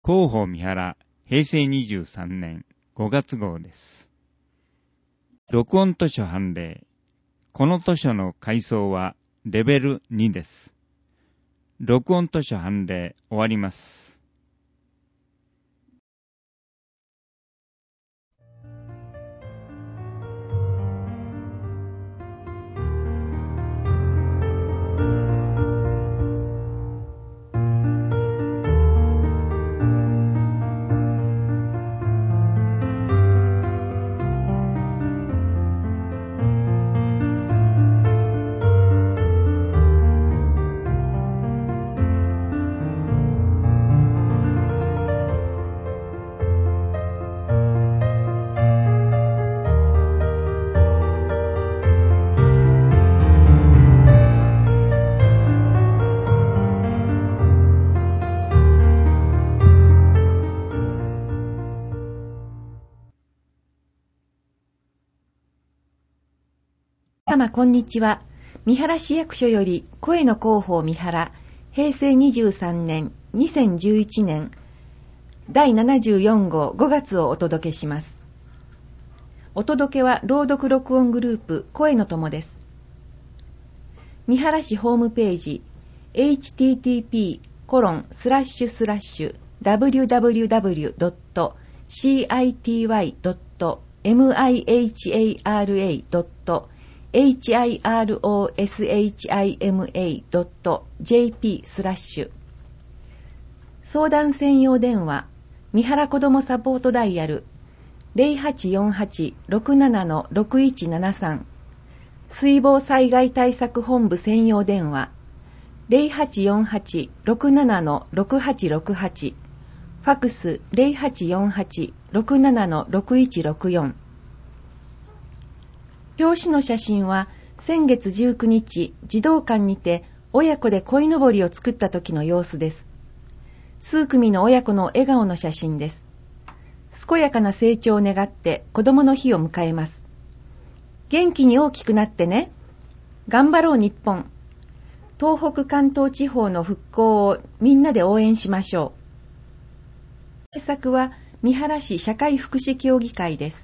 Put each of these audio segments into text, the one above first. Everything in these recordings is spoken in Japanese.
広報三原平成23年5月号です。録音図書判例。この図書の階層はレベル2です。録音図書判例終わります。 皆様こんにちは。三原市役所より声の広報三原平成23年2011年第74号5月をお届けします。お届けは朗読録音グループ声の友です。三原市ホームページ http://www.city.hirosHIMA.jp/ 相談専用電話三原子どもサポートダイヤル 0848-67-6173 水防災害対策本部専用電話 0848-67-6868 ファクス 0848-67-6164。表紙の写真は先月19日児童館にて親子で鯉のぼりを作った時の様子です。数組の親子の笑顔の写真です。健やかな成長を願って子供の日を迎えます。元気に大きくなってね。頑張ろう日本。東北関東地方の復興をみんなで応援しましょう。制作は三原市社会福祉協議会です。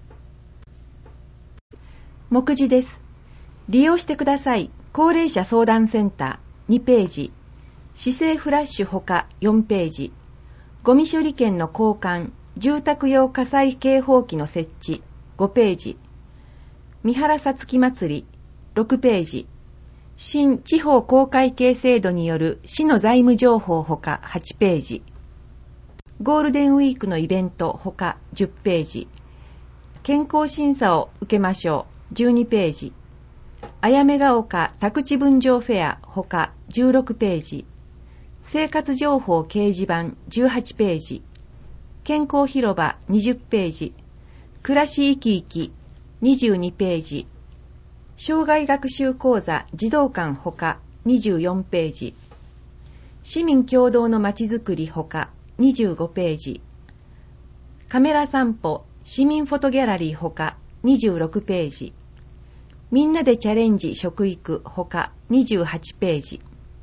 目次です。利用してください。高齢者相談センター2ページ。市政フラッシュほか4ページ。ゴミ処理券の交換、住宅用火災警報器の設置5ページ。三原さつき祭り6ページ。新地方公会計制度による市の財務情報ほか8ページ。ゴールデンウィークのイベントほか10ページ。健康審査を受けましょう12ページ。あやめが丘宅地分譲フェアほか16ページ。生活情報掲示板18ページ。健康広場20ページ。暮らし生き生き22ページ。障害学習講座児童館ほか24ページ。市民共同のまちづくりほか25ページ。カメラ散歩市民フォトギャラリーほか26ページ。みんなでチャレンジ食育ほか28ページ。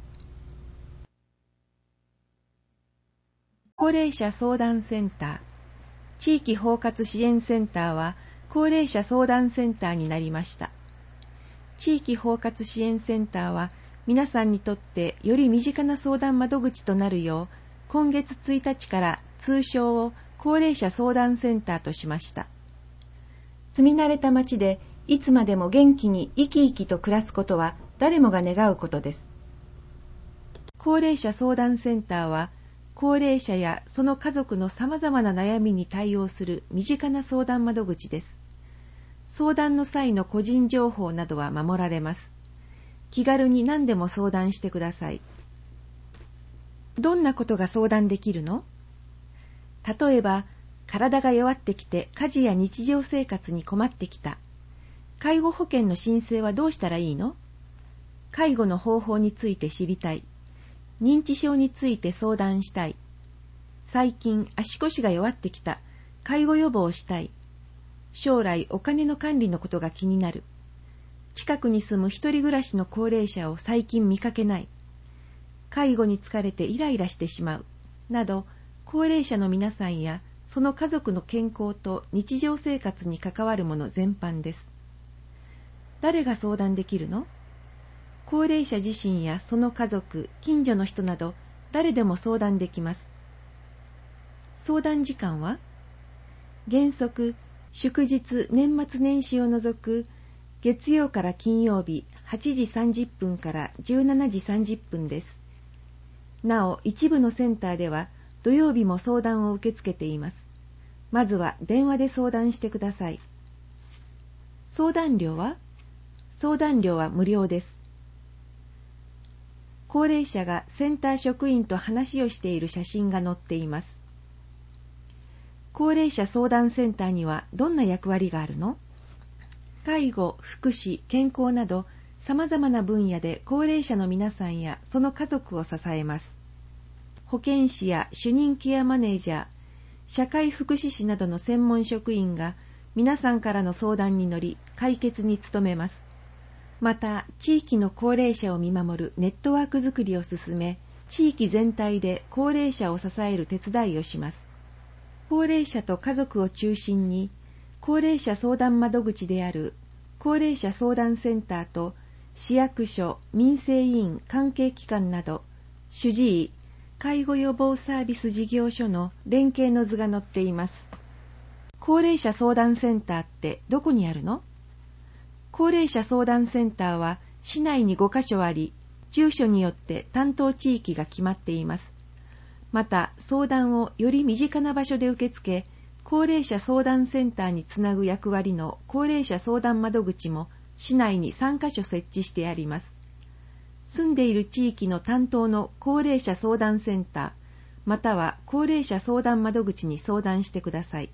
高齢者相談センター地域包括支援センターは高齢者相談センターになりました。地域包括支援センターは皆さんにとってより身近な相談窓口となるよう今月1日から通称を高齢者相談センターとしました。住み慣れた町でいつまでも元気に生き生きと暮らすことは誰もが願うことです。高齢者相談センターは高齢者やその家族のさまざまな悩みに対応する身近な相談窓口です。相談の際の個人情報などは守られます。気軽に何でも相談してください。どんなことが相談できるの？例えば、体が弱ってきて家事や日常生活に困ってきた。介護保険の申請はどうしたらいいの？介護の方法について知りたい。認知症について相談したい。最近足腰が弱ってきた。介護予防をしたい。将来お金の管理のことが気になる。近くに住む一人暮らしの高齢者を最近見かけない。介護に疲れてイライラしてしまう。など、 高齢者の皆さんやその家族の健康と日常生活に関わるもの全般です。誰が相談できるの？高齢者自身やその家族、近所の人など誰でも相談できます。相談時間は原則祝日年末年始を除く月曜から金曜日8時30分から17時30分です。なお一部のセンターでは土曜日も相談を受け付けています。まずは電話で相談してください。相談料は無料です。高齢者がセンター職員と話をしている写真が載っています。高齢者相談センターにはどんな役割があるの？介護、福祉、健康など様々な分野で高齢者の皆さんやその家族を支えます。保健師や主任ケアマネージャー、社会福祉士などの専門職員が皆さんからの相談に乗り解決に努めます。また、地域の高齢者を見守るネットワークづくりを進め、地域全体で高齢者を支える手伝いをします。高齢者と家族を中心に、高齢者相談窓口である高齢者相談センターと市役所、民生委員、関係機関など、主治医、介護予防サービス事業所の連携の図が載っています。高齢者相談センターってどこにあるの？高齢者相談センターは市内に5カ所あり、住所によって担当地域が決まっています。また、相談をより身近な場所で受け付け、高齢者相談センターにつなぐ役割の高齢者相談窓口も市内に3カ所設置してあります。住んでいる地域の担当の高齢者相談センター、または高齢者相談窓口に相談してください。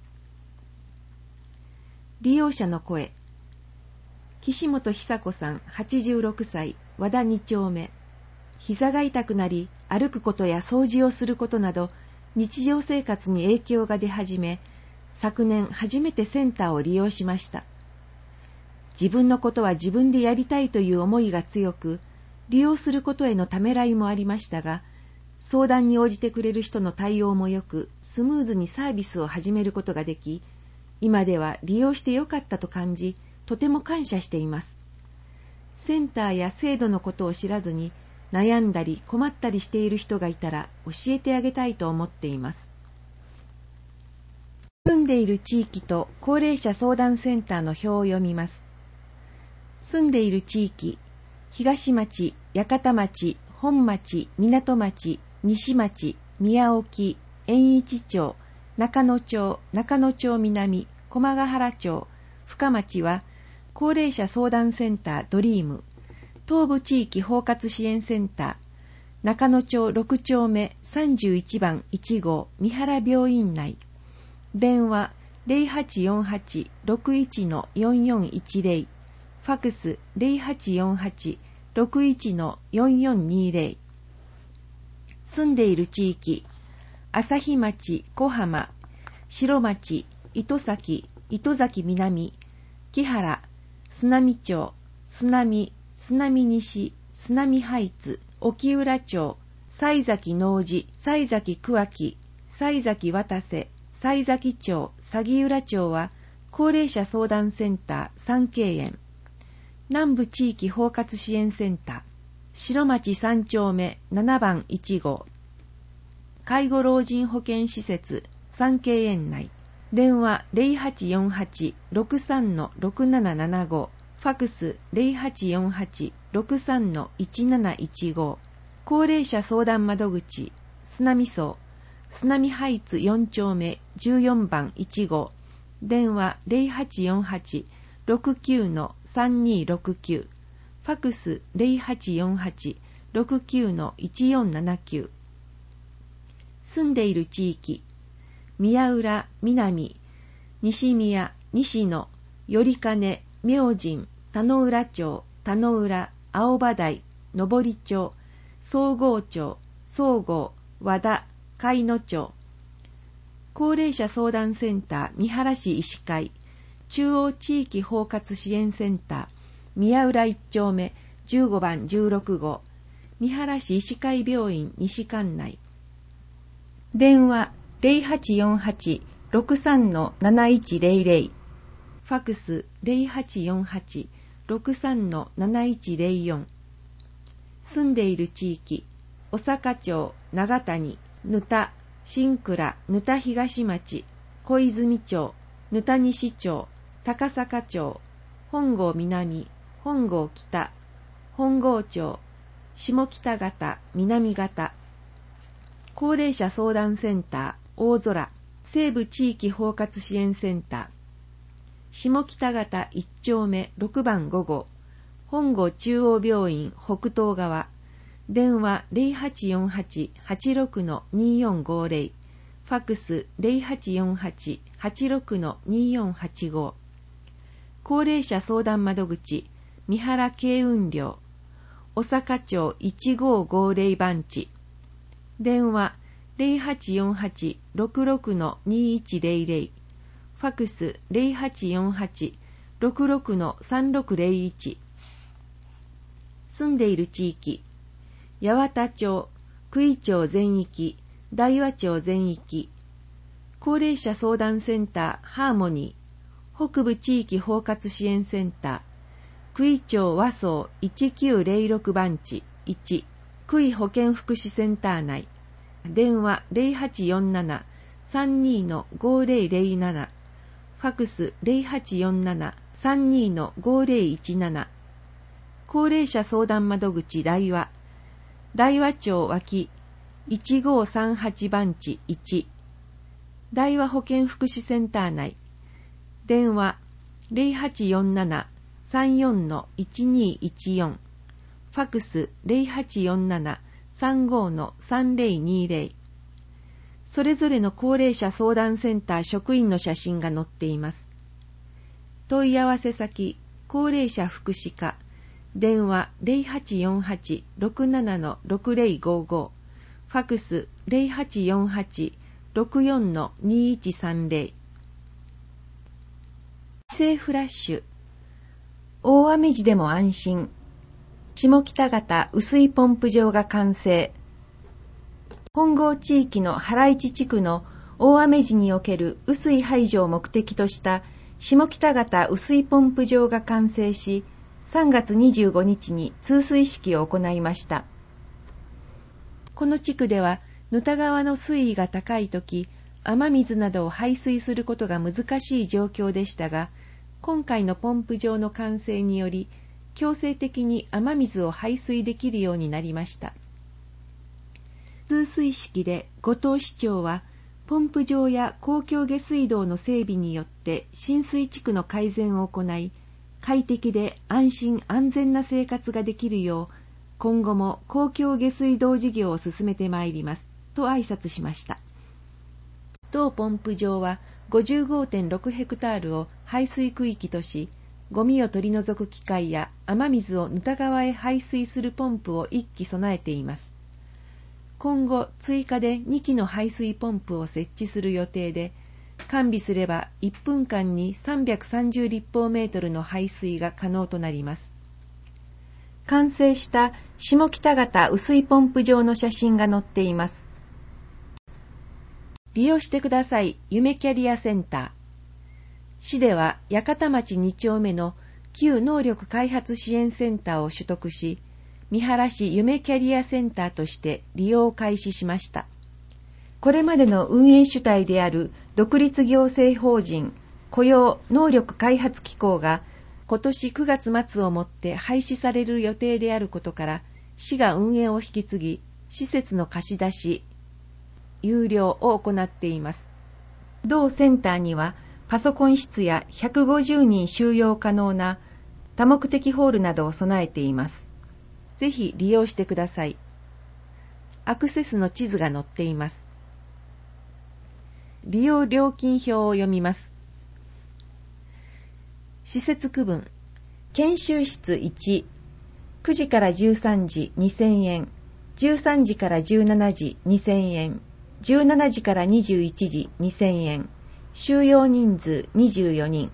利用者の声。岸本久子さん86歳、和田2丁目。膝が痛くなり、歩くことや掃除をすることなど、日常生活に影響が出始め、昨年初めてセンターを利用しました。自分のことは自分でやりたいという思いが強く、利用することへのためらいもありましたが、相談に応じてくれる人の対応も良く、スムーズにサービスを始めることができ、今では利用してよかったと感じ、とても感謝しています。センターや制度のことを知らずに悩んだり困ったりしている人がいたら教えてあげたいと思っています。住んでいる地域と高齢者相談センターの表を読みます。住んでいる地域、東町、八幡町、本町、港町、西町、宮沖、円一町、中野町、中野町南、駒ヶ原町、深町は高齢者相談センタードリーム、東部地域包括支援センター、中野町6丁目31番1号三原病院内、電話 0848-61-4410、ファクス 0848-61-4420。住んでいる地域、朝日町、小浜、白町、糸崎、糸崎南、木原、須波町、須波、須波西、須波ハイツ、沖浦町、西崎農事、西崎桑木、西崎渡瀬、西崎町、鷺浦町は高齢者相談センター三景園、南部地域包括支援センター、白町3丁目7番1号、介護老人保健施設三景園内、電話 0848-63-6775、ファクス 0848-63-1715、高齢者相談窓口、須波荘、須波ハイツ4丁目14番1号、電話 0848-69-3269、ファクス 0848-69-1479。住んでいる地域、宮浦、南、西宮、西野、頼金、明神、田野浦町、田野浦、青葉台、登町、総合町、総合、和田、海野町。高齢者相談センター三原市医師会、中央地域包括支援センター宮浦1丁目15番16号、三原市医師会病院西館内。電話 0848-63-7100、ファクス 0848-63-7104。住んでいる地域、小坂町、長谷、沼田、新倉、沼田東町、小泉町、沼田西町、高坂町、本郷南、本郷北、本郷町、下北方、南方。高齢者相談センター、大空、西部地域包括支援センター、下北方1丁目6番5号、本郷中央病院北東側、電話 0848-86-2450、ファクス 0848-86-2485。高齢者相談窓口、三原慶雲寮、小坂町1550番地、電話 0848-66-2100、ファクス 0848-66-3601。住んでいる地域、八幡町、九井町全域、大和町全域。高齢者相談センターハーモニー、北部地域包括支援センター、九井町和総1906番地1、九井保健福祉センター内、電話 0847-32-5007、ファクス 0847-32-5017。高齢者相談窓口大和、大和町脇1538番地1、大和保健福祉センター内、電話 0847-34-1214、ファクス 0847-35-3020。それぞれの高齢者相談センター職員の写真が載っています。問い合わせ先、高齢者福祉課、電話 0848-67-6055、ファクス 0848-64-2130。規制フラッシュ、大雨時でも安心、下北方雨水ポンプ場が完成。本郷地域の原市地区の大雨時における雨水排除を目的とした下北方雨水ポンプ場が完成し、3月25日に通水式を行いました。この地区では沼田川の水位が高いとき、雨水などを排水することが難しい状況でしたが、今回のポンプ場の完成により、強制的に雨水を排水できるようになりました。通水式で後藤市長は、ポンプ場や公共下水道の整備によって浸水地区の改善を行い、快適で安心安全な生活ができるよう、今後も公共下水道事業を進めてまいります、と挨拶しました。同ポンプ場は 55.6 ヘクタールを排水区域とし、ゴミを取り除く機械や雨水を沼田川へ排水するポンプを1機備えています。今後追加で2機の排水ポンプを設置する予定で、完備すれば1分間に330立方メートルの排水が可能となります。完成した下北方雨水ポンプ場の写真が載っています。利用してください。夢キャリアセンター。市では八幡町2丁目の旧能力開発支援センターを取得し、三原市夢キャリアセンターとして利用を開始しました。これまでの運営主体である独立行政法人雇用能力開発機構が今年9月末をもって廃止される予定であることから、市が運営を引き継ぎ、施設の貸し出し、有料を行っています。同センターにはパソコン室や150人収容可能な多目的ホールなどを備えています。ぜひ利用してください。アクセスの地図が載っています。利用料金表を読みます。施設区分、研修室1、9時から13時2000円、13時から17時2000円、17時から21時2000円、収容人数24人。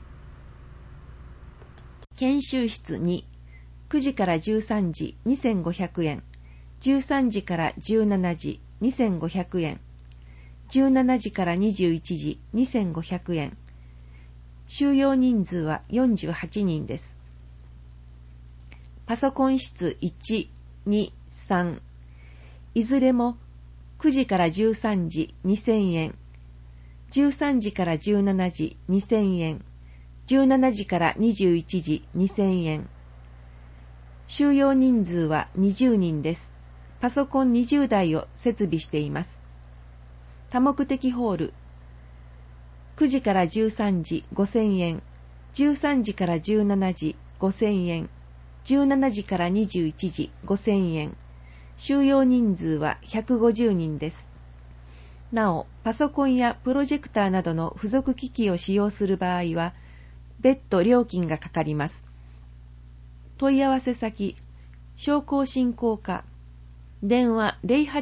研修室2、9時から13時2500円、13時から17時2500円、 17時から21時2500円。収容人数は48人です。パソコン室1、2、3。いずれも9時から13時2000円。13時から17時2000円。17時から21時2000円。収容人数は20人です。パソコン20台を設備しています。多目的ホール。9時から13時5000円。13時から17時5000円。17時から21時5000円。収容人数は150人です。なお、パソコンやプロジェクターなどの付属機器を使用する場合は、別途料金がかかります。問い合わせ先、商工振興課、電話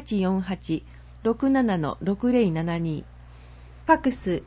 0848-67-6072、ファクス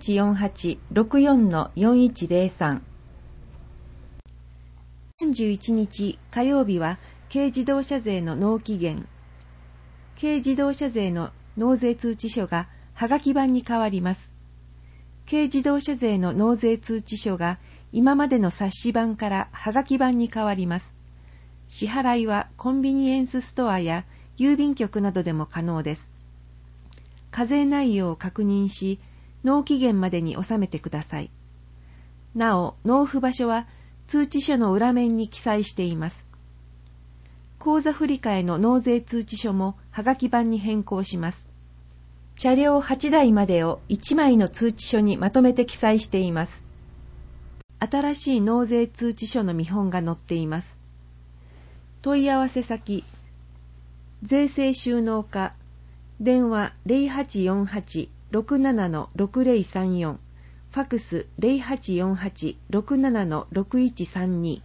0848-64-4103。31日火曜日は軽自動車税の納期限。軽自動車税の納税通知書がはがき版に変わります。軽自動車税の納税通知書が今までの冊子版からはがき版に変わります。支払いはコンビニエンスストアや郵便局などでも可能です。課税内容を確認し、納期限までに納めてください。なお、納付場所は通知書の裏面に記載しています。口座振替の納税通知書もはがき版に変更します。車両8台までを1枚の通知書にまとめて記載しています。新しい納税通知書の見本が載っています。問い合わせ先、税制収納課、電話 0848-67-6034、ファクス 0848-67-6132。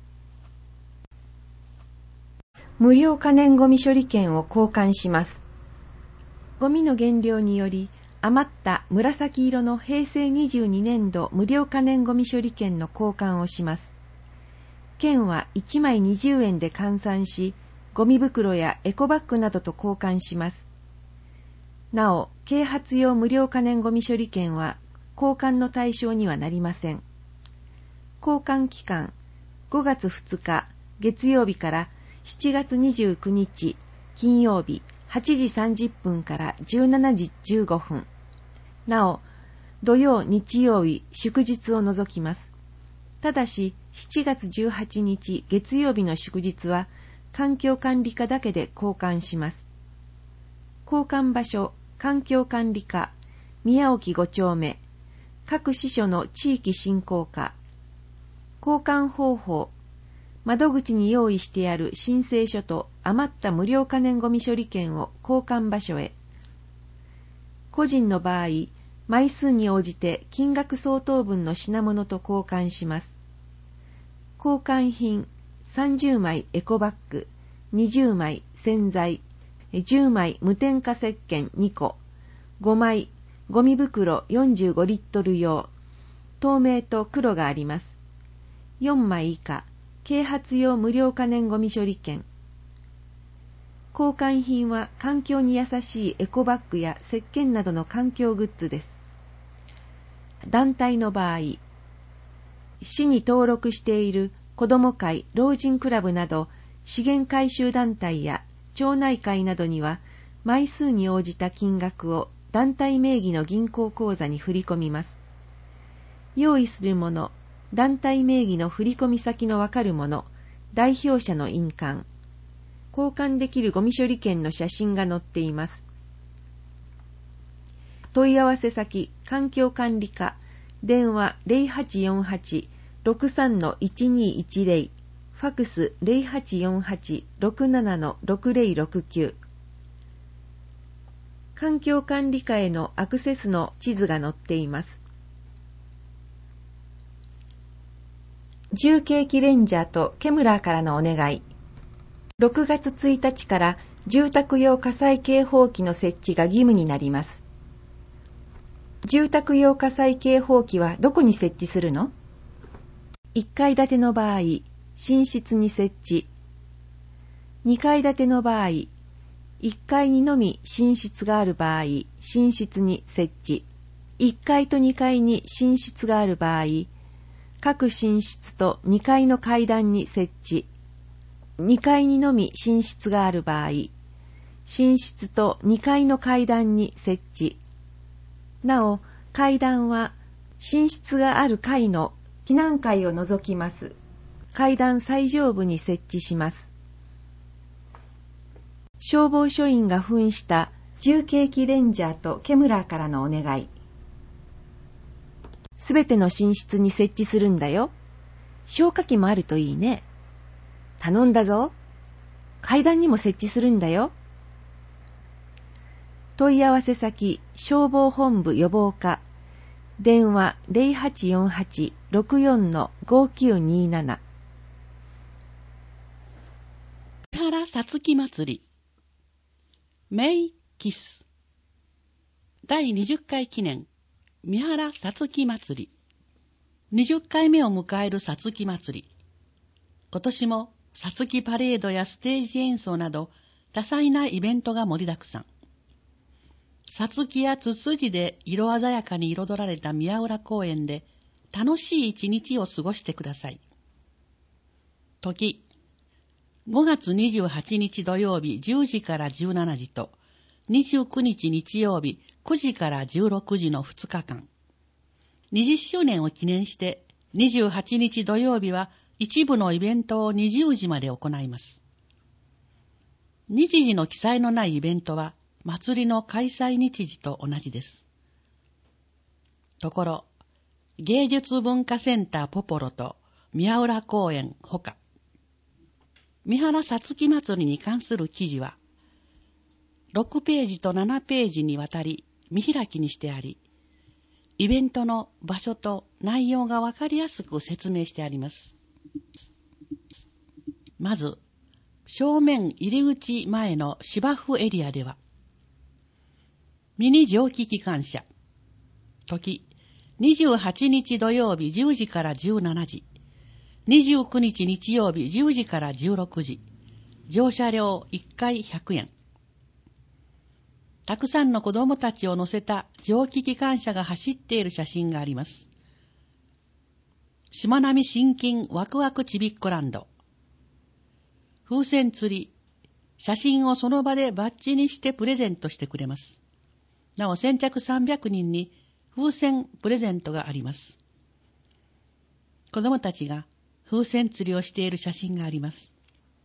無料可燃ごみ処理券を交換します。ゴミの減量により余った紫色の平成22年度無料可燃ごみ処理券の交換をします。券は1枚20円で換算し、ゴミ袋やエコバッグなどと交換します。なお、啓発用無料可燃ごみ処理券は交換の対象にはなりません。交換期間、5月2日月曜日から7月29日金曜日8時30分から17時15分。なお、土曜、日曜日、祝日を除きます。ただし、7月18日月曜日の祝日は、環境管理課だけで交換します。交換場所、環境管理課、宮沖5丁目、各支所の地域振興課。交換方法、窓口に用意してある申請書と余った無料可燃ごみ処理券を交換場所へ。個人の場合、枚数に応じて金額相当分の品物と交換します。交換品、30枚エコバッグ、20枚洗剤、10枚無添加石鹸2個、5枚ゴミ袋45リットル用、透明と黒があります。4枚以下、啓発用無料可燃ごみ処理券。交換品は環境に優しいエコバッグや石鹸などの環境グッズです。団体の場合、市に登録している子ども会、老人クラブなど資源回収団体や町内会などには枚数に応じた金額を団体名義の銀行口座に振り込みます。用意するもの、団体名義の振込先のわかるもの、代表者の印鑑、交換できるゴミ処理券の写真が載っています。問い合わせ先、環境管理課、電話 0848-63-1210、ファクス 0848-67-6069。環境管理課へのアクセスの地図が載っています。重慶機レンジャーとケムラーからのお願い。6月1日から住宅用火災警報器の設置が義務になります。住宅用火災警報器はどこに設置するの？ 1 階建ての場合、寝室に設置。2階建ての場合、1 1階にのみ寝室がある場合、寝室に設置。1階と2階に寝室がある場合、各寝室と2階の階段に設置。2階にのみ寝室がある場合、寝室と2階の階段に設置。なお、階段は寝室がある階の避難階を除きます。階段最上部に設置します。消防署員が扮した重慶機レンジャーとケムラーからのお願い。すべての寝室に設置するんだよ。消火器もあるといいね。頼んだぞ。階段にも設置するんだよ。問い合わせ先、消防本部予防課。電話 0848-64-5927。 三原さつき祭りメイキス第20回記念三原さつき祭り。20回目を迎えるさつき祭り。今年もさつきパレードやステージ演奏など多彩なイベントが盛りだくさん。さつきやつつじで色鮮やかに彩られた宮浦公園で楽しい一日を過ごしてください。時、5月28日土曜日10時から17時と29日日曜日9時から16時の2日間。20周年を記念して28日土曜日は一部のイベントを20時まで行います。日時の記載のないイベントは祭りの開催日時と同じです。ところ、芸術文化センターポポロと宮浦公園ほか、三原さつき祭りに関する記事は、6ページと7ページにわたり見開きにしてあり、イベントの場所と内容がわかりやすく説明してあります。まず、正面入り口前の芝生エリアでは、ミニ蒸気機関車、時、28日土曜日10時から17時、29日日曜日10時から16時、乗車料1回100円。たくさんの子供たちを乗せた蒸気機関車が走っている写真があります。しまなみ新金ワクワクちびっこランド。風船釣り。写真をその場でバッジにしてプレゼントしてくれます。なお先着300人に風船プレゼントがあります。子供たちが風船釣りをしている写真があります。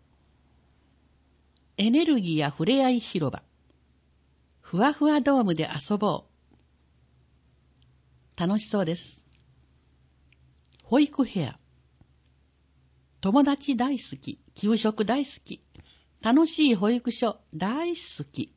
エネルギーやふれあい広場。ふわふわドームで遊ぼう。楽しそうです。保育部屋。友達大好き、給食大好き、楽しい保育所大好き。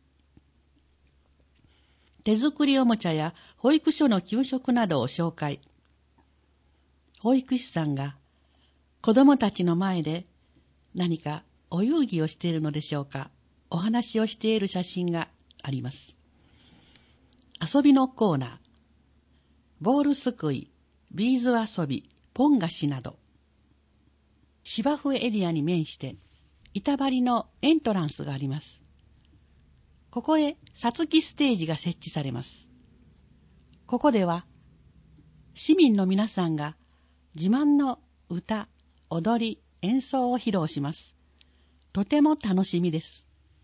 手作りおもちゃや保育所の給食などを紹介。保育士さんが子供たちの前で何かお遊戯をしているのでしょうか、お話をしている写真があります。遊びのコーナー、ボールすくい、ビーズ遊び、ポン菓子など、芝生エリアに面して板張りのエントランスがあります。ここへさつきステージが設置されます。ここでは市民の皆さんが自慢の歌、踊り、演奏を披露します。とても楽しみです。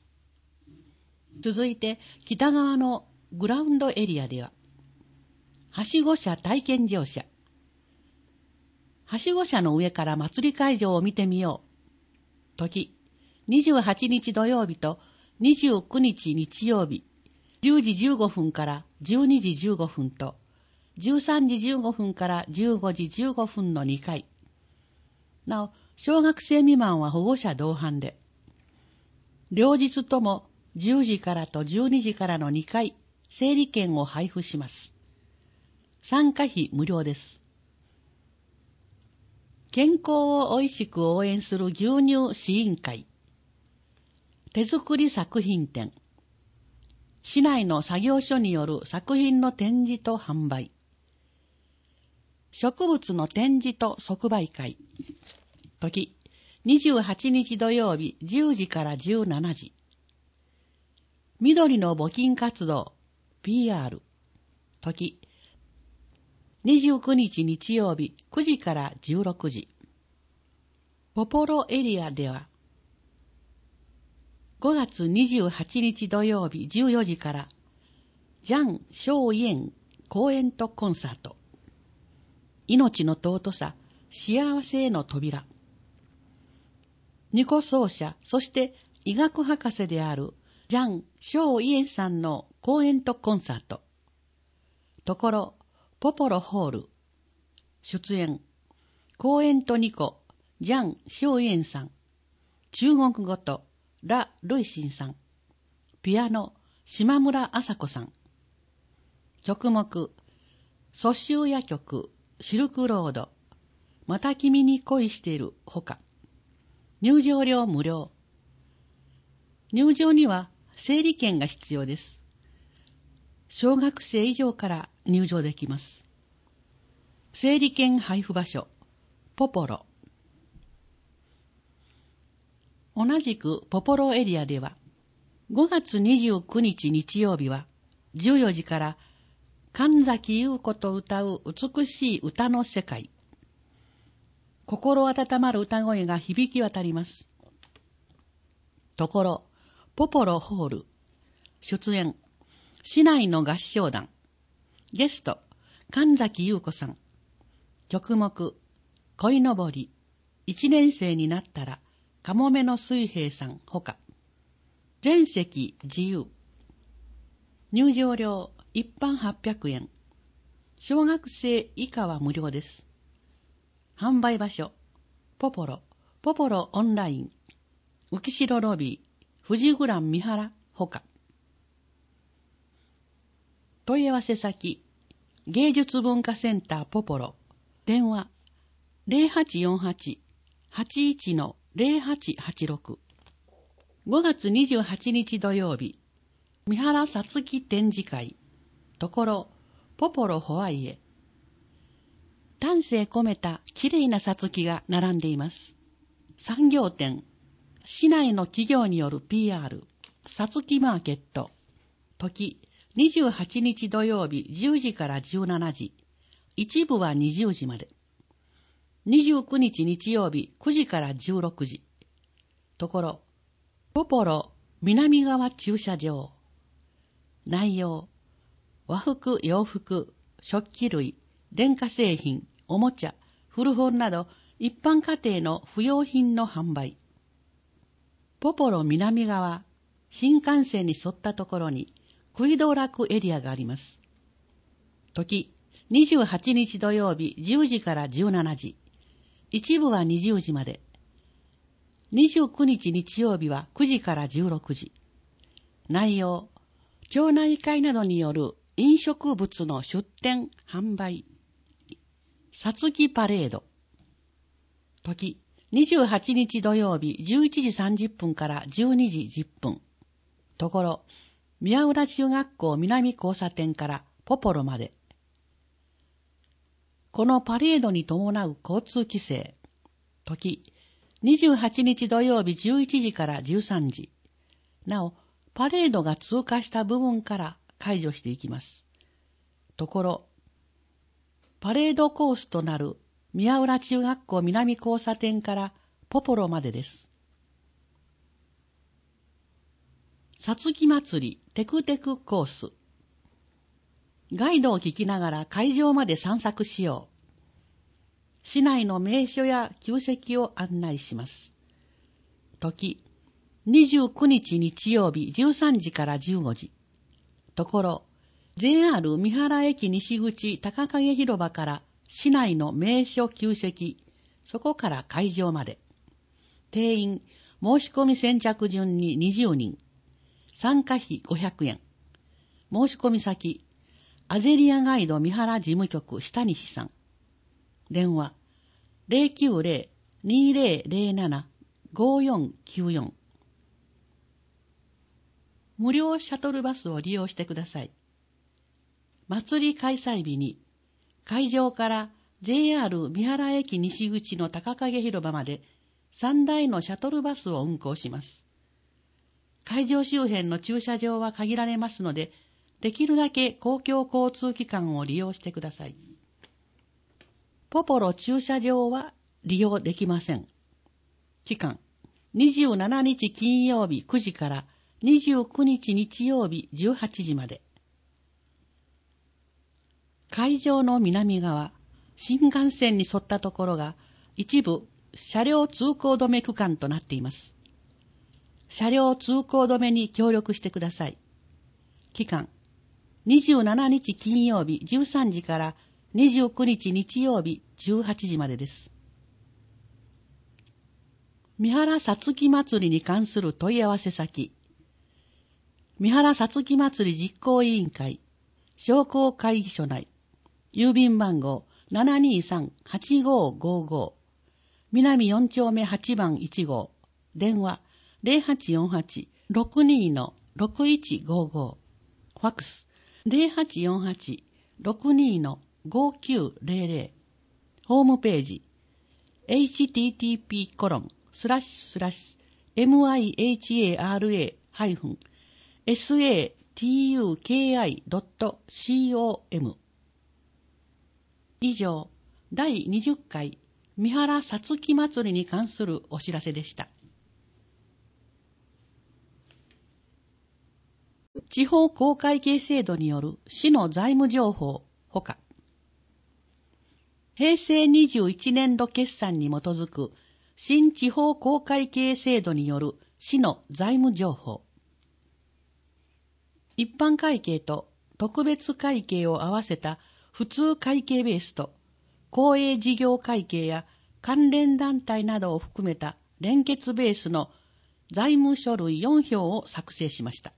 続いて北側のグラウンドエリアでは、はしご車体験乗車。はしご車の上から祭り会場を見てみよう。時、28日土曜日と29日日曜日、10時15分から12時15分と、13時15分から15時15分の2回。なお、小学生未満は保護者同伴で、両日とも10時からと12時からの2回、整理券を配布します。参加費無料です。健康をおいしく応援する牛乳試飲会。手作り作品展。市内の作業所による作品の展示と販売。植物の展示と即売会。時、28日土曜日10時から17時。 緑の募金活動 PR。時、29日日曜日9時から16時。ポポロエリアでは、5月28日土曜日14時から、ジャン・ショウイエン公演とコンサート。命の尊さ、幸せへの扉。二胡奏者、そして医学博士であるジャン・ショウイエンさんの公演とコンサート。ところ、ポポロホール。出演、公演と二胡、ジャン・ショウイエンさん。中国語とラ・ルイシンさん。ピアノ、島村麻子さん。曲目、蘇州夜曲、シルクロード、また君に恋しているほか。入場料無料。入場には整理券が必要です。小学生以上から入場できます。整理券配布場所、ポポロ。同じくポポロエリアでは、5月29日日曜日は14時から神崎優子と歌う美しい歌の世界。心温まる歌声が響き渡ります。ところ、ポポロホール。出演、市内の合唱団。ゲスト、神崎優子さん。曲目、恋のぼり。1年生になったら、かもめの水平さんほか。全席自由。入場料、一般800円。小学生以下は無料です。販売場所、ポポロオンライン、浮城ロビー、富士グラン三原ほか。問い合わせ先、芸術文化センターポポロ、電話 0848-81-0886。5月28日土曜日、三原さつき展示会。ところ、ポポロホワイエ。丹精込めたきれいなさつきが並んでいます。産業展、市内の企業による PR、さつきマーケット。時、28日土曜日10時から17時。一部は20時まで。29日日曜日9時から16時。ところ、ポポロ南側駐車場。内容、和服、洋服、食器類、電化製品、おもちゃ、古本など一般家庭の不要品の販売。ポポロ南側、新幹線に沿ったところに食い道楽エリアがあります。時、28日土曜日10時から17時。一部は20時まで。29日日曜日は9時から16時。内容、町内会などによる飲食物の出店、販売。さつきパレード。時、28日土曜日11時30分から12時10分。ところ、宮浦中学校南交差点からポポロまで。このパレードに伴う交通規制。時、28日土曜日11時から13時。なお、パレードが通過した部分から解除していきます。ところ、パレードコースとなる宮浦中学校南交差点からポポロまでです。さつき祭りテクテクコース。ガイドを聞きながら会場まで散策しよう。市内の名所や旧跡を案内します。時、29日日曜日13時から15時。ところ、JR 三原駅西口高影広場から市内の名所旧跡、そこから会場まで。定員、申し込み先着順に20人。参加費500円。申し込み先、アゼリアガイド三原事務局下西さん。電話、090-2007-5494。無料シャトルバスを利用してください。祭り開催日に、会場から JR 三原駅西口の高影広場まで3台のシャトルバスを運行します。 会場周辺の駐車場は限られますので、できるだけ公共交通機関を利用してください。ポポロ駐車場は利用できません。期間、27日金曜日9時から29日日曜日18時まで。会場の南側、新幹線に沿ったところが一部車両通行止め区間となっています。車両通行止めに協力してください。期間、27日金曜日13時から29日日曜日18時までです。三原さつき祭りに関する問い合わせ先、三原さつき祭り実行委員会、商工会議所内、郵便番号 723-8555、南4丁目8番1号、電話 0848-62-6155、ファックス 0848-62-5900、ホームページ http://mihara-satuki.com。 以上、第20回三原さつき祭りに関するお知らせでした。地方公会計制度による市の財務情報ほか、平成21年度決算に基づく新地方公会計制度による市の財務情報、一般会計と特別会計を合わせた普通会計ベースと公営事業会計や関連団体などを含めた連結ベースの財務書類4表を作成しました。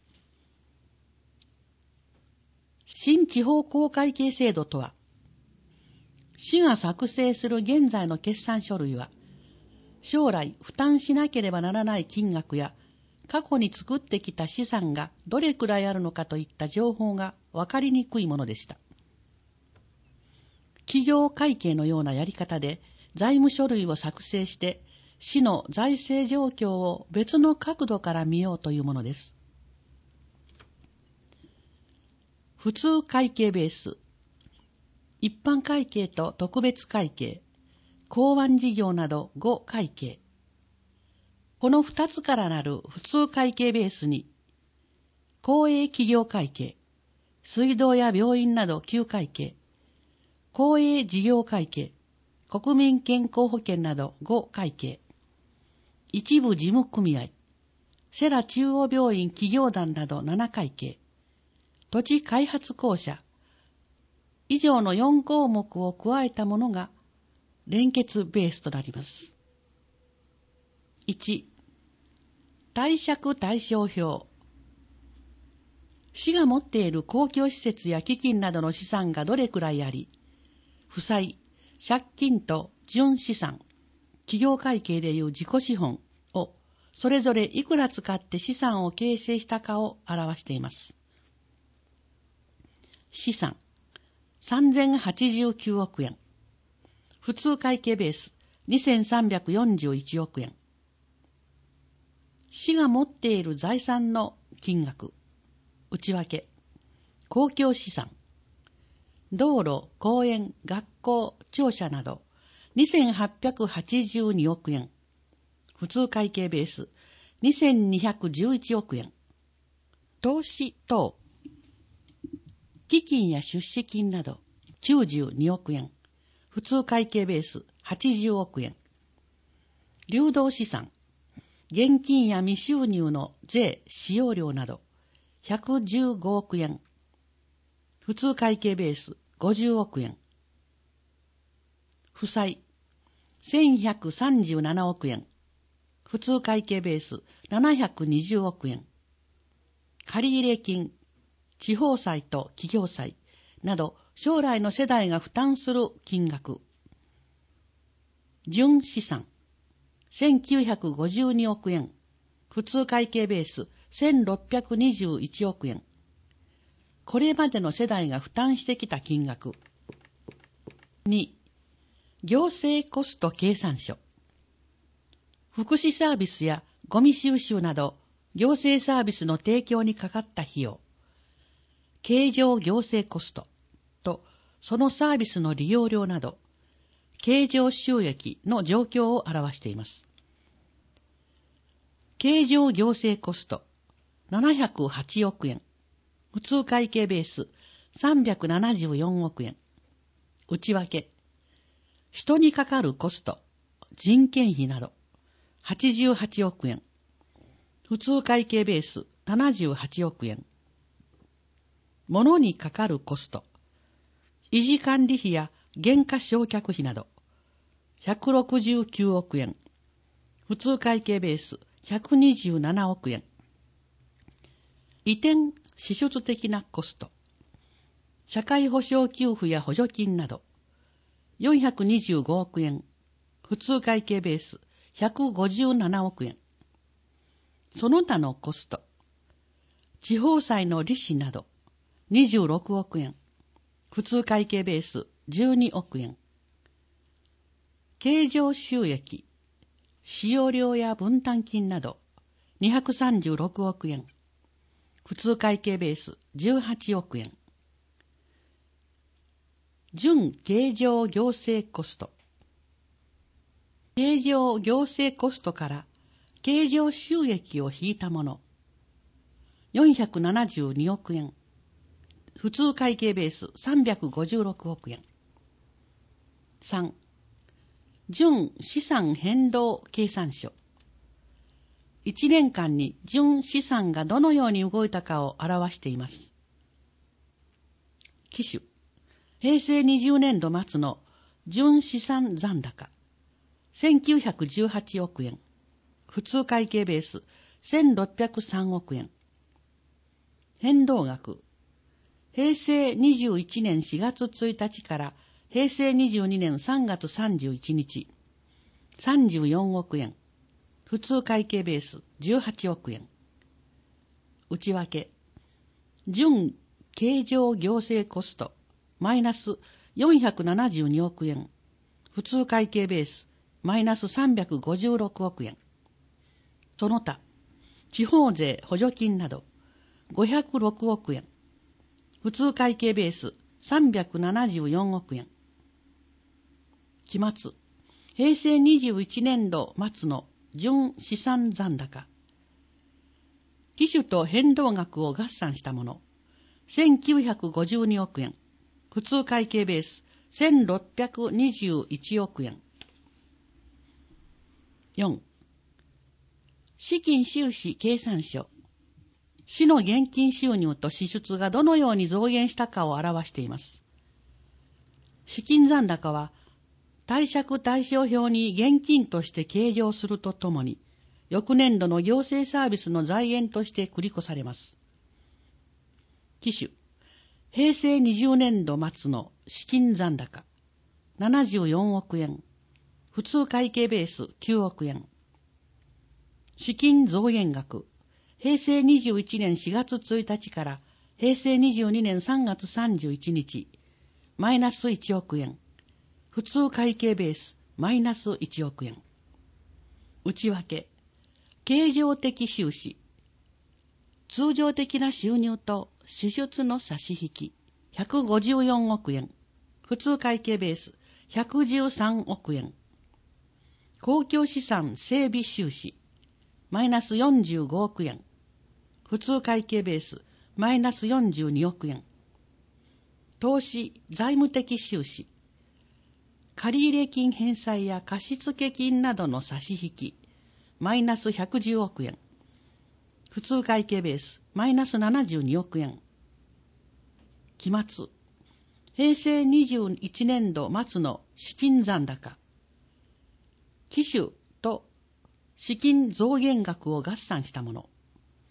新地方公会計制度とは、市が作成する現在の決算書類は、将来負担しなければならない金額や、過去に作ってきた資産がどれくらいあるのかといった情報が分かりにくいものでした。企業会計のようなやり方で財務書類を作成して、市の財政状況を別の角度から見ようというものです。普通会計ベース、一般会計と特別会計、公安事業など5会計。この2つからなる普通会計ベースに、公営企業会計、水道や病院など9会計、公営事業会計、国民健康保険など5会計、一部事務組合、世羅中央病院企業団など7会計、土地開発公社、以上の4項目を加えたものが連結ベースとなります。1、貸借対照表。市が持っている公共施設や基金などの資産がどれくらいあり、負債、借金と純資産、企業会計でいう自己資本をそれぞれいくら使って資産を形成したかを表しています。資産、3089億円。普通会計ベース、2341億円。市が持っている財産の金額、内訳、公共資産、道路、公園、学校、庁舎など2882億円。普通会計ベース、2211億円。投資等、基金や出資金など92億円。普通会計ベース80億円。流動資産、現金や未収入の税使用料など115億円。普通会計ベース50億円。負債1137億円。普通会計ベース720億円。借入金、地方債と企業債など将来の世代が負担する金額。純資産1952億円。普通会計ベース1621億円。これまでの世代が負担してきた金額。2、行政コスト計算書。福祉サービスやゴミ収集など行政サービスの提供にかかった費用、経常行政コストとそのサービスの利用料など、経常収益の状況を表しています。経常行政コスト708億円、普通会計ベース374億円。内訳、人にかかるコスト、人件費など88億円。普通会計ベース78億円。物にかかるコスト、維持管理費や減価償却費など169億円。普通会計ベース127億円。移転支出的なコスト、社会保障給付や補助金など425億円。普通会計ベース157億円。その他のコスト、地方債の利子など26億円。普通会計ベース12億円。経常収益、使用料や分担金など236億円。普通会計ベース18億円。準経常行政コスト、経常行政コストから経常収益を引いたもの472億円。普通会計ベース356億円。3. 純資産変動計算書。1年間に純資産がどのように動いたかを表しています。期首、平成20年度末の純資産残高1918億円。普通会計ベース1603億円。変動額、平成21年4月1日から平成22年3月31日34億円。普通会計ベース18億円。内訳、純経常行政コストマイナス472億円。普通会計ベースマイナス356億円。その他、地方税補助金など506億円。普通会計ベース374億円。期末、平成21年度末の純資産残高。期首と変動額を合算したもの1952億円。普通会計ベース1621億円。4. 資金収支計算書。市の現金収入と支出がどのように増減したかを表しています。資金残高は貸借対照表に現金として計上するとともに、翌年度の行政サービスの財源として繰り越されます。期首、平成20年度末の資金残高74億円。普通会計ベース9億円。資金増減額、平成21年4月1日から平成22年3月31日、マイナス1億円。普通会計ベースマイナス1億円。内訳、経常的収支、通常的な収入と支出の差し引き154億円。普通会計ベース113億円。公共資産整備収支マイナス45億円。普通会計ベースマイナス42億円。投資財務的収支、借入金返済や貸付金などの差し引きマイナス110億円。普通会計ベースマイナス72億円。期末、平成21年度末の資金残高。期首と資金増減額を合算したもの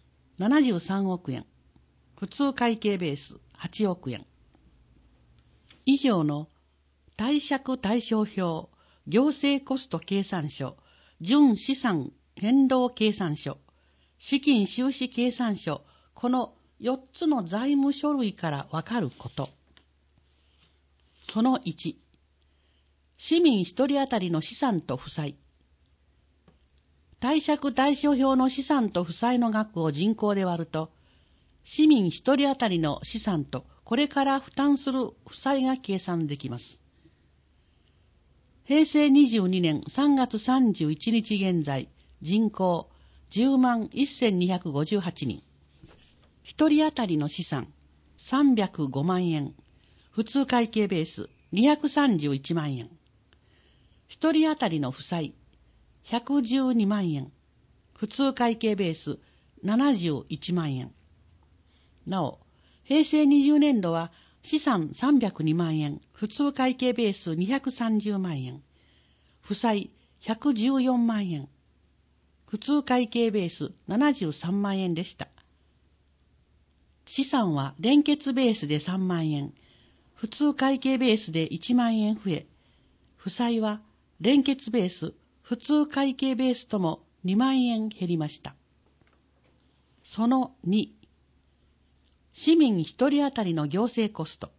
73億円。普通会計ベース8億円。以上の貸借対照表、行政コスト計算書、純資産変動計算書、資金収支計算書、この4つの財務書類からわかること。その1、市民1人当たりの資産と負債。 貸借対照表の資産と負債の額を人口で割ると、市民一人当たりの資産とこれから負担する負債が計算できます。平成22年3月31日現在、人口10万1258人。一人当たりの資産305万円。普通会計ベース231万円。一人当たりの負債112万円。普通会計ベース71万円。なお、平成20年度は資産302万円。普通会計ベース230万円。負債114万円。普通会計ベース73万円でした。資産は連結ベースで3万円。普通会計ベースで1万円増え、負債は連結ベース、普通会計ベースとも2万円減りました。その2、市民一人当たりの行政コスト。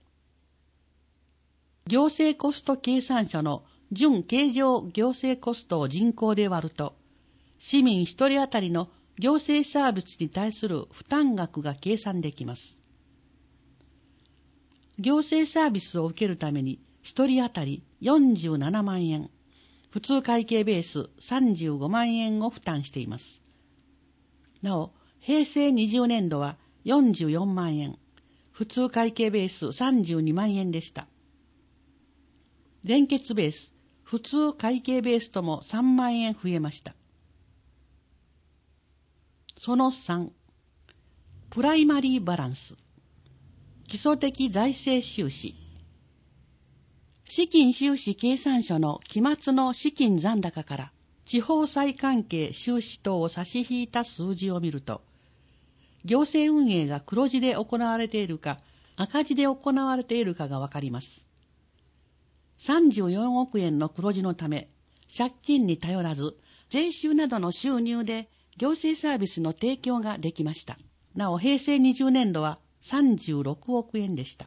行政コスト計算書の準計上行政コストを人口で割ると、市民一人当たりの行政サービスに対する負担額が計算できます。行政サービスを受けるために一人当たり47万円、普通会計ベース35万円を負担しています。なお、平成20年度は44万円、普通会計ベース32万円でした。連結ベース、普通会計ベースとも3万円増えました。その3、プライマリーバランス。基礎的財政収支。資金収支計算書の期末の資金残高から地方債関係収支等を差し引いた数字を見ると、行政運営が黒字で行われているか赤字で行われているかがわかります。34億円の黒字のため、借金に頼らず、税収などの収入で行政サービスの提供ができました。なお、平成20年度は36億円でした。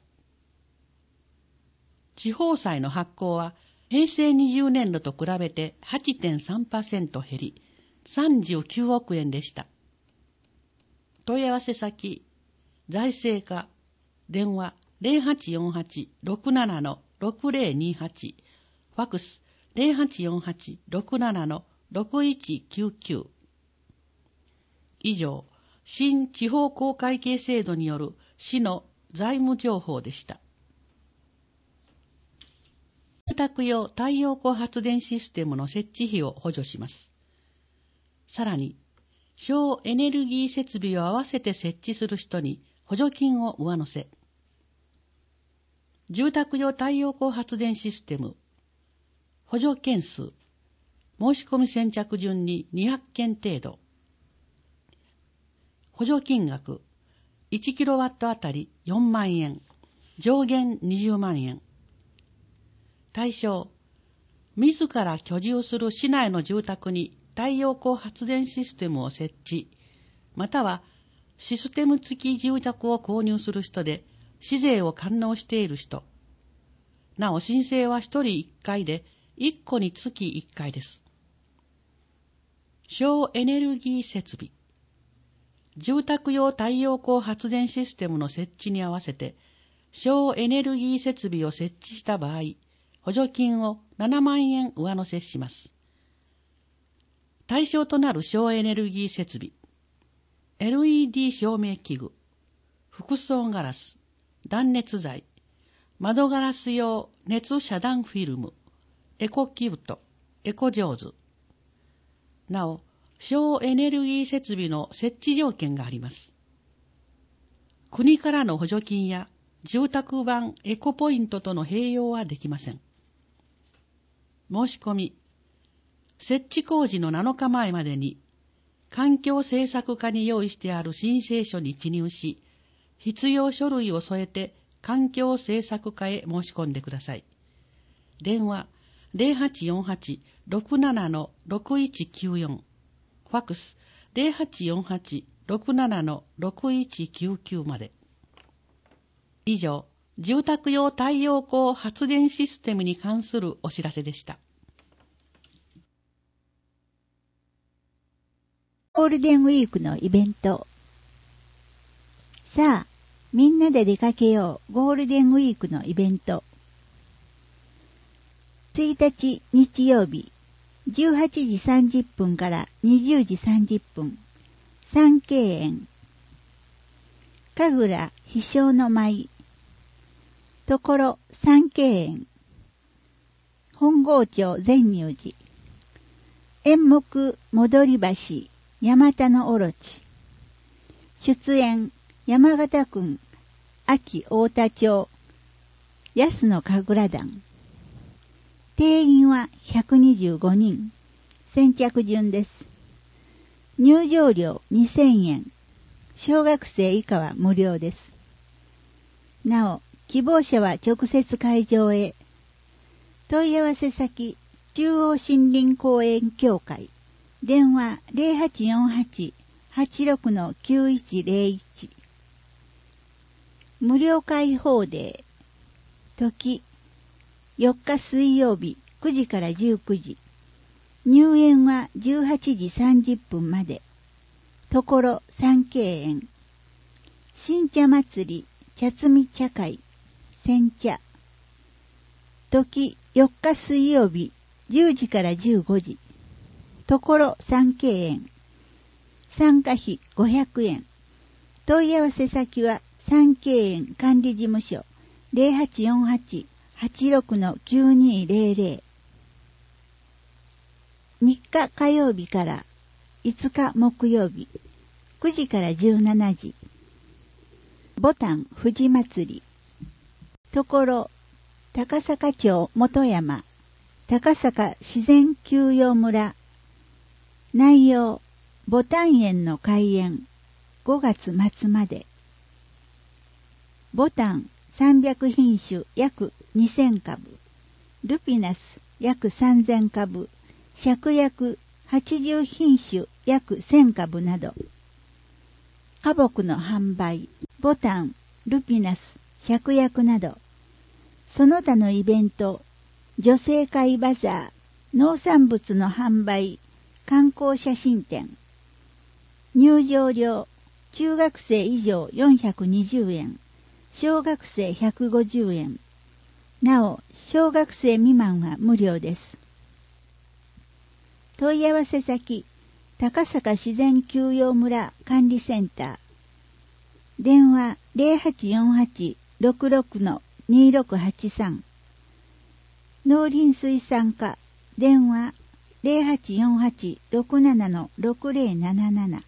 地方債の発行は平成20年度と比べて 8.3% 減り、39億円でした。問い合わせ先、財政課、電話 0848-67-6028、ファクス 0848-67-6199。以上、新地方公会計制度による市の財務情報でした。住宅用太陽光発電システムの設置費を補助します。さらに、省エネルギー設備を合わせて設置する人に補助金を上乗せ。住宅用太陽光発電システム、補助件数、申し込み先着順に200件程度。補助金額、1キロワットあたり4万円、上限20万円。対象、自ら居住する市内の住宅に太陽光発電システムを設置、またはシステム付き住宅を購入する人で、市税を完納している人。なお、申請は1人1回で、1戸につき1回です。省エネルギー設備。住宅用太陽光発電システムの設置に合わせて、省エネルギー設備を設置した場合、補助金を7万円上乗せします。対象となる省エネルギー設備、LED 照明器具、複層ガラス、断熱材、窓ガラス用熱遮断フィルム、エコキュート、エコジョーズ。なお、省エネルギー設備の設置条件があります。国からの補助金や住宅版エコポイントとの併用はできません。申し込み、設置工事の7日前までに、環境政策課に用意してある申請書に記入し、必要書類を添えて環境政策課へ申し込んでください。電話0848-67-6194、ファクス0848-67-6199まで。以上、住宅用太陽光発電システムに関するお知らせでした。 ゴールデンウィークのイベント。さあ、みんなで出かけよう。ゴールデンウィークのイベント。1日日曜日、18時30分から20時30分、三溪園。神楽飛翔の舞。ところ三溪園。本郷町善入寺。演目戻り橋、山田のオロチ。出演山形郡安芸太田町安野神楽団。定員は125人。先着順です。入場料2000円。小学生以下は無料です。なお、希望者は直接会場へ。問い合わせ先、中央森林公園協会。電話 0848-86-9101。無料開放デー。時、4日水曜日9時から19時。入園は18時30分まで。ところ三溪園。新茶祭り、茶摘み茶会、煎茶。時4日水曜日10時から15時。ところ三溪園。参加費500円。問い合わせ先は三溪園管理事務所 0848-86-9200。3日火曜日から5日木曜日9時から17時。ボタン富士祭り。ところ高坂町元山高坂自然休養村。内容ボタン園の開園5月末まで。ボタン300品種約2000株。ルピナス約3000株。芍薬80品種約1000株など。花木の販売、ボタン、ルピナス、芍薬など。その他のイベント、女性会バザー、農産物の販売、観光写真展。入場料、中学生以上420円、小学生150円。なお、小学生未満は無料です。問い合わせ先、高坂自然休養村管理センター。電話 0848-66-2683。農林水産課。電話 0848-67-6077。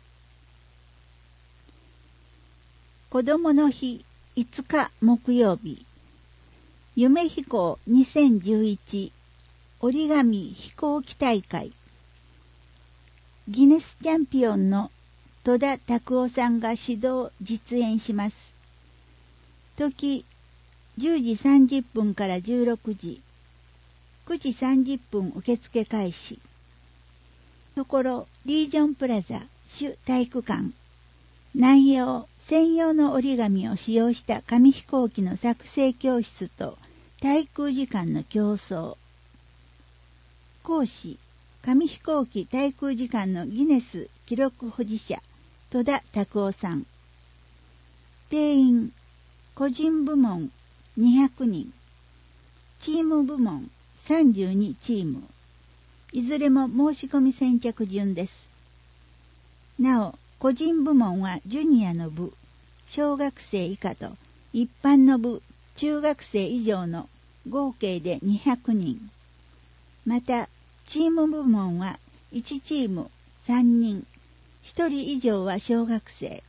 子どもの日5日木曜日。夢飛行2011折り紙飛行機大会。ギネスチャンピオンの戸田拓夫さんが指導実演します。時10時30分から16時、9時30分受付開始。ところリージョンプラザ主体育館。内容専用の折り紙を使用した紙飛行機の作成教室と滞空時間の競争。講師紙飛行機滞空時間のギネス記録保持者戸田拓夫さん。定員個人部門200人、チーム部門32チーム。いずれも申し込み先着順です。なお、個人部門はジュニアの部、小学生以下と一般の部、中学生以上の合計で200人。また、チーム部門は1チーム3人、1人以上は小学生。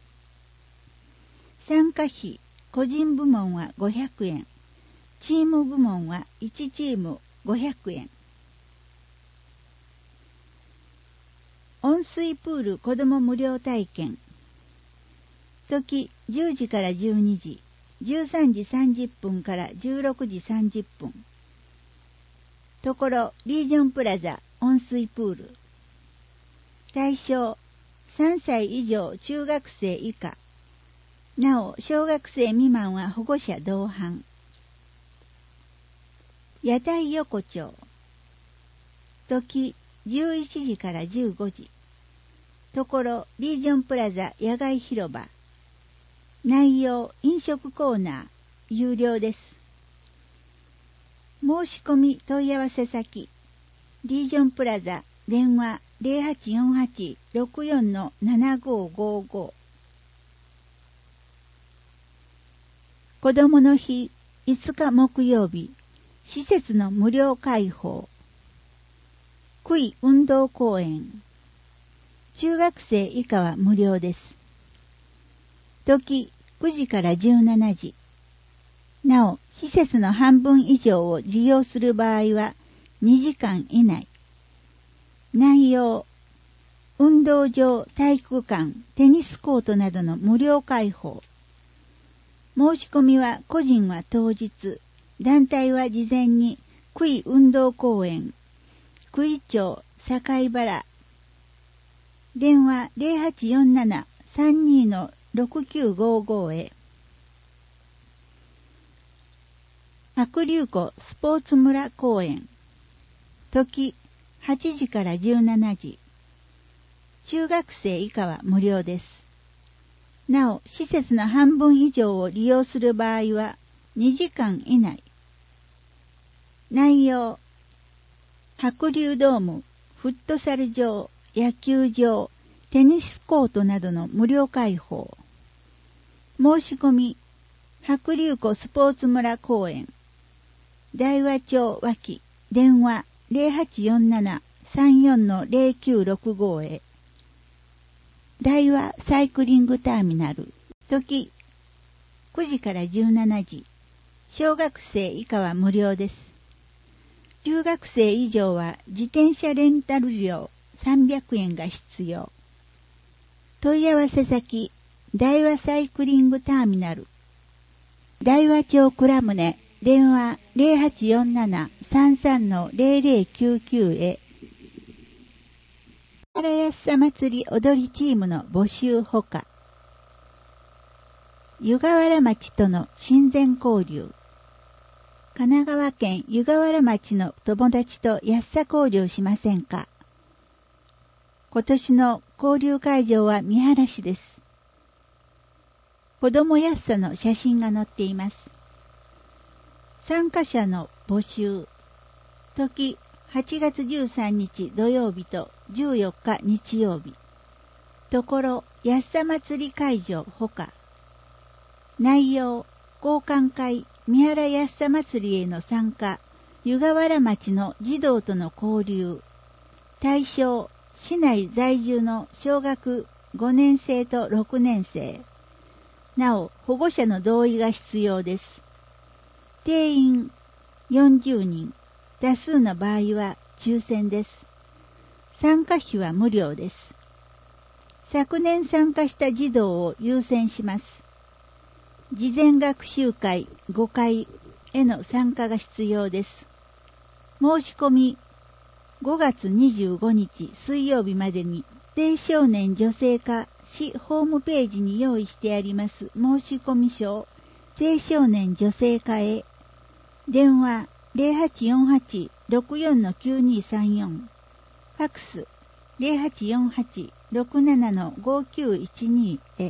参加費、個人部門は500円、チーム部門は1チーム500円。温水プール子ども無料体験。時10時から12時、13時30分から16時30分。ところリージョンプラザ温水プール。対象3歳以上中学生以下。なお小学生未満は保護者同伴。屋台横丁。時11時から15時。 ところリージョンプラザ野外広場。内容飲食コーナー有料です。申し込み問い合わせ先リージョンプラザ電話 0848-64-7555。子どもの日5日木曜日、施設の無料開放。区域運動公園。中学生以下は無料です。時9時から17時。なお、施設の半分以上を利用する場合は2時間以内。内容、運動場、体育館、テニスコートなどの無料開放。申し込みは個人は当日、団体は事前に区域運動公園、区域町境原、電話 0847-32-6955 へ。白龍湖スポーツ村公園。時8時から17時。中学生以下は無料です。なお、施設の半分以上を利用する場合は2時間以内。内容、白龍ドーム、フットサル場、野球場、テニスコートなどの無料開放。申し込み、白龍湖スポーツ村公園。大和町脇、電話 0847-34-0965 へ。大和サイクリングターミナル。時9時から17時。小学生以下は無料です。中学生以上は自転車レンタル料300円が必要。問い合わせ先、大和サイクリングターミナル。大和町倉宗、電話 0847-33-0099 へ。原安さ祭り踊りチームの募集ほか。湯河原町との親善交流。神奈川県湯河原町の友達と安さ交流しませんか。今年の交流会場は三原市です。子ども安さの写真が載っています。参加者の募集。時8月13日土曜日と14日日曜日。ところ安さ祭り会場ほか。内容、交換会三原安さ祭りへの参加、湯河原町の児童との交流。対象、市内在住の小学5年生と6年生。なお、保護者の同意が必要です。定員40人。多数の場合は抽選です。参加費は無料です。昨年参加した児童を優先します。事前学習会5回への参加が必要です。申し込み5月25日水曜日までに青少年女性課市ホームページに用意してあります申し込み書青少年女性課へ。電話0848-64-9234。ファクス 0848-67-5912 へ。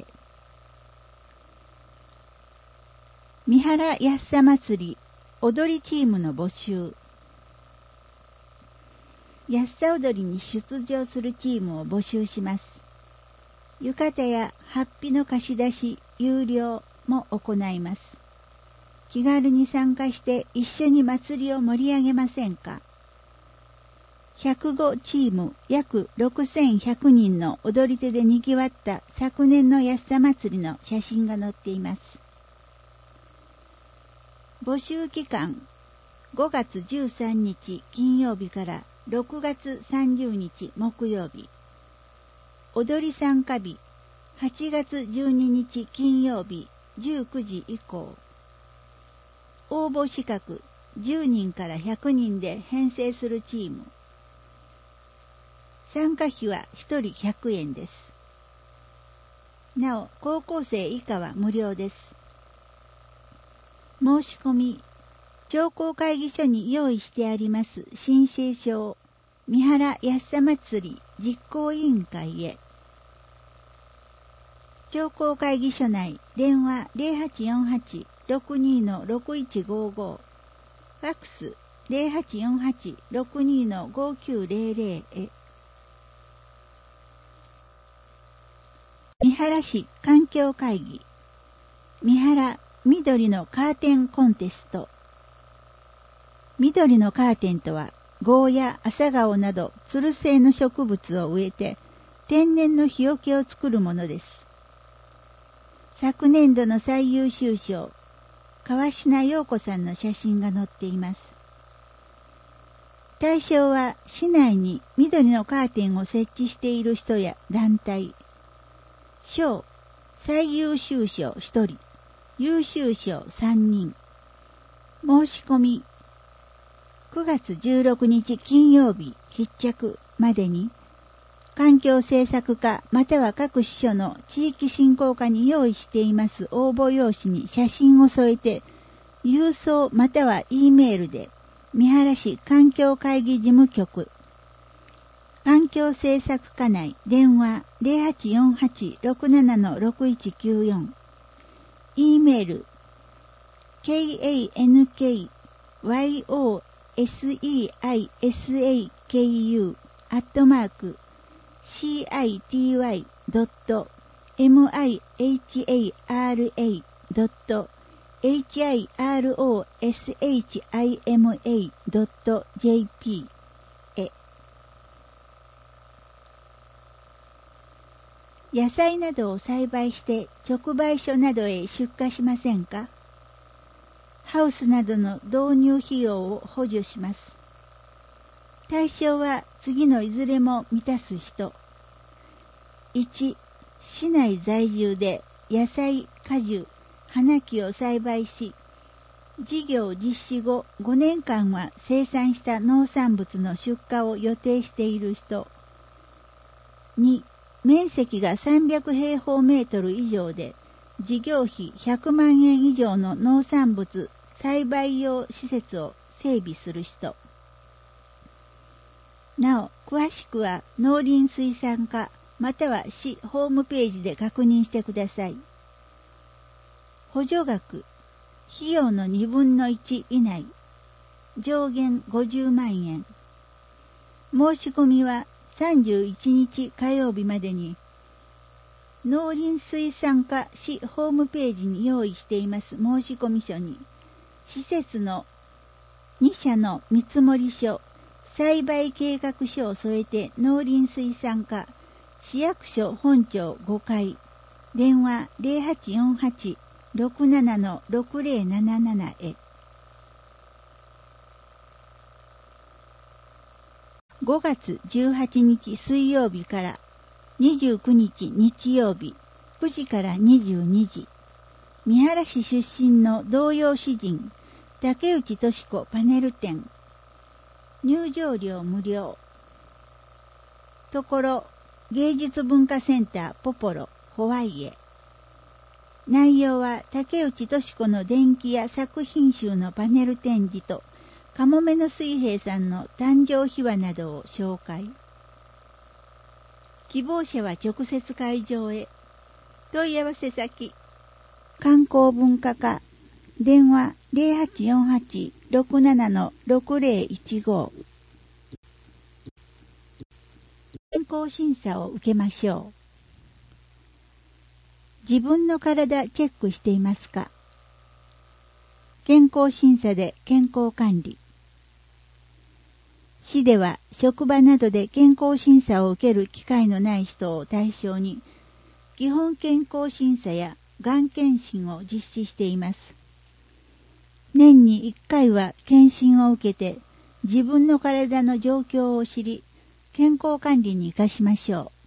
三原安さ祭り踊りチームの募集。安さ踊りに出場するチームを募集します。浴衣や法被の貸し出し有料も行います。気軽に参加して一緒に祭りを盛り上げませんか。105チーム約6100人の踊り手で賑わった昨年の安さ祭りの写真が載っています。募集期間5月13日金曜日から6月30日木曜日。踊り参加日8月12日金曜日19時以降。応募資格10人から100人で編成するチーム。参加費は1人100円です。なお、高校生以下は無料です。申し込み、商工会議所に用意してあります申請書を三原安さ祭り実行委員会へ。 商工会議所内、電話 0848-62-6155、ファックス 0848-62-5900 へ。三原市環境会議、三原緑のカーテンコンテスト。緑のカーテンとは、ゴーヤ、朝顔などつる性の植物を植えて天然の日よけを作るものです。昨年度の最優秀賞、川品陽子さんの写真が載っています。対象は市内に緑のカーテンを設置している人や団体。賞、最優秀賞1人、優秀賞3人。申し込み、9月16日金曜日必着までに、環境政策課または各支所の地域振興課に用意しています応募用紙に写真を添えて、郵送または E メールで、三原市環境会議事務局、環境政策課内電話 0848-67-6194、E メール city@city-hira.hirosima.jp へ。野菜などを栽培して直売所などへ出荷しませんか？ハウスなどの導入費用を補助します。対象は次のいずれも満たす人。1、市内在住で野菜、果樹、花木を栽培し、事業実施後5年間は生産した農産物の出荷を予定している人。2、面積が300平方メートル以上で、事業費100万円以上の農産物栽培用施設を整備する人。なお、詳しくは農林水産課または市ホームページで確認してください。補助額、費用の2分の1以内、上限50万円。申し込みは31日火曜日までに、農林水産課市ホームページに用意しています申し込み書に、施設の2社の見積書、栽培計画書を添えて農林水産課市役所本庁5階、電話 0848-67-6077 へ。5月18日水曜日から29日日曜日9時から22時、三原市出身の童謡詩人竹内俊子パネル展。入場料無料。ところ芸術文化センターポポロホワイへ。内容は竹内俊子の伝記や作品集のパネル展示とかもめの水平さんの誕生秘話などを紹介。希望者は直接会場へ。問い合わせ先、観光文化課、電話 0848-67-6015。健康審査を受けましょう。自分の体チェックしていますか？健康審査で健康管理。市では職場などで健康審査を受ける機会のない人を対象に、基本健康審査やがん検診を実施しています。年に1回は検診を受けて、自分の体の状況を知り、健康管理に生かしましょう。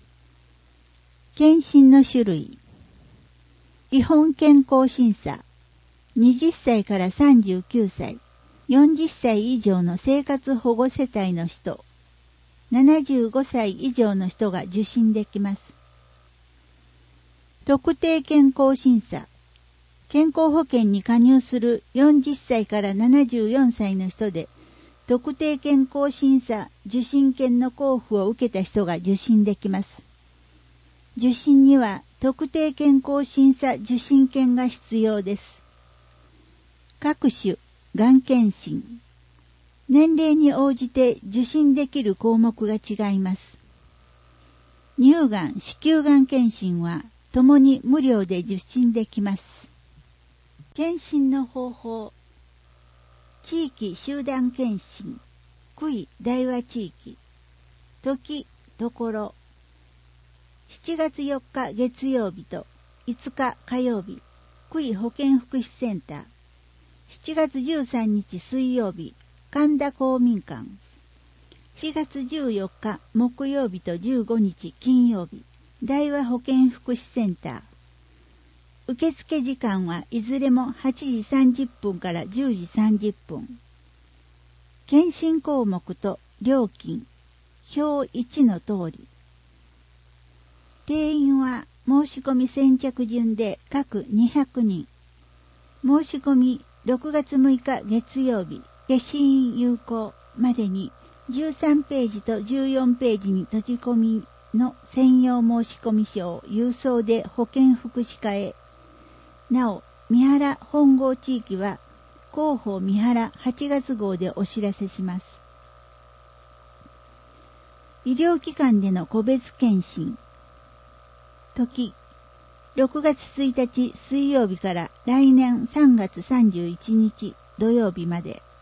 検診の種類。基本健康審査。20歳から39歳、40歳以上の生活保護世帯の人、75歳以上の人が受診できます。特定健康審査。健康保険に加入する40歳から74歳の人で、特定健康審査受診券の交付を受けた人が受診できます。受診には特定健康審査受診券が必要です。各種がん検診、年齢に応じて受診できる項目が違います。乳がん、子宮がん検診はともに無料で受診できます。検診の方法、地域集団検診、区域大和地域、時、ところ、7月4日月曜日と5日火曜日、区域保健福祉センター、7月13日水曜日、神田公民館、7月14日木曜日と15日金曜日、大和保健福祉センター。受付時間はいずれも8時30分から10時30分。検診項目と料金、表1の通り。定員は申し込み先着順で各200人。申し込み6月6日月曜日、消印有効までに13ページと14ページに閉じ込みの専用申し込み書を郵送で保健福祉課へ。なお、三原本郷地域は広報三原8月号でお知らせします。医療機関での個別検診。時、6月1日水曜日から来年3月31日土曜日まで。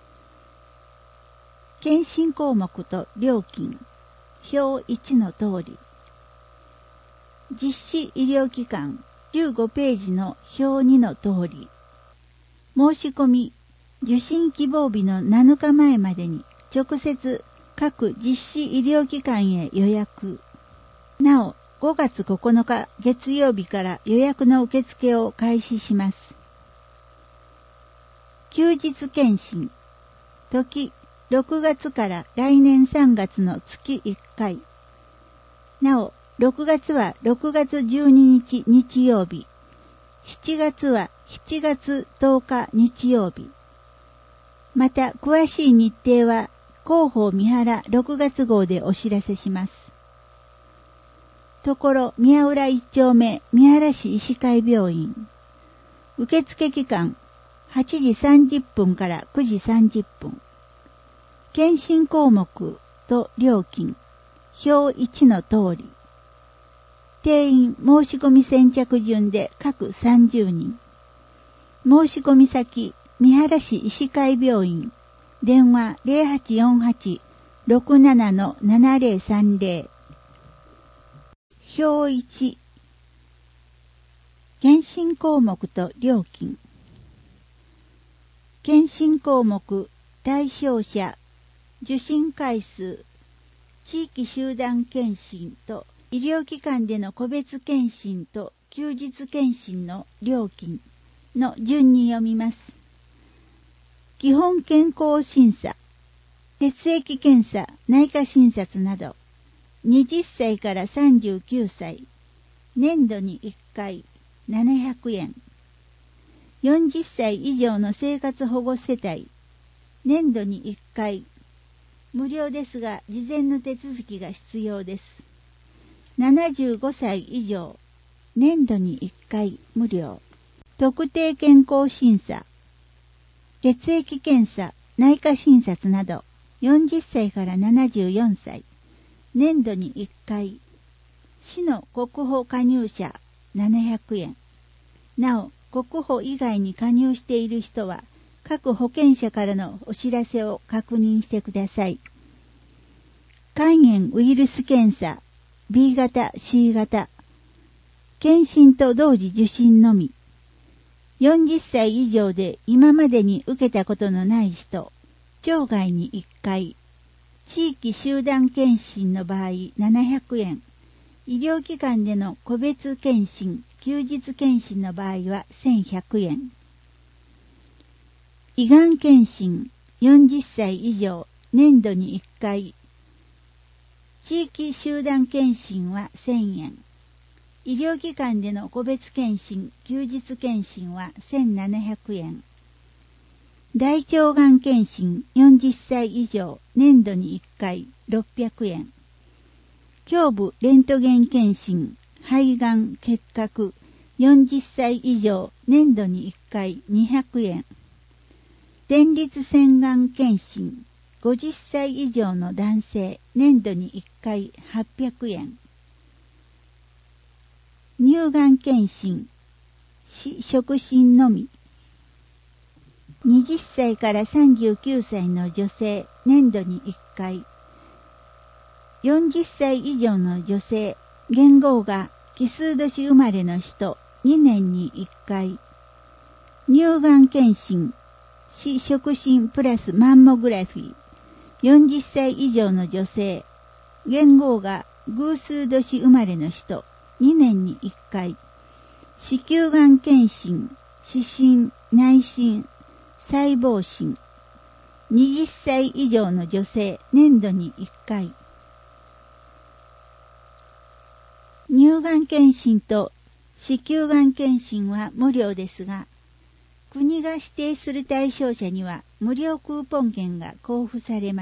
検診項目と料金、表1の通り。実施医療機関15ページの表2の通り。申し込み、受診希望日の7日前までに直接各実施医療機関へ予約。なお、5月9日月曜日から予約の受付を開始します。休日検診。時、6月から来年3月の月1回。なお、6月は6月12日日曜日。7月は7月10日日曜日。また、詳しい日程は広報三原6月号でお知らせします。ところ宮浦1丁目三原市医師会病院。受付期間8時30分から9時30分。検診項目と料金、表1の通り。定員申し込み先着順で各30人。申し込み先、三原市医師会病院。電話 0848-67-7030。表1。検診項目と料金。検診項目、対象者、受診回数、地域集団検診と医療機関での個別検診と休日検診の料金の順に読みます。基本健康審査、血液検査、内科診察など、20歳から39歳、年度に1回700円。40歳以上の生活保護世帯、年度に1回、無料ですが事前の手続きが必要です。75歳以上、年度に1回無料。特定健康審査、血液検査、内科診察など、40歳から74歳、年度に1回。市の国保加入者700円。なお、国保以外に加入している人は、各保険者からのお知らせを確認してください。肝炎ウイルス検査、B 型、C 型。検診と同時受診のみ。40歳以上で今までに受けたことのない人、町外に1回。地域集団検診の場合700円。医療機関での個別検診、休日検診の場合は1100円。胃がん検診、40歳以上、年度に1回。地域集団検診は1000円。医療機関での個別検診、休日検診は1700円。大腸がん検診40歳以上、年度に1回600円。胸部レントゲン検診肺がん結核40歳以上年度に1回200円。前立腺がん検診50歳以上の男性年度に1回800円。乳がん検診触診のみ。20歳から39歳の女性年度に1回。40歳以上の女性元号が奇数年生まれの人2年に1回。乳がん検診触診プラスマンモグラフィー40歳以上の女性元号が偶数年生まれの人2年に1回。子宮がん検診視診内診細胞診20歳以上の女性年度に1回。乳がん検診と子宮がん検診は無料ですが、国が指定する対象者には無料クーポン券が交付されます。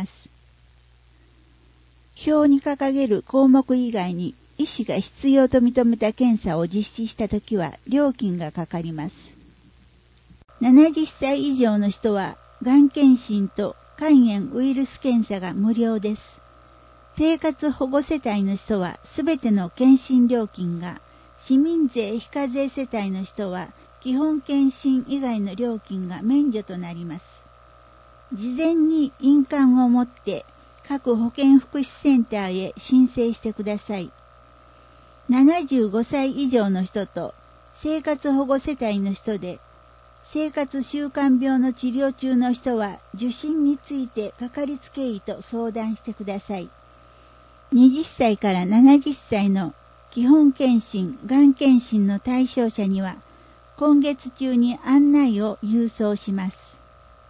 表に掲げる項目以外に医師が必要と認めた検査を実施したときは料金がかかります。70歳以上の人はがん検診と肝炎ウイルス検査が無料です。生活保護世帯の人はすべての検診料金が、市民税非課税世帯の人は基本検診以外の料金が免除となります。事前に印鑑を持って各保健福祉センターへ申請してください。75歳以上の人と生活保護世帯の人で、生活習慣病の治療中の人は受診についてかかりつけ医と相談してください。20歳から70歳の基本検診、がん検診の対象者には今月中に案内を郵送します。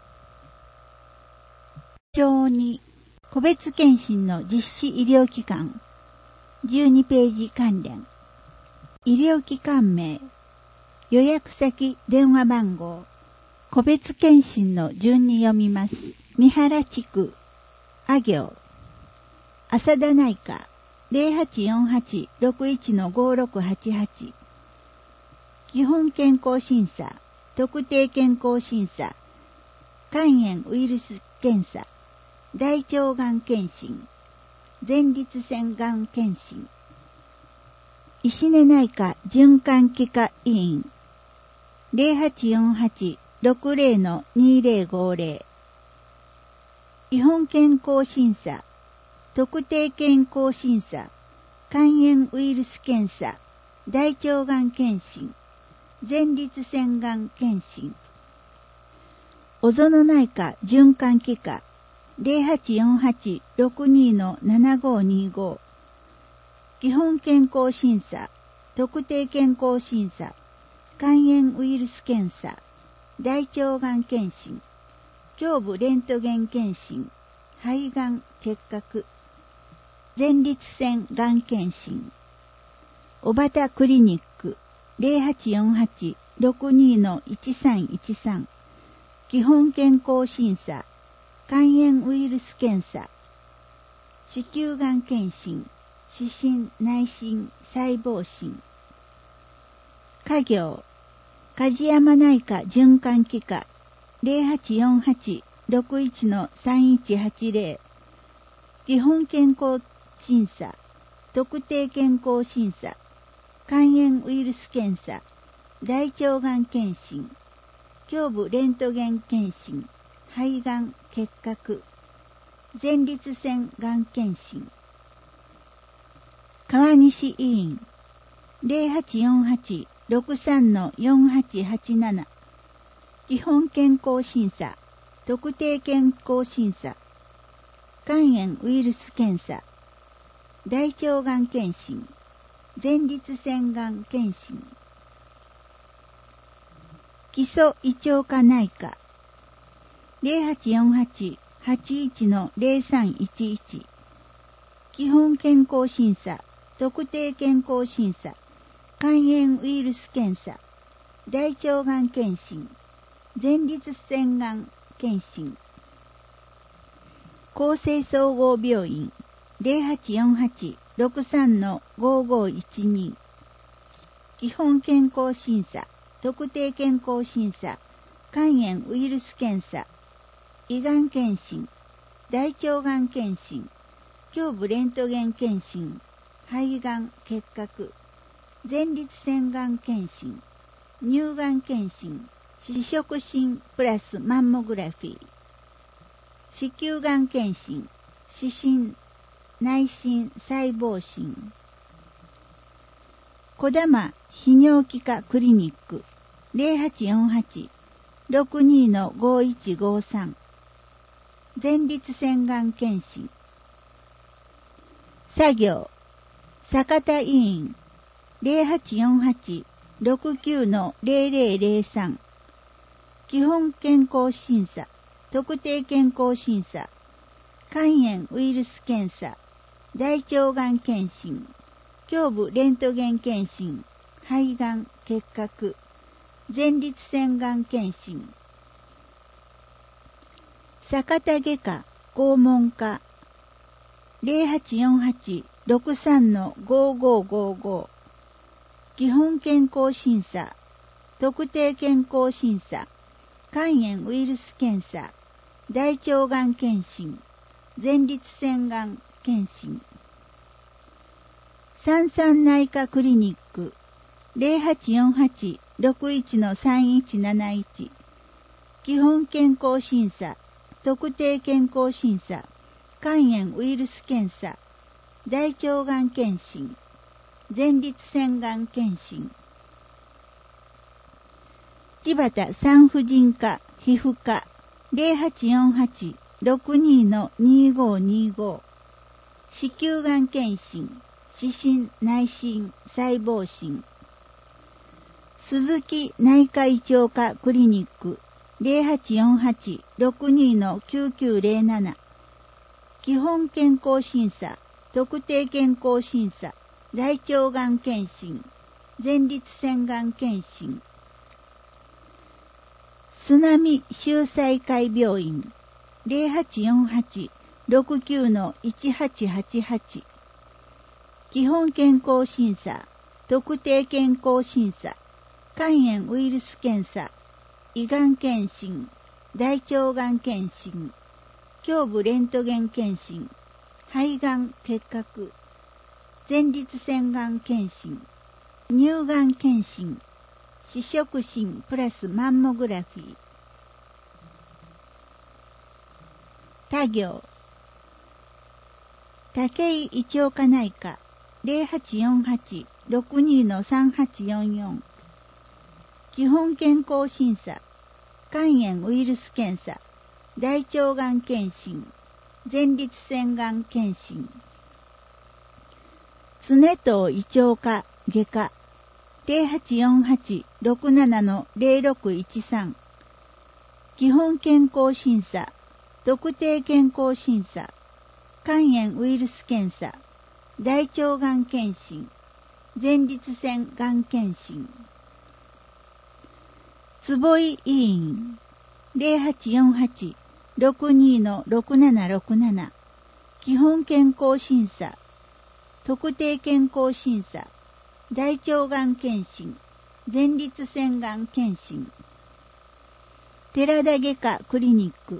表2、個別検診の実施医療機関12ページ関連。医療機関名、予約先、電話番号、個別検診の順に読みます。三原地区、阿行、浅田内科、0848-61-5688。基本健康審査、特定健康審査、肝炎ウイルス検査、大腸がん検診、前立腺がん検診。石根内科循環器科医院、0848-60-2050。基本健康審査、特定健康審査、肝炎ウイルス検査、大腸がん検診、前立腺がん検診。小園内科循環器科、0848-62-7525。基本健康審査、特定健康審査、肝炎ウイルス検査、大腸がん検診、胸部レントゲン検診、肺がん結核、前立腺がん検診。小畑クリニック 0848-62-1313。基本健康審査、肝炎ウイルス検査、子宮がん検診、視診内診細胞診。家業、梶山内科循環器科 0848-61-3180。基本健康審査、特定健康審査、肝炎ウイルス検査、大腸がん検診、胸部レントゲン検診、肺がん結核、前立腺がん検診。川西医院 0848-63-4887。基本健康審査、特定健康審査、肝炎ウイルス検査、大腸がん検診、前立腺がん検診。基礎胃腸科内科 0848-81-0311。基本健康審査、特定健康審査、肝炎ウイルス検査、大腸がん検診、前立腺がん検診。厚生総合病院 0848-63-5512。 基本健康審査、特定健康審査、肝炎ウイルス検査、胃がん検診、大腸がん検診、胸部レントゲン検診、肺がん結核、前立腺がん検診、乳がん検診、視触診プラスマンモグラフィー、子宮がん検診、視診、内診細胞診。児玉泌尿器科クリニック 0848-62-5153 前立腺がん検診。作業坂田医院 0848-69-0003 基本健康審査、特定健康審査、肝炎ウイルス検査、大腸がん検診、胸部レントゲン検診、肺がん結核、前立腺がん検診。坂田外科肛門科 0848-63-5555 基本健康審査、特定健康審査、肝炎ウイルス検査、大腸がん検診、前立腺がん検診。三三内科クリニック 0848-61-3171 基本健康審査、特定健康審査、肝炎ウイルス検査、大腸がん検診、前立腺がん検診。千葉産婦人科皮膚科 0848-62-2525 子宮がん検診、視診内診細胞診。鈴木内科胃腸科クリニック 0848-62-9907 基本健康審査、特定健康審査、大腸がん検診、前立腺がん検診。津波秀才会病院 0848-69-1888 基本健康審査、特定健康審査、肝炎ウイルス検査、胃がん検診、大腸がん検診、胸部レントゲン検診、肺がん結核、前立腺がん検診、乳がん検診、視触診プラスマンモグラフィー。他行武井胃腸科内科 0848-62-3844 基本健康審査、肝炎ウイルス検査、大腸がん検診、前立腺がん検診。常藤胃腸科外科 0848-67-0613 基本健康審査、特定健康審査、肝炎ウイルス検査、大腸がん検診、前立腺がん検診。坪井医院 0848-62-6767 基本健康審査、特定健康審査、大腸がん検診、前立腺がん検診。寺田外科クリニック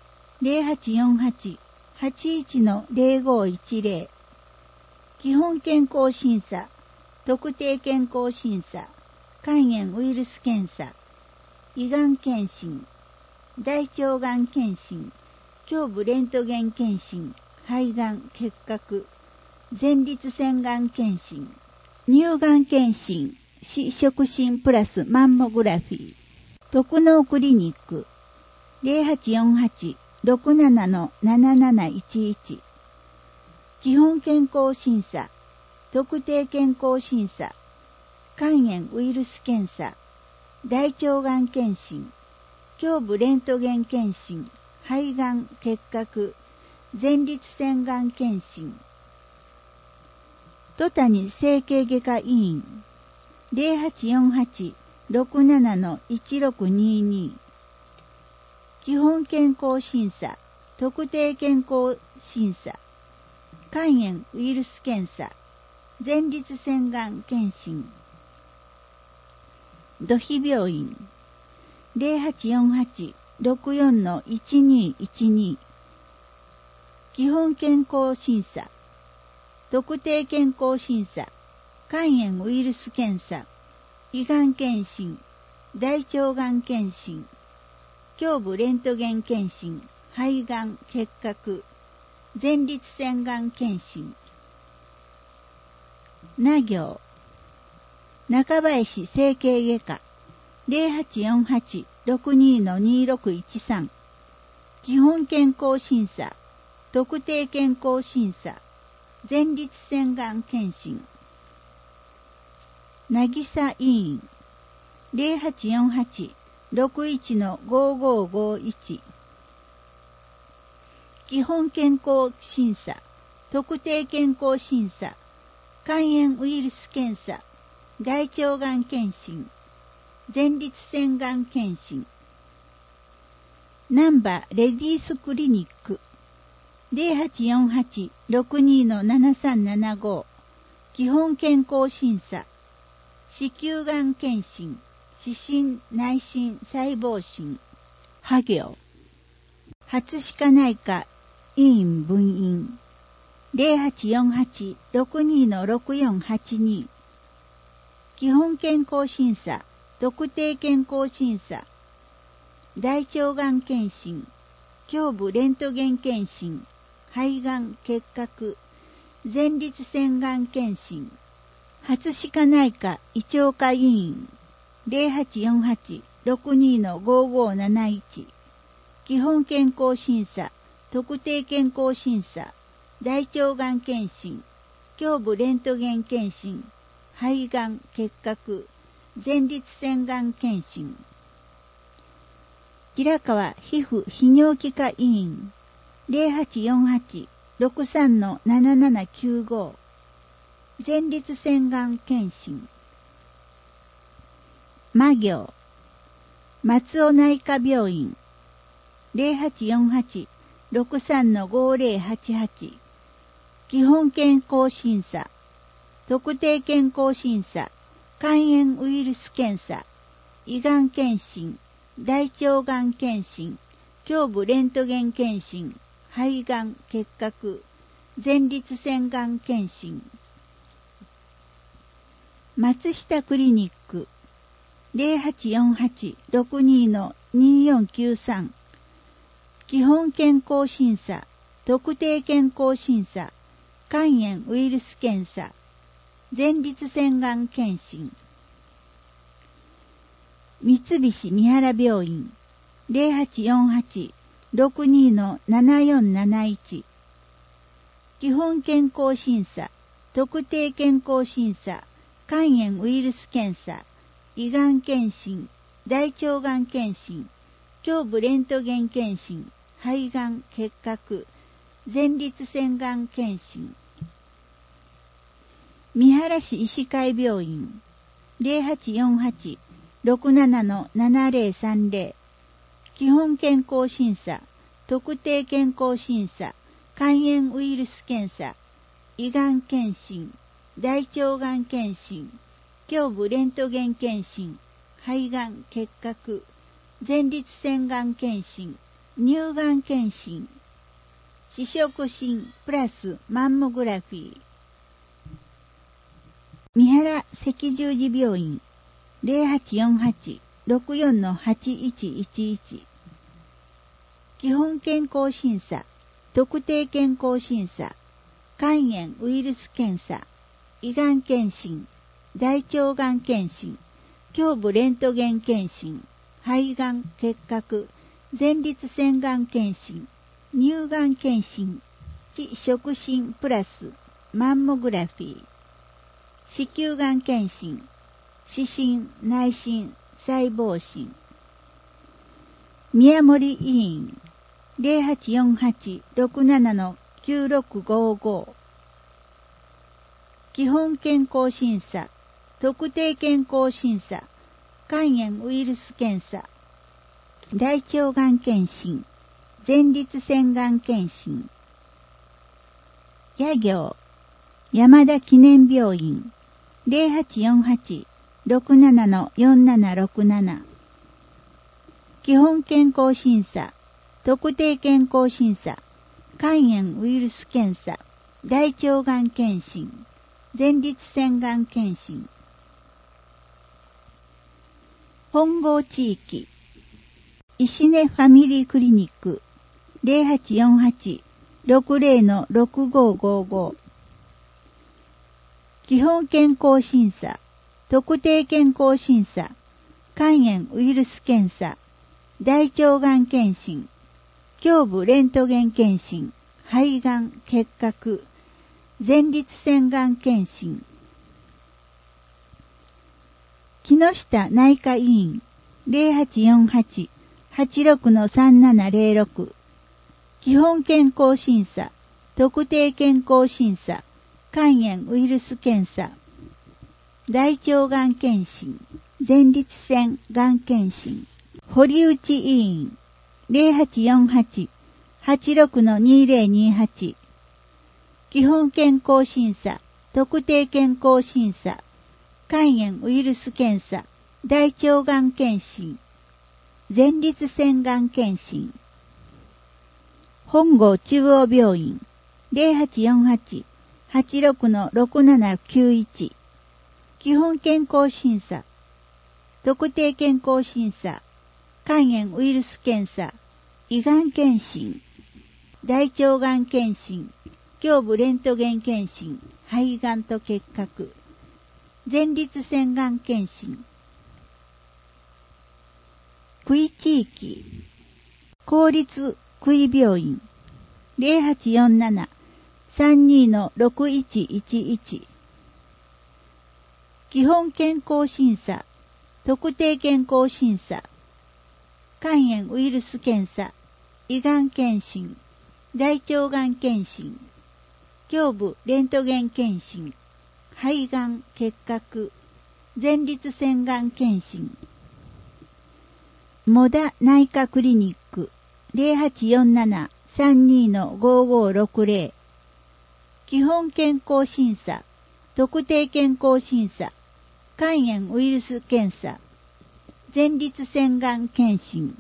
0848-81-0510 基本健康審査、特定健康審査、肝炎ウイルス検査、胃がん検診、大腸がん検診、胸部レントゲン検診、肺がん結核、前立腺がん検診、乳がん検診、視触診プラスマンモグラフィー。特納クリニック 0848-67-7711 基本健康審査、特定健康審査、肝炎ウイルス検査、大腸がん検診、胸部レントゲン検診、肺がん結核、前立腺がん検診。戸谷整形外科医院 0848-67-1622 基本健康審査、特定健康審査、肝炎ウイルス検査、前立腺がん検診。 土肥病院 0848-64-1212 基本健康審査特定健康審査肝炎ウイルス検査胃がん検診大腸がん検診胸部レントゲン検診肺がん結核前立腺がん検診名行中林整形外科 0848-62-2613 基本健康審査特定健康審査前立腺がん検診渚医院 0848-61-5551 基本健康審査特定健康審査肝炎ウイルス検査大腸がん検診前立腺がん検診難波レディースクリニック 0848-62-7375 基本健康審査子宮がん検診視診内診細胞診派行初歯科内科医院分院 0848-62-6482 基本健康審査特定健康審査大腸がん検診胸部レントゲン検診肺がん結核前立腺がん検診初歯科内科胃腸科医院 0848-62-5571 基本健康審査特定健康審査大腸がん検診胸部レントゲン検診肺がん結核前立腺がん検診平川皮膚泌尿器科医院 0848-63-7795 前立腺がん検診魔行松尾内科病院 0848-63-5088 基本健康審査特定健康審査肝炎ウイルス検査胃がん検診大腸がん検診胸部レントゲン検診肺がん結核前立腺がん検診松下クリニック 0848-62-2493 基本健康審査特定健康審査肝炎ウイルス検査前立腺がん検診三菱三原病院 0848-62-7471 基本健康審査特定健康審査肝炎ウイルス検査胃がん検診大腸がん検診胸部レントゲン検診肺がん結核前立腺がん検診三原市医師会病院 0848-67-7030 基本健康審査特定健康審査肝炎ウイルス検査胃がん検診大腸がん検診胸部レントゲン検診肺がん結核前立腺がん検診乳がん検診視触診プラスマンモグラフィー三原赤十字病院 0848-64-8111 基本健康審査特定健康審査肝炎ウイルス検査胃がん検診大腸がん検診胸部レントゲン検診肺がん結核前立腺がん検診乳がん検診視触診プラスマンモグラフィー子宮がん検診視診内診細胞診宮森医院 0848-67-9655 基本健康審査特定健康審査肝炎ウイルス検査大腸がん検診前立腺がん検診夜行山田記念病院 67-4767。基本健康審査、特定健康審査、肝炎ウイルス検査、大腸がん検診、前立腺がん検診。本郷地域、石根ファミリークリニック、0848-60-6555。基本健康審査、特定健康審査、肝炎ウイルス検査、大腸がん検診、胸部レントゲン検診、肺がん、結核、前立腺がん検診。木下内科医院、0848-86-3706。基本健康審査、特定健康審査、肝炎ウイルス検査、大腸がん検診、前立腺がん検診。堀内医院、0848-86-2028。基本健康審査、特定健康審査、肝炎ウイルス検査、大腸がん検診、前立腺がん検診。本郷中央病院、0848-86-6791。基本健康審査、特定健康審査、肝炎ウイルス検査、胃がん検診、大腸がん検診、胸部レントゲン検診、肺がんと結核、前立腺がん検診。久井地域、公立久井病院、0847-32-6111。基本健康審査、特定健康審査、肝炎ウイルス検査、胃がん検診、大腸がん検診、胸部レントゲン検診、肺がん、結核、前立腺がん検診。モダ内科クリニック、0847-32-5560。基本健康審査、特定健康審査、肝炎ウイルス検査、前立腺がん検診。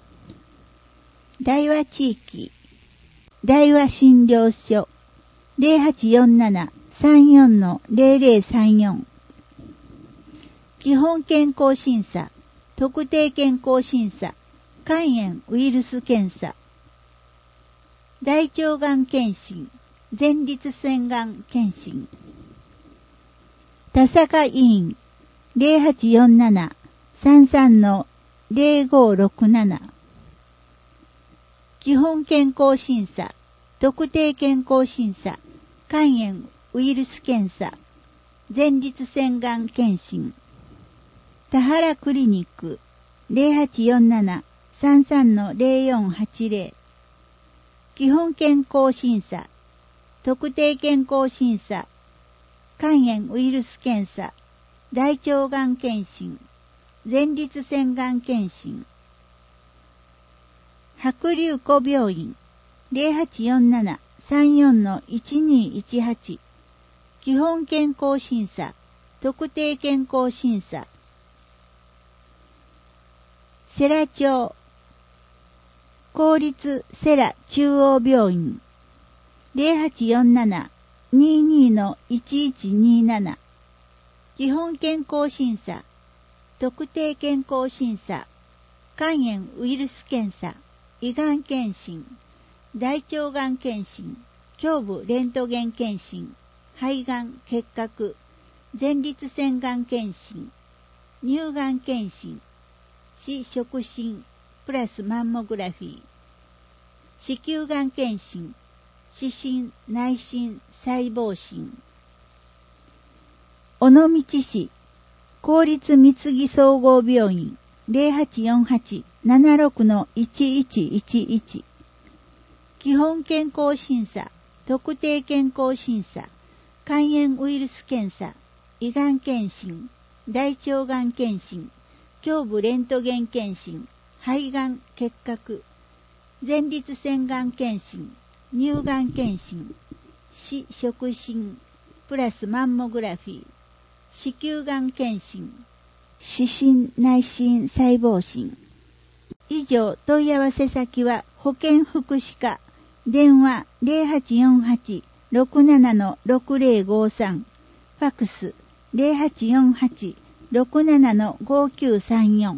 大和地域、大和診療所、0847-34-0034。基本健康審査、特定健康審査、肝炎ウイルス検査、大腸がん検診、前立腺がん検診。田坂医院、0847-33-0567。基本健康審査、特定健康審査、肝炎ウイルス検査、前立腺がん検診。田原クリニック、0847-33-0480。基本健康審査、特定健康審査、肝炎ウイルス検査、大腸がん検診、前立腺がん検診。白龍湖病院、0847-34-1218。基本健康審査、特定健康審査。世羅町、公立世羅中央病院、0847-22-1127。基本健康審査、特定健康審査、肝炎ウイルス検査、胃がん検診、大腸がん検診、胸部レントゲン検診、肺がん、結核、前立腺がん検診、乳がん検診、視触診プラスマンモグラフィー、子宮がん検診、視診、内診、細胞診。尾道市公立三木総合病院、0848-76-1111。基本健康審査、特定健康審査、肝炎ウイルス検査、胃がん検診、大腸がん検診、胸部レントゲン検診、肺がん、結核、前立腺がん検診、乳がん検診、視触診プラスマンモグラフィー、子宮がん検診、 視診内診細胞診。以上、問い合わせ先は保健福祉課、電話 0848-67-6053、ファクス 0848-67-5934。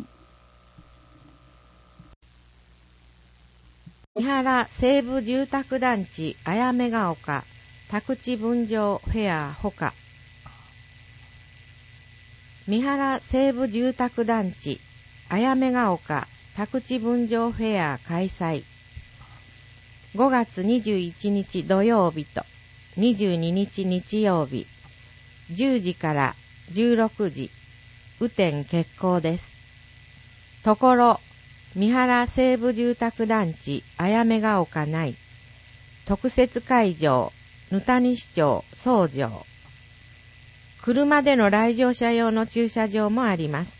三原西部住宅団地あやめが丘宅地分譲フェアほか。三原西部住宅団地あやめが丘宅地分譲フェア開催。5月21日土曜日と22日日曜日、10時から16時、雨天決行です。ところ、三原西部住宅団地あやめが丘内、特設会場、ぬたに市町総場。車での来場者用の駐車場もあります。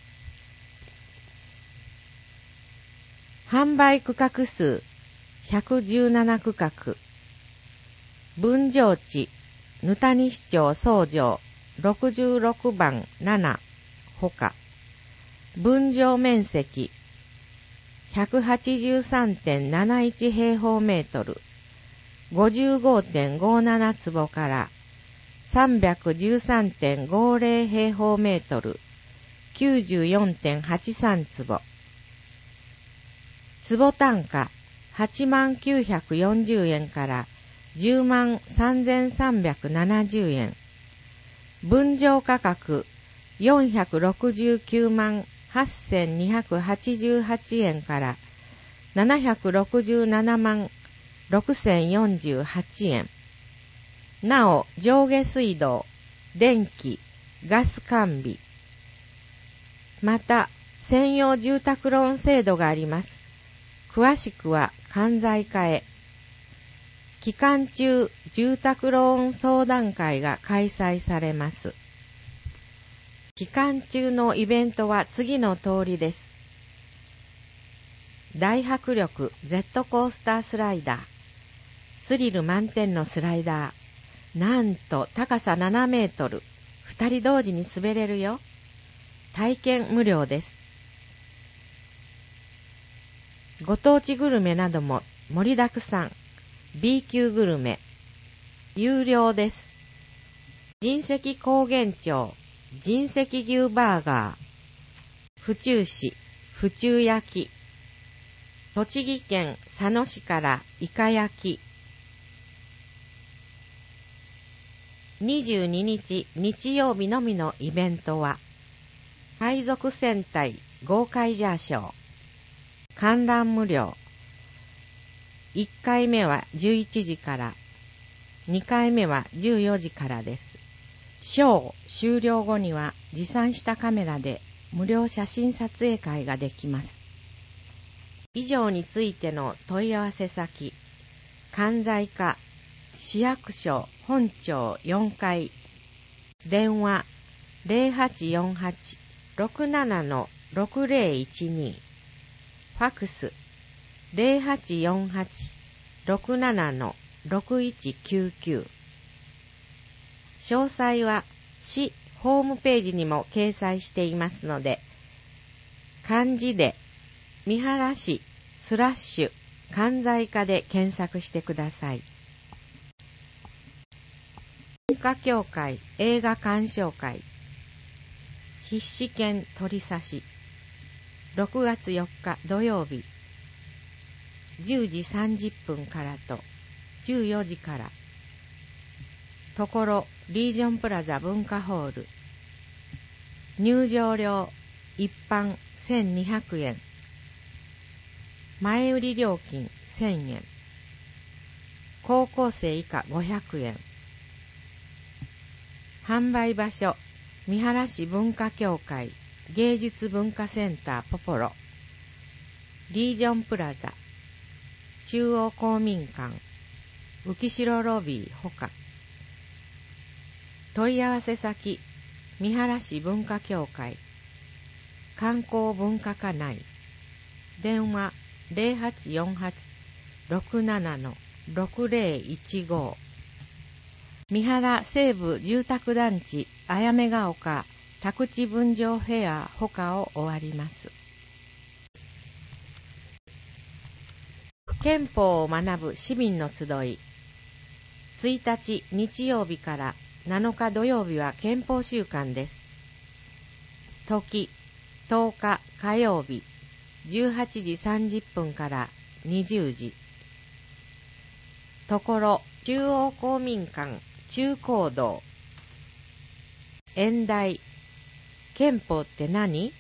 販売区画数117区画。分譲地、ぬたに市町総場66番7ほか。分譲面積 183.71 平方メートル、55.57 坪から313.50 平方メートル、94.83 坪。坪単価8940円から103,370円。分譲価格469,8288円から767,6048円。なお、上下水道、電気、ガス完備。また、専用住宅ローン制度があります。詳しくは関西課へ。期間中、住宅ローン相談会が開催されます。期間中のイベントは次の通りです。大迫力ジェットコースタースライダー。スリル満点のスライダー。なんと高さ7メートル。2人同時に滑れるよ。体験無料です。ご当地グルメなども盛りだくさん。B 級グルメ。有料です。神石高原町神石牛バーガー。府中市府中焼き。栃木県佐野市からイカ焼き。22日日曜日のみのイベントは海賊戦隊ゴーカイジャーショー。観覧無料。1回目は11時から、2回目は14時からです。ショー終了後には持参したカメラで無料写真撮影会ができます。以上についての問い合わせ先、関西課市役所本庁4階、電話 0848-67-6012、ファクス 0848-67-6199。詳細は市ホームページにも掲載していますので、漢字で三原市/関西課で検索してください。文化協会映画鑑賞会必死券取り差し6月4日土曜日10時30分からと14時から。ところリージョンプラザ文化ホール。入場料一般1200円。前売り料金1000円。高校生以下500円。販売場所三原市文化協会芸術文化センターポポロ。リージョンプラザ中央公民館浮城ロビーほか。問い合わせ先三原市文化協会観光文化課内。電話 0848-67-6015。三原西部住宅団地あやめが丘宅地分譲フェア他を終わります。憲法を学ぶ市民の集い。1日日曜日から7日土曜日は憲法週間です。時10日火曜日18時30分から20時。ところ中央公民館中講堂。演題憲法って何？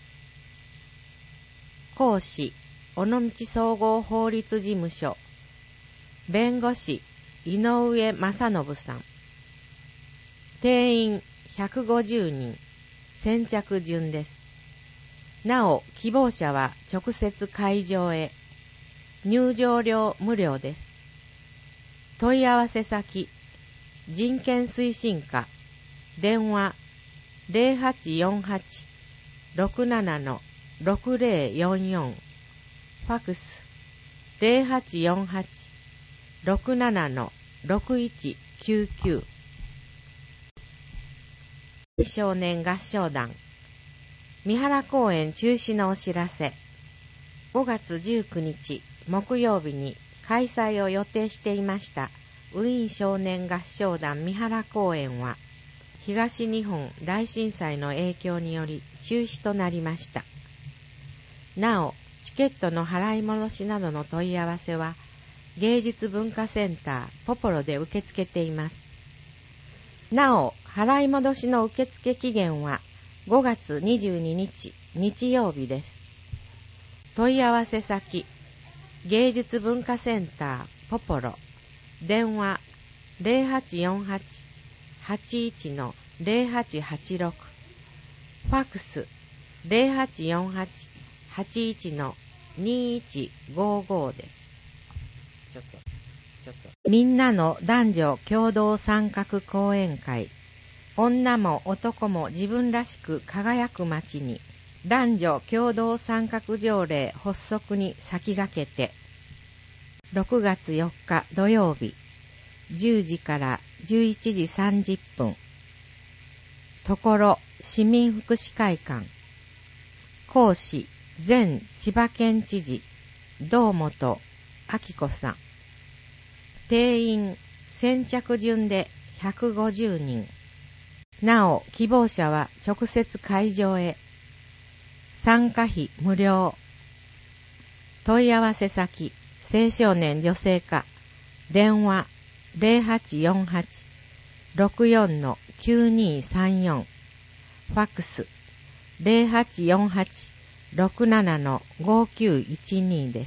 講師尾道総合法律事務所弁護士井上正信さん。定員150人。先着順です。なお希望者は直接会場へ。入場料無料です。問い合わせ先人権推進課電話 0848-67-6044 ファクス 0848-67-6199。少年合唱団三原公演中止のお知らせ。5月19日木曜日に開催を予定していましたウィーン少年合唱団三原公演は東日本大震災の影響により中止となりました。なおチケットの払い戻しなどの問い合わせは芸術文化センターポポロで受け付けています。なお払い戻しの受付期限は5月22日日曜日です。問い合わせ先芸術文化センターポポロ電話 0848-81-0886 ファクス 0848-81-2155 です。ちょっとみんなの男女共同参画講演会。女も男も自分らしく輝く街に男女共同参画条例発足に先駆けて6月4日土曜日10時から11時30分ところ市民福祉会館。講師前千葉県知事堂本明子さん。定員先着順で150人。なお希望者は直接会場へ。参加費無料。問い合わせ先青少年女性課電話 0848-64-9234 ファックス 0848-67-5912 です。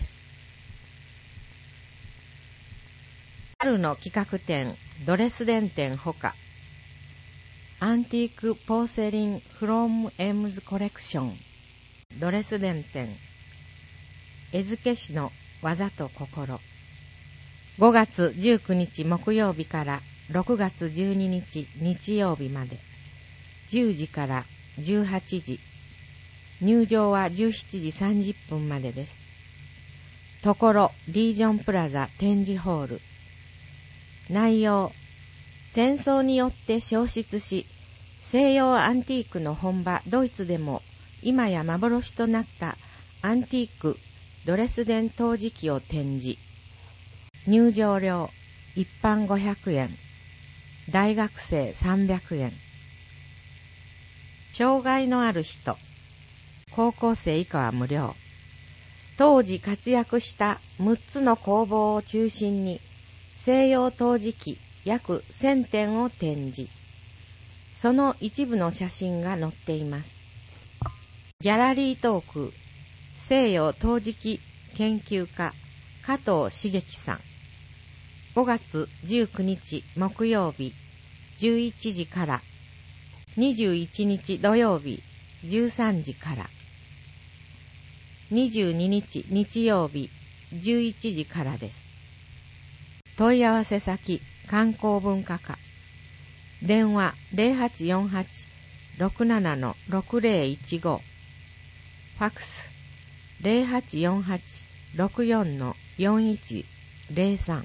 春の企画展ドレスデン展ほかアンティークポーセリンフロムエムズコレクションドレスデン展絵付け師の技と心。5月19日木曜日から6月12日日曜日まで10時から18時。入場は17時30分までです。ところリージョンプラザ展示ホール。内容戦争によって消失し西洋アンティークの本場ドイツでも今や幻となったアンティークドレスデン陶磁器を展示。入場料一般500円大学生300円。障害のある人高校生以下は無料。当時活躍した6つの工房を中心に西洋陶磁器約1000点を展示。その一部の写真が載っています。ギャラリートーク西洋陶磁器研究家加藤茂樹さん。5月19日木曜日11時から21日土曜日13時から22日日曜日11時からです。問い合わせ先観光文化課電話 0848-67-6015 ファクス 0848-64-4103。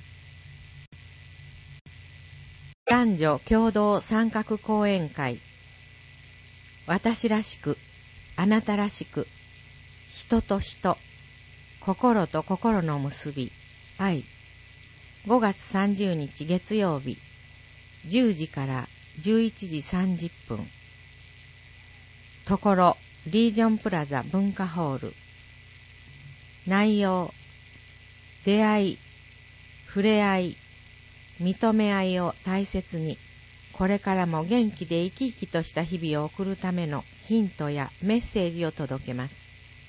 男女共同参画講演会。 私らしく、あなたらしく、人と人、心と心の結び、愛。5月30日月曜日、10時から11時30分。ところ、リージョンプラザ文化ホール。内容、出会い、触れ合い、認め合いを大切に、これからも元気で生き生きとした日々を送るためのヒントやメッセージを届けます。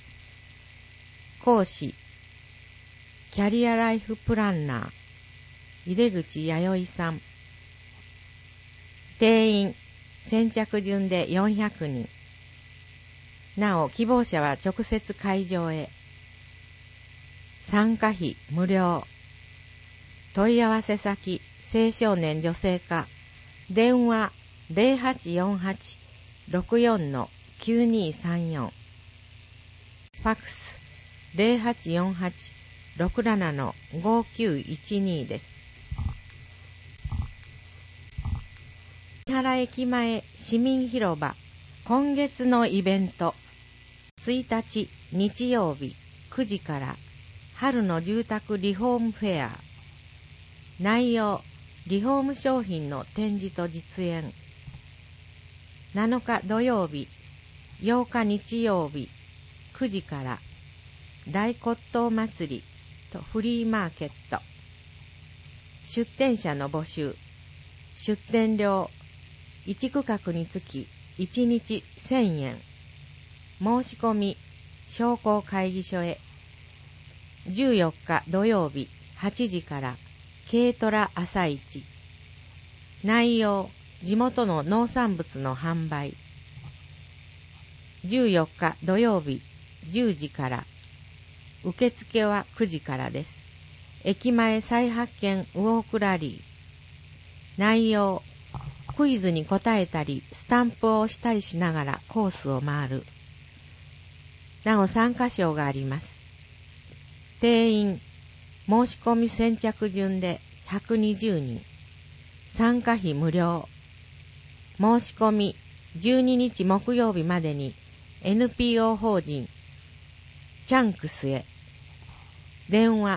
講師、キャリアライフプランナー、井出口弥生さん。定員、先着順で400人。なお、希望者は直接会場へ。参加費無料。問い合わせ先、青少年女性課。電話 0848-64-9234。ファックス 0848-67-5912 です。三原駅前市民広場。今月のイベント。1日日曜日9時から春の住宅リフォームフェア。内容、リフォーム商品の展示と実演。7日土曜日、8日日曜日9時から大骨董祭りとフリーマーケット。出店者の募集。出店料1区画につき1日1000円。申し込み商工会議所へ。14日土曜日8時から軽トラ朝市。内容、地元の農産物の販売。14日土曜日10時から、受付は9時からです。駅前再発見ウォークラリー。内容、クイズに答えたりスタンプを押したりしながらコースを回る。なお参加賞があります。定員、申し込み先着順で120人。参加費無料。申し込み12日木曜日までに NPO 法人チャンクスへ。電話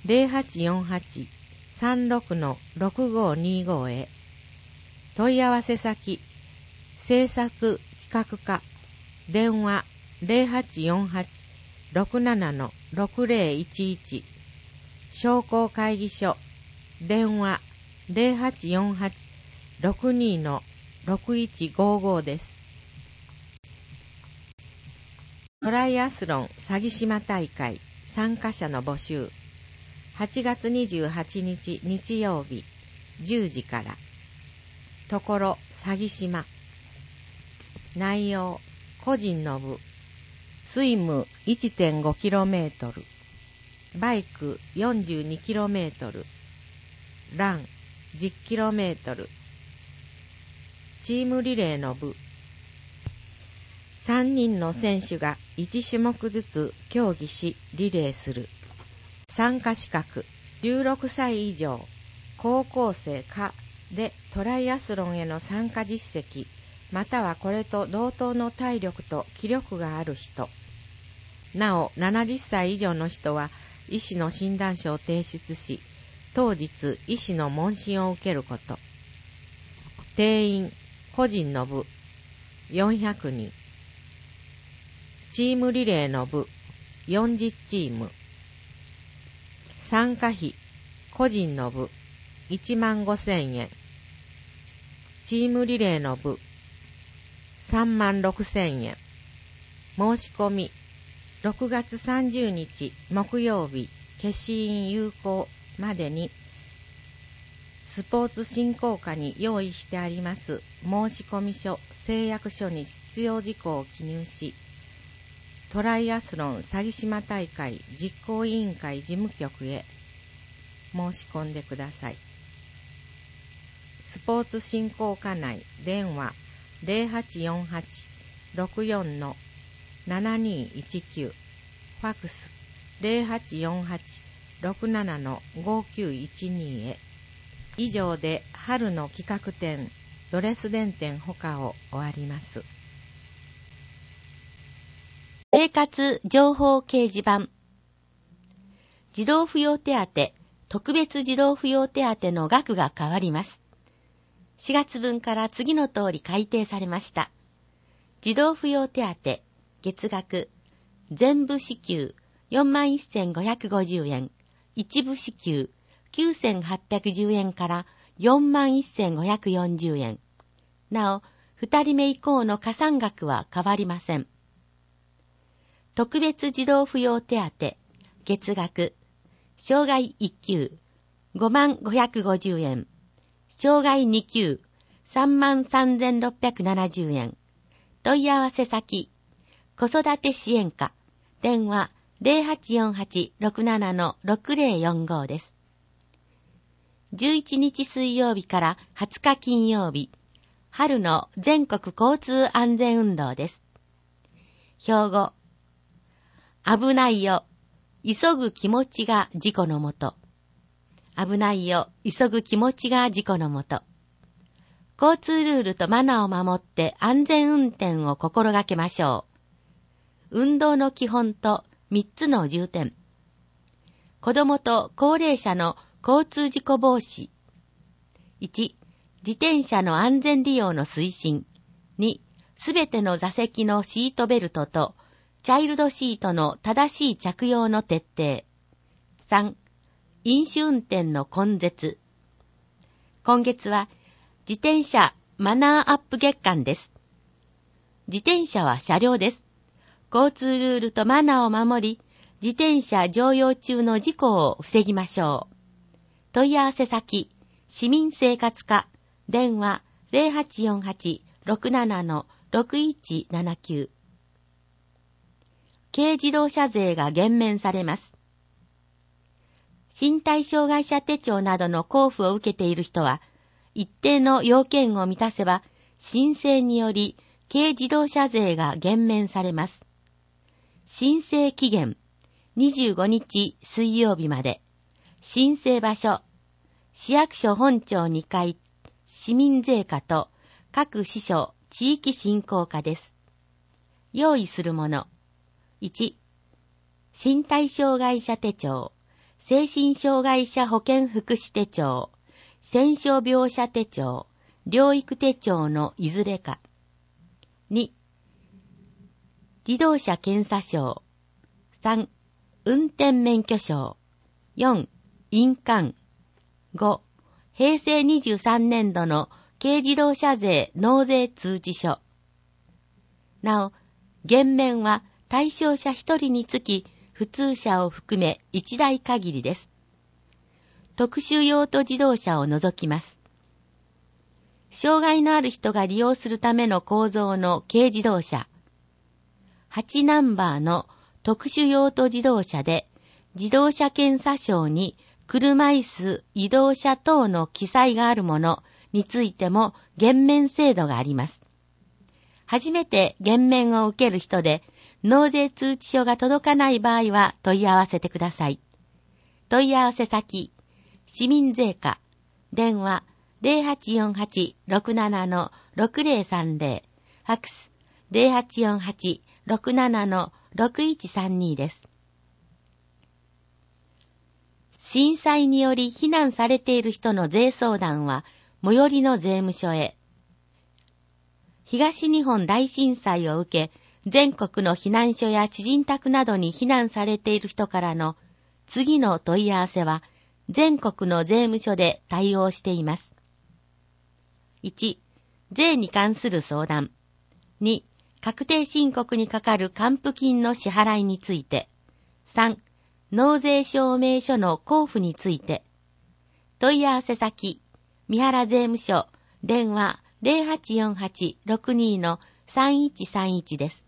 0848-36-6525 へ。問い合わせ先、制作企画課。電話 0848-67-6011。商工会議所。電話 0848-62-6155 です。トライアスロン詐欺島大会参加者の募集。8月28日日曜日10時から。ところ詐欺島。内容、個人の部。スイム 1.5km、バイク 42km、ラン 10km。チームリレーの部。3人の選手が1種目ずつ競技しリレーする。参加資格、16歳以上、高校生かでトライアスロンへの参加実績、またはこれと同等の体力と気力がある人。なお、70歳以上の人は医師の診断書を提出し、当日医師の問診を受けること。定員、個人の部400人。チームリレーの部40チーム。参加費、個人の部15,000円。チームリレーの部36,000円。申し込み6月30日木曜日消印有効までにスポーツ振興課に用意してあります申込書、誓約書に必要事項を記入し、トライアスロン詐欺島大会実行委員会事務局へ申し込んでください。スポーツ振興課内電話 0848-64-7219、ファックス 0848-67-5912 へ。以上で春の企画展ドレスデン展ほかを終わります。 生活情報掲示板。児童扶養手当、特別児童扶養手当の額が変わります。4月分から次の通り改定されました。児童扶養手当、月額、全部支給 41,550 円、一部支給 9,810 円から41,540 円。なお、2人目以降の加算額は変わりません。特別児童扶養手当、月額、障害1級、53,550 円。障害2級、33,670 円。問い合わせ先、子育て支援課、電話 0848-67-6045 です。11日水曜日から20日金曜日、春の全国交通安全運動です。標語、危ないよ、急ぐ気持ちが事故のもと。危ないよ、急ぐ気持ちが事故のもと。交通ルールとマナーを守って安全運転を心がけましょう。運動の基本と3つの重点。子供と高齢者の交通事故防止。1、自転車の安全利用の推進。2、すべての座席のシートベルトとチャイルドシートの正しい着用の徹底。3、飲酒運転の根絶。今月は自転車マナーアップ月間です。自転車は車両です。交通ルールとマナーを守り、自転車乗用中の事故を防ぎましょう。問い合わせ先、市民生活課、電話 0848-67-6179。軽自動車税が減免されます。身体障害者手帳などの交付を受けている人は、一定の要件を満たせば、申請により軽自動車税が減免されます。申請期限、25日水曜日まで。申請場所、市役所本庁2階、市民税課と各支所地域振興課です。用意するもの。1、身体障害者手帳、精神障害者保健福祉手帳、戦傷病者手帳、療育手帳のいずれか。2、自動車検査証。3、運転免許証。4、印鑑。5、平成23年度の軽自動車税納税通知書。なお、減免は対象者1人につき、普通車を含め1台限りです。特殊用途自動車を除きます。障害のある人が利用するための構造の軽自動車。8ナンバーの特殊用途自動車で、自動車検査証に車椅子、移動車等の記載があるものについても減免制度があります。初めて減免を受ける人で、納税通知書が届かない場合は問い合わせてください。問い合わせ先、市民税課、電話 0848-67-6030、ファックス 0848-67-6132 です。震災により避難されている人の税相談は最寄りの税務署へ。東日本大震災を受け、全国の避難所や知人宅などに避難されている人からの次の問い合わせは、全国の税務署で対応しています。1、税に関する相談。2、確定申告にかかる還付金の支払いについて。3、納税証明書の交付について。問い合わせ先、三原税務署、電話 0848-62-3131 です。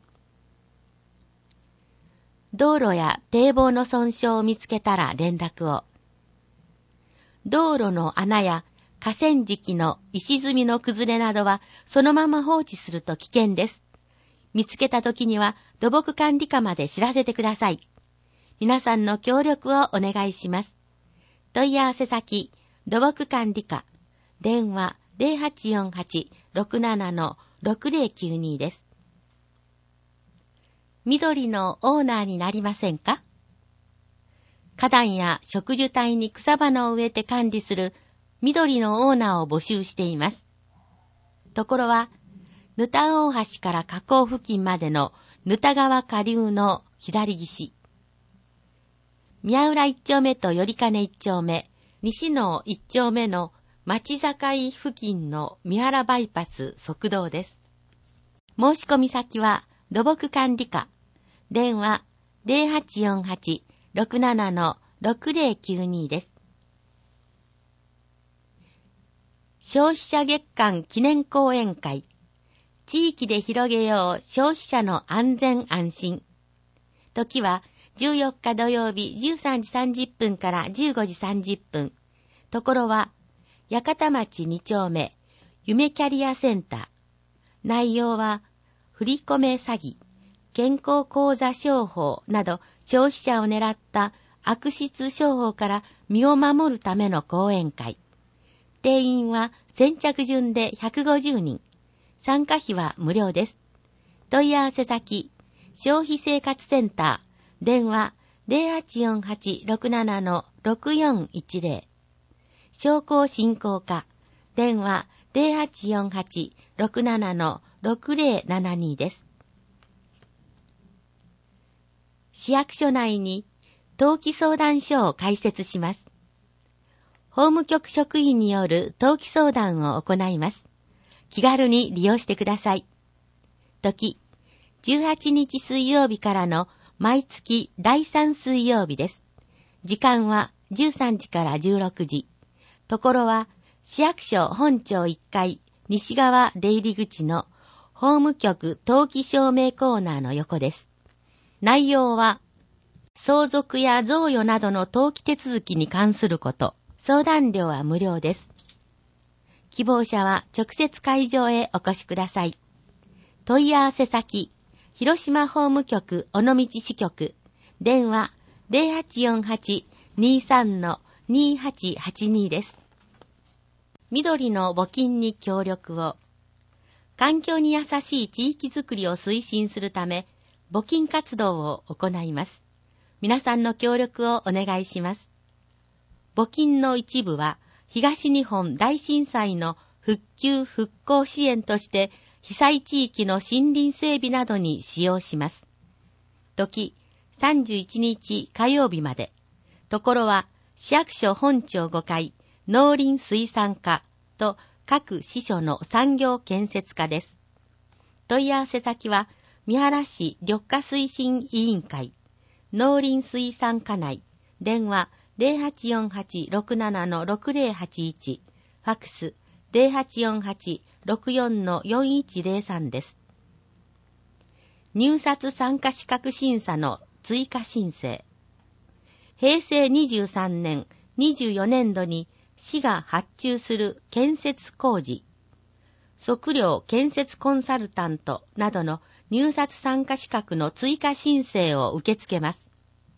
道路や堤防の損傷を見つけたら連絡を。道路の穴や河川敷の石積みの崩れなどはそのまま放置すると危険です。見つけた時には土木管理課まで知らせてください。皆さんの協力をお願いします。問い合わせ先、土木管理課、電話 0848-67-6092 です。 緑のオーナーになりませんか？花壇や植樹帯に草花を植えて管理する緑のオーナーを募集しています。ところは、沼田大橋から河口付近までの沼田川下流の左岸、宮浦一丁目と頼金一丁目、西野一丁目の町境付近の三原バイパス側道です。申し込み先は土木管理課、電話 0848-67-6092 です。消費者月間記念講演会、地域で広げよう消費者の安全安心。時は14日土曜日13時30分から15時30分。ところは、八幡町2丁目、夢キャリアセンター。内容は、振り込め詐欺、健康口座商法など消費者を狙った悪質商法から身を守るための講演会。定員は先着順で150人。参加費は無料です。問い合わせ先、消費生活センター、電話 0848-67-6410。商工振興課、電話 0848-67-6072 です。市役所内に登記相談所を開設します。法務局職員による登記相談を行います。気軽に利用してください。時、18日水曜日からの毎月第3水曜日です。時間は13時から16時。ところは、市役所本庁1階西側出入り口の法務局登記証明コーナーの横です。内容は、相続や贈与などの登記手続きに関すること。相談料は無料です。希望者は直接会場へお越しください。問い合わせ先、広島法務局尾道支局、電話 0848-23-2882 です。緑の募金に協力を。環境に優しい地域づくりを推進するため、募金活動を行います。皆さんの協力をお願いします。募金の一部は、東日本大震災の復旧復興支援として、被災地域の森林整備などに使用します。時、31日火曜日まで。ところは、市役所本庁5階、農林水産課と各支所の産業建設課です。問い合わせ先は、三原市緑化推進委員会、農林水産課内、電話0848-67-6081、ファックス0848-64-4103 です。入札参加資格審査の追加申請。平成23年、24年度に市が発注する建設工事、測量建設コンサルタントなどの入札参加資格の追加申請を受け付けます。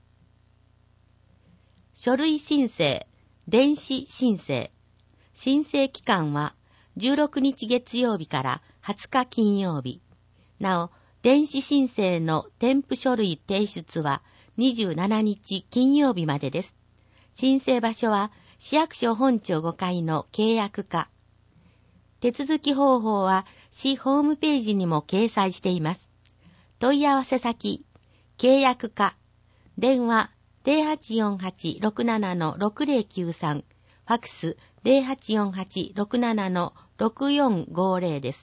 書類申請、電子申請。申請期間は16日月曜日から20日金曜日。なお、電子申請の添付書類提出は27日金曜日までです。申請場所は市役所本庁5階の契約課。手続き方法は市ホームページにも掲載しています。問い合わせ先、契約課、電話0848-67-6093、ファックス0848-67-6450です。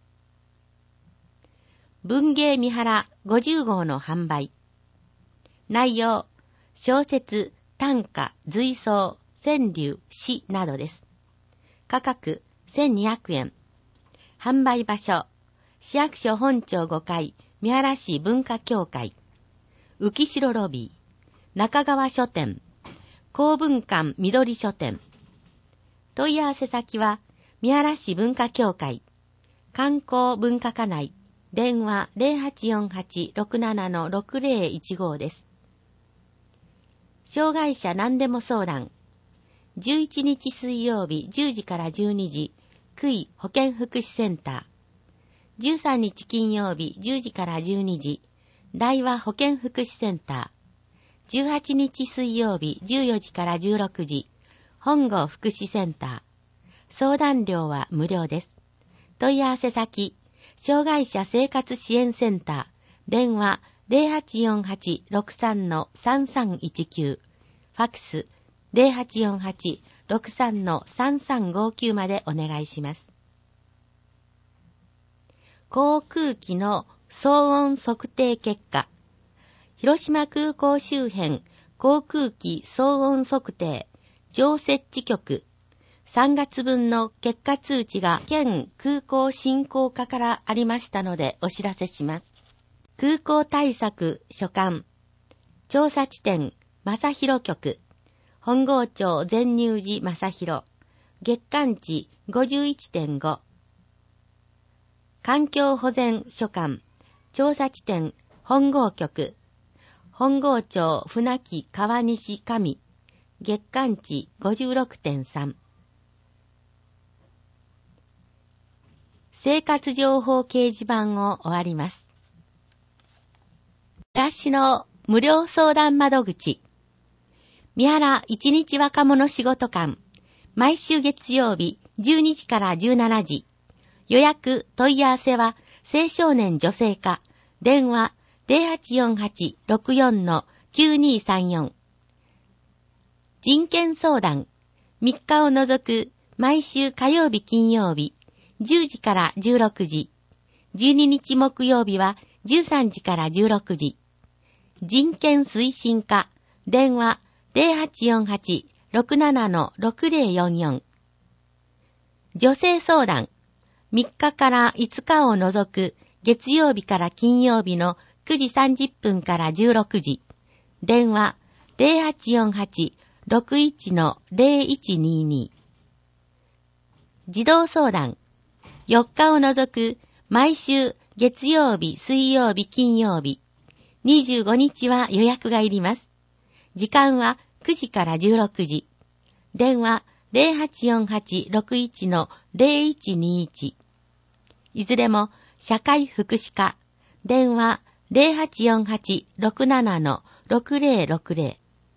文芸三原50号の販売。内容、小説、短歌、随想、川柳、詩などです。価格1200円。販売場所、市役所本庁5階、三原市文化協会、浮城ロビー、中川書店、公文館緑書店。問い合わせ先は、三原市文化協会、観光文化課内、電話0848-67-6015です。障害者何でも相談。11日水曜日10時から12時、区医保健福祉センター。13日金曜日10時から12時、 大和保健福祉センター。18日水曜日14時から16時、本郷福祉センター。相談料は無料です。問い合わせ先、障害者生活支援センター。電話 0848-63-3319。ファックス 0848-63-3359 までお願いします。航空機の騒音測定結果。広島空港周辺航空機騒音測定常設置局3月分の結果通知が県空港振興課からありましたのでお知らせします。空港対策所管調査地点正広局本郷町全入寺正広月間値 51.5 環境保全所管調査地点本郷局本郷町船木川西上月間値 56.3 生活情報掲示板を終わります。暮らしの無料相談窓口三原一日若者仕事館毎週月曜日12時から17時予約問い合わせは青少年女性課電話 0848-64-9234 人権相談3日を除く毎週火曜日金曜日10時から16時12日木曜日は13時から16時人権推進課電話 0848-67-6044 女性相談3日から5日を除く月曜日から金曜日の9時30分から16時。電話 0848-61-0122。児童相談。4日を除く毎週月曜日、水曜日、金曜日。25日は予約がいります。時間は9時から16時。電話 0848-61-0121。いずれも社会福祉課。電話 0848-67-6060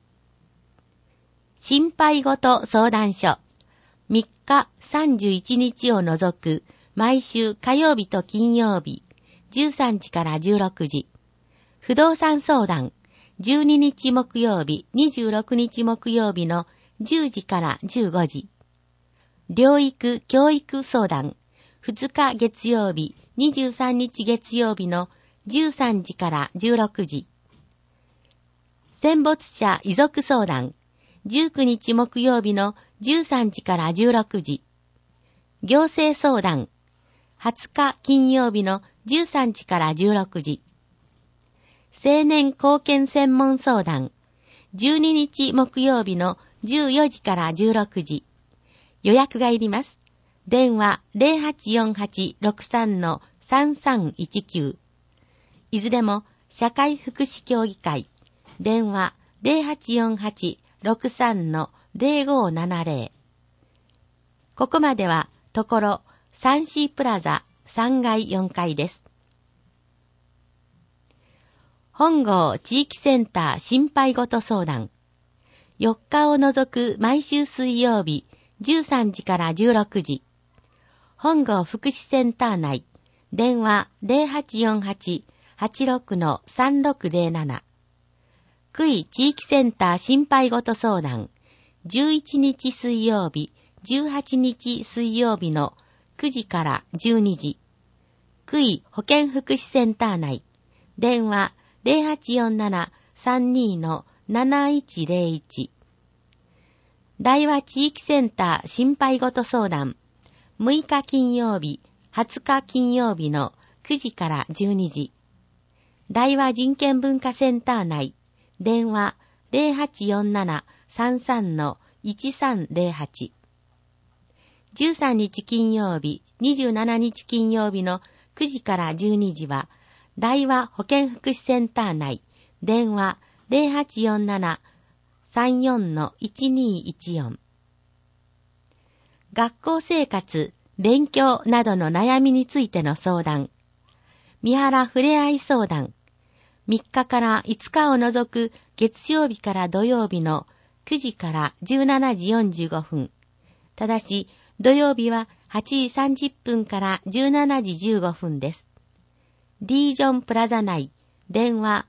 心配ごと相談所3日31日を除く毎週火曜日と金曜日13時から16時不動産相談12日木曜日26日木曜日の10時から15時療育教育相談2日月曜日23日月曜日の13時から16時。戦没者遺族相談。19日木曜日の13時から16時。行政相談。20日金曜日の13時から16時。青年貢献専門相談。12日木曜日の14時から16時。予約がいります。電話 0848-63-3319。いずれも社会福祉協議会。電話 0848-63-0570。ここまではところサンシープラザ3階4階です。本郷地域センター心配ごと相談。4日を除く毎週水曜日13時から16時。本郷福祉センター内。電話 0848-86-3607。区域地域センター心配ごと相談。11日水曜日、18日水曜日の9時から12時。区域保健福祉センター内。電話 0847-32-7101。大和地域センター心配ごと相談。6日金曜日、20日金曜日の9時から12時。大和人権文化センター内。電話 0847-33-1308。13日金曜日、27日金曜日の9時から12時は、大和保健福祉センター内。電話 0847-34-1214。学校生活、勉強などの悩みについての相談。三原ふれあい相談。 3日から5日を除く月曜日から土曜日の9時から17時45分。ただし、土曜日は8時30分から17時15分です。リージョンプラザ内、電話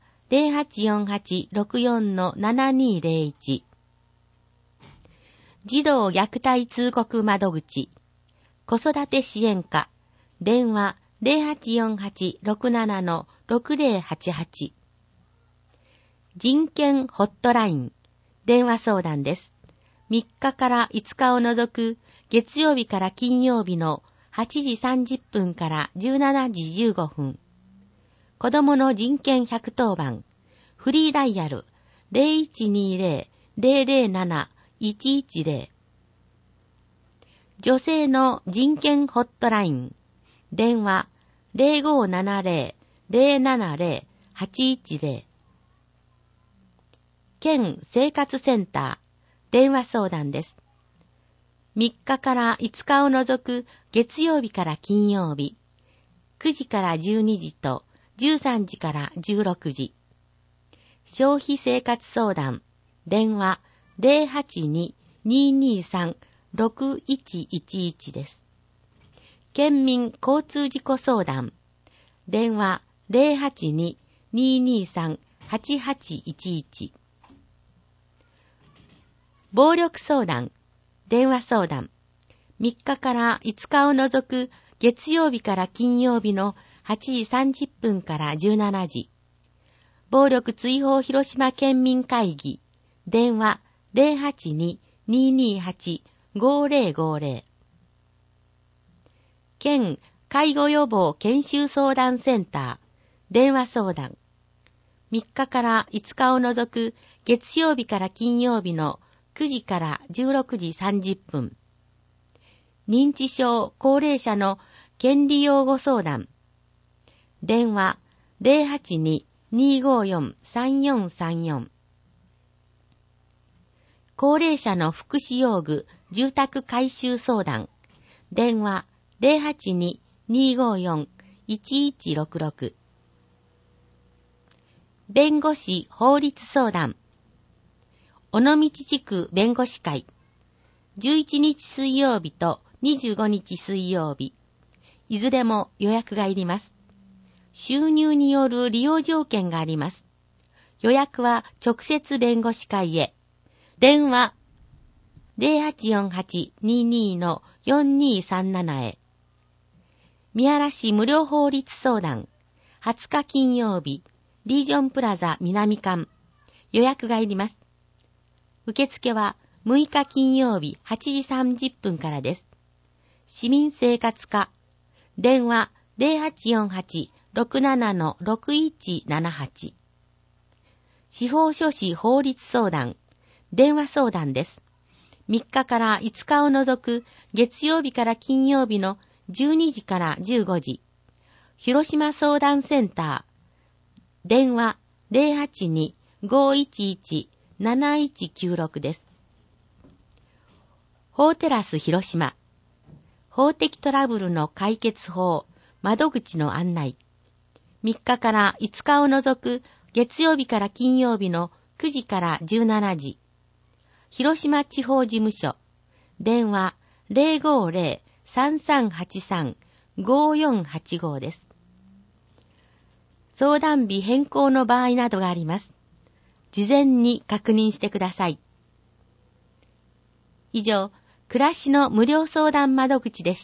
0848-64-7201。児童虐待通告窓口、子育て支援課、電話 0848-67-6088。人権ホットライン、電話相談です。3日から5日を除く月曜日から金曜日の8時30分から17時15分。子供の人権110番、フリーダイヤル 0120-007-110。女性の人権ホットライン、電話 0570-070-810。県生活センター、電話相談です。3日から5日を除く月曜日から金曜日、9時から12時と13時から16時。消費生活相談、電話 082-223-6111 です。県民交通事故相談、電話 082-223-8811。暴力相談、電話相談。3日から5日を除く月曜日から金曜日の8時30分から17時。暴力追放広島県民会議。電話 082-228-5050。県介護予防研修相談センター。電話相談。3日から5日を除く月曜日から金曜日の9時から16時30分。認知症高齢者の権利擁護相談。電話 082-254-3434。高齢者の福祉用具住宅改修相談。電話 082-254-1166。弁護士法律相談。尾道地区弁護士会。11日水曜日と25日水曜日。いずれも予約がいります。収入による利用条件があります。予約は直接弁護士会へ。電話 0848-22-4237 へ。宮原市無料法律相談。20日金曜日、リージョンプラザ南館。予約がいります。受付は6日金曜日8時30分からです。市民生活課。電話 0848-67-6178。司法書士法律相談。電話相談です。3日から5日を除く月曜日から金曜日の12時から15時。広島相談センター。電話 082-511-7196 です。法テラス広島。法的トラブルの解決法、窓口の案内。3日から5日を除く月曜日から金曜日の9時から17時。広島地方事務所。電話 050-3383-5485 です。相談日変更の場合などがあります。事前に確認してください。以上、暮らしの無料相談窓口でした。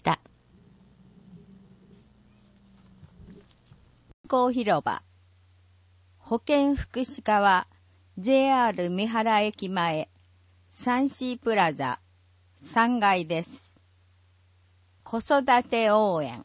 健康広場。保健福祉課は JR 三原駅前サンシープラザ3階です。子育て応援。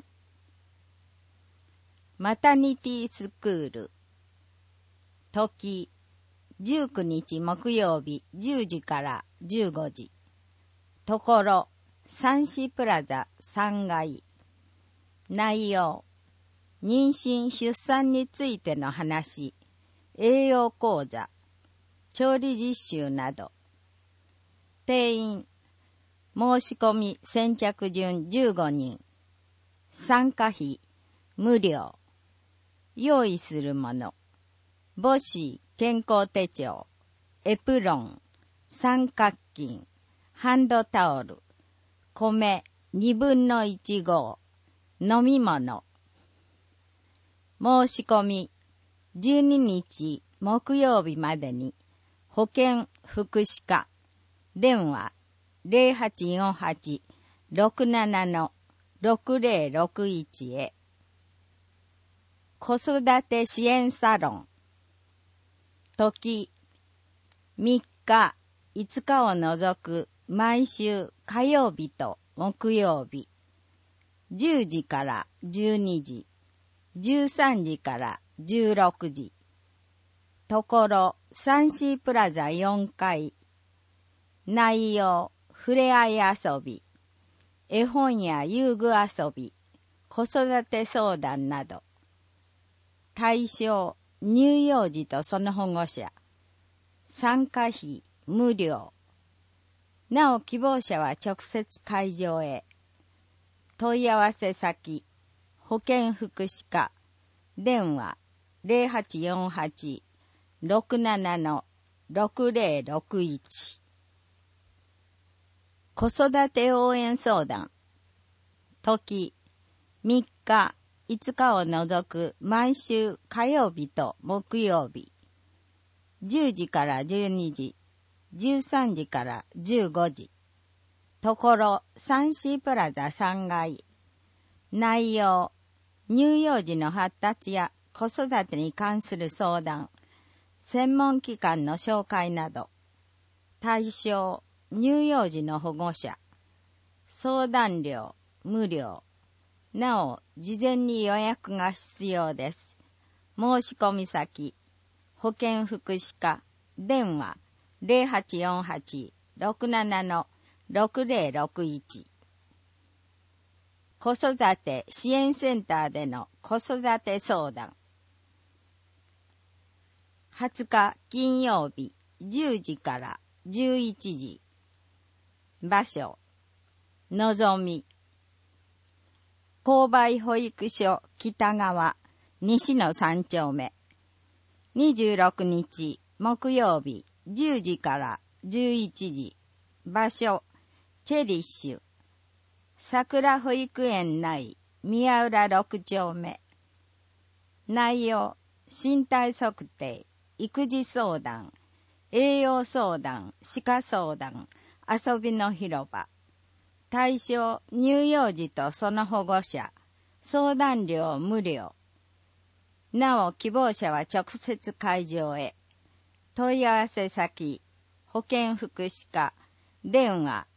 マタニティスクール。時19日木曜日10時から15時。ところサンシープラザ3階。内容妊娠出産についての話、栄養講座、調理実習など。定員申し込み先着順15人。参加費無料。用意するもの母子健康手帳、エプロン、三角巾、ハンドタオル、米2分の1合、飲み物。申し込み、12日木曜日までに、保健福祉課、電話 0848-67-6061 へ。子育て支援サロン。時、3日、5日を除く毎週火曜日と木曜日、10時から12時、13時から16時、ところ 3C プラザ4階、内容、ふれあい遊び、絵本や遊具遊び、子育て相談など、対象、乳幼児とその保護者、参加費無料。なお希望者は直接会場へ。問い合わせ先、保健福祉課、電話 0848-67-6061。子育て応援相談。時、3日、5日を除く毎週火曜日と木曜日、10時から12時、13時から15時、ところ 3C プラザ3階、内容、乳幼児の発達や子育てに関する相談、専門機関の紹介など、対象、乳幼児の保護者、相談料、無料。なお、事前に予約が必要です。申し込み先、保健福祉課、電話0848-67-6061。子育て支援センターでの子育て相談。20日金曜日10時から11時。場所、のぞみ。購買保育所北側西の3丁目。26日木曜日10時から11時。場所、チェリッシュ。桜保育園内宮浦6丁目。内容、身体測定、育児相談、栄養相談、歯科相談、遊びの広場。対象、乳幼児とその保護者。相談料無料。なお、希望者は直接会場へ。問い合わせ先、保健福祉課、電話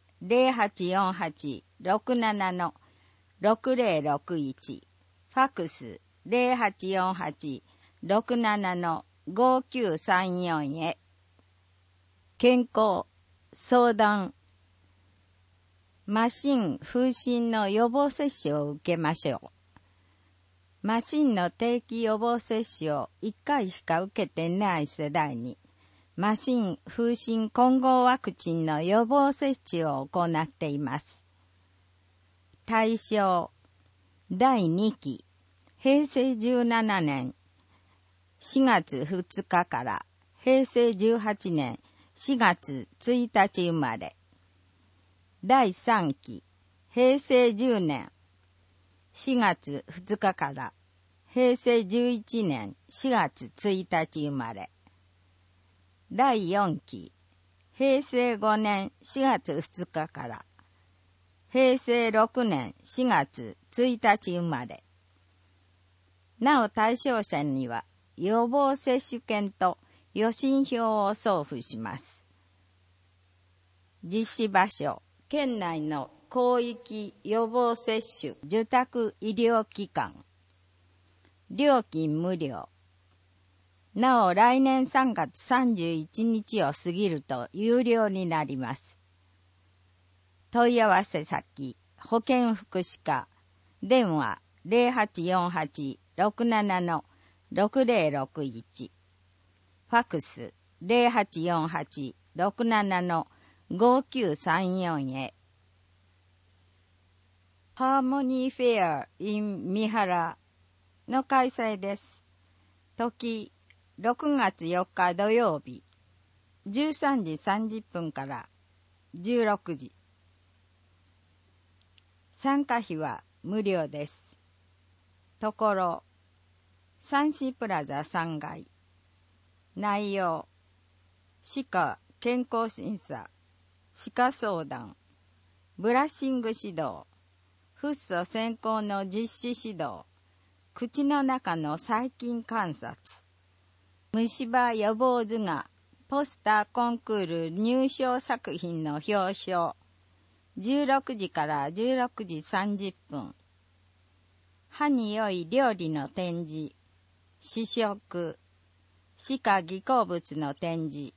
0848-67-6061。ファクス0848-67-5934へ。健康、相談。麻疹、風疹の予防接種を受けましょう。麻疹の定期予防接種を1回しか受けていない世代に、麻疹、風疹混合ワクチンの予防接種を行っています。対象、第2期、平成17年4月2日から平成18年4月1日生まれ。第3期、平成10年4月2日から平成11年4月1日生まれ。第4期、平成5年4月2日から平成6年4月1日生まれ。なお対象者には予防接種券と予診票を送付します。実施場所、県内の広域予防接種受託医療機関。料金無料。なお来年3月31日を過ぎると有料になります。問い合わせ先、保健福祉課、電話0848-67-6061。ファクス0848-67-5934へ。ハーモニーフェア in 三原の開催です。時 6月4日土曜日、13時30分から16時。参加費は無料です。ところ、サンシープラザ3階。内容、歯科健康審査、歯科相談、ブラッシング指導、フッ素先行の実施指導、口の中の細菌観察、虫歯予防図画、ポスターコンクール入賞作品の表彰、16時から16時30分。歯に良い料理の展示、試食、歯科技工物の展示。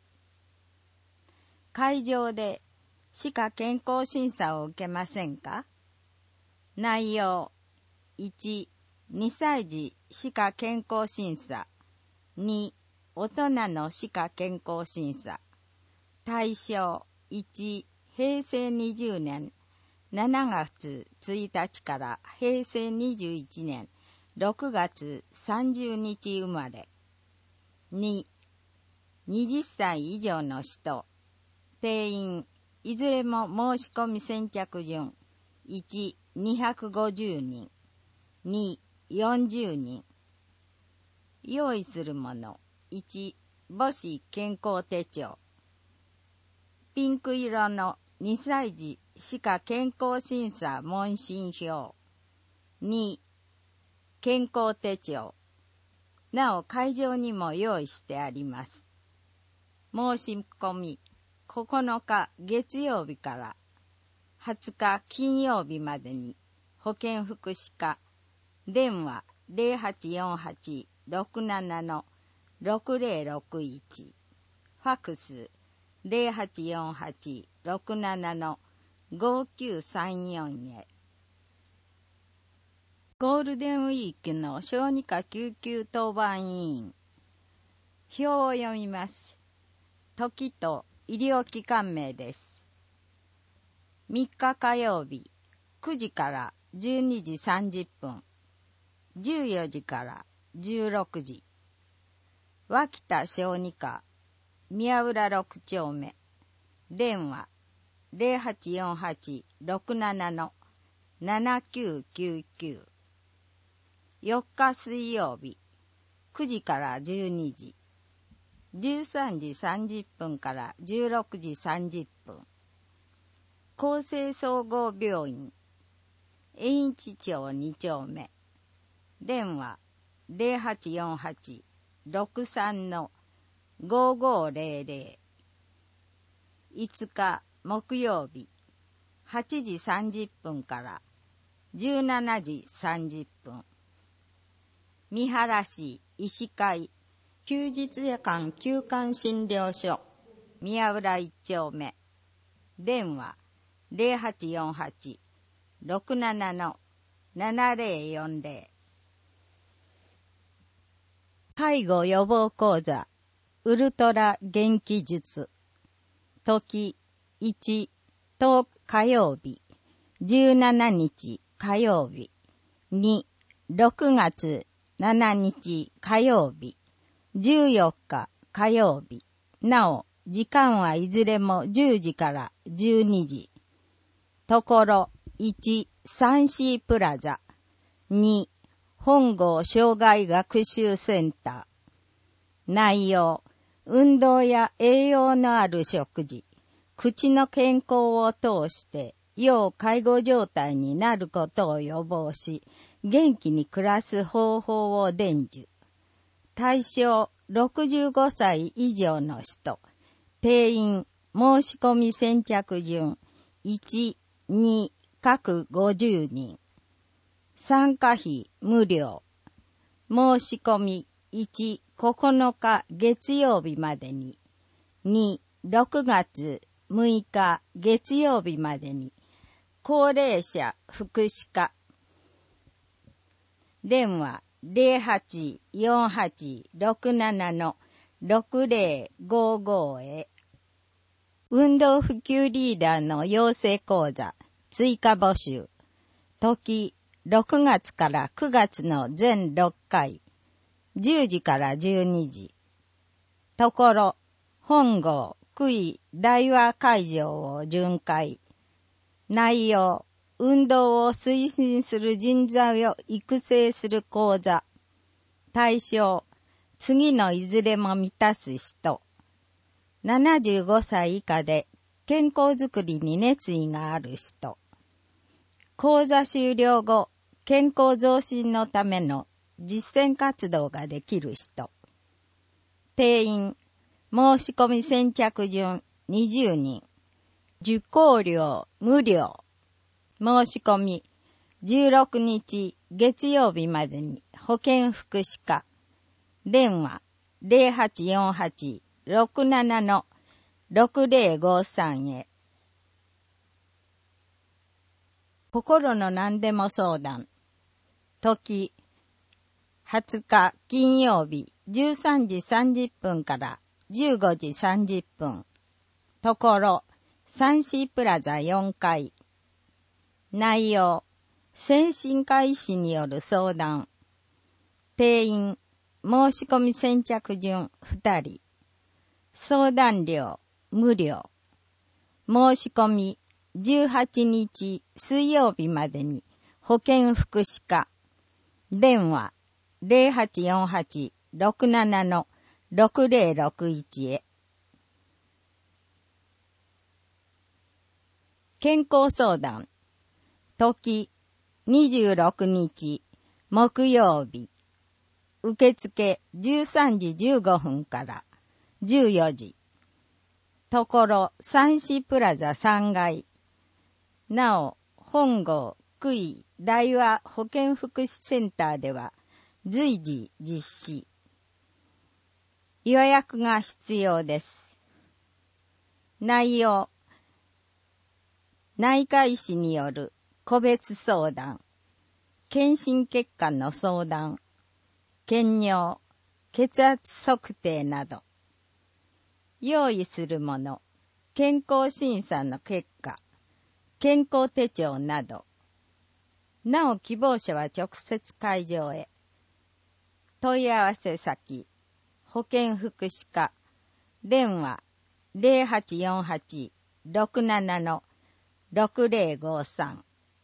会場で歯科健康審査を受けませんか？内容、1、2歳児歯科健康審査。2、大人の歯科健康審査。対象、1、平成20年7月1日から平成21年6月30日生まれ。2、20歳以上の人。定員、いずれも申し込み先着順。1、250人。2、40人。用意するもの。1、母子健康手帳。ピンク色の2歳児歯科健康審査問診票。2、健康手帳。なお会場にも用意してあります。申し込み9日月曜日から20日金曜日までに保健福祉課電話 0848-67-6061 ファクス 0848-67-5934 へ。ゴールデンウィークの小児科救急当番委員。表を読みます。時と医療機関名です。3日火曜日、9時から12時30分、14時から16時。脇田小児科、宮浦6丁目。電話、0848-67-7999。4日水曜日、9時から12時。13時30分から16時30分。厚生総合病院、永一町2丁目。電話、0848-63-5500。5日木曜日、8時30分から17時30分。三原市医師会休日夜間休館診療所宮浦1丁目。電話 0848-67-7040。介護予防講座ウルトラ元気術。時1、10火曜日、17日火曜日。2、6月7日火曜日、14日火曜日。なお、時間はいずれも10時から12時。ところ、1、サンシープラザ。2、本郷障害学習センター。内容、運動や栄養のある食事、口の健康を通して要介護状態になることを予防し、元気に暮らす方法を伝授。対象65歳以上の人。定員申し込み先着順1、2各50人。参加費無料。申し込み1、9日月曜日までに。2、6月6日月曜日までに。高齢者福祉課。電話 0848-67-6055 へ。運動普及リーダーの養成講座追加募集。時6月から9月の全6回。10時から12時。 ところ、本郷、区域、大和会場を巡回。内容、運動を推進する人材を育成する講座。対象、次のいずれも満たす人。75歳以下で健康づくりに熱意がある人。講座終了後、健康増進のための実践活動ができる人。定員、申し込み先着順20人。受講料無料。申し込み16日月曜日までに保健福祉課。電話 0848-67-6053 へ。心の何でも相談。時、20日金曜日13時30分から15時30分。ところ、サンシープラザ4階。内容、精神科医師による相談。定員、申し込み先着順2人。相談料、無料。申し込み、18日水曜日までに保健福祉課。電話、0848-67-6061 へ。健康相談。時、26日木曜日。受付13時15分から14時。ところ、サンシープラザ3階。なお、本郷、区域、大和保健福祉センターでは随時実施。予約が必要です。内容、内科医師による個別相談、検診結果の相談、検尿、血圧測定など。用意するもの、健康審査の結果、健康手帳など。なお希望者は直接会場へ。問い合わせ先、保健福祉課、電話 0848-67-6053。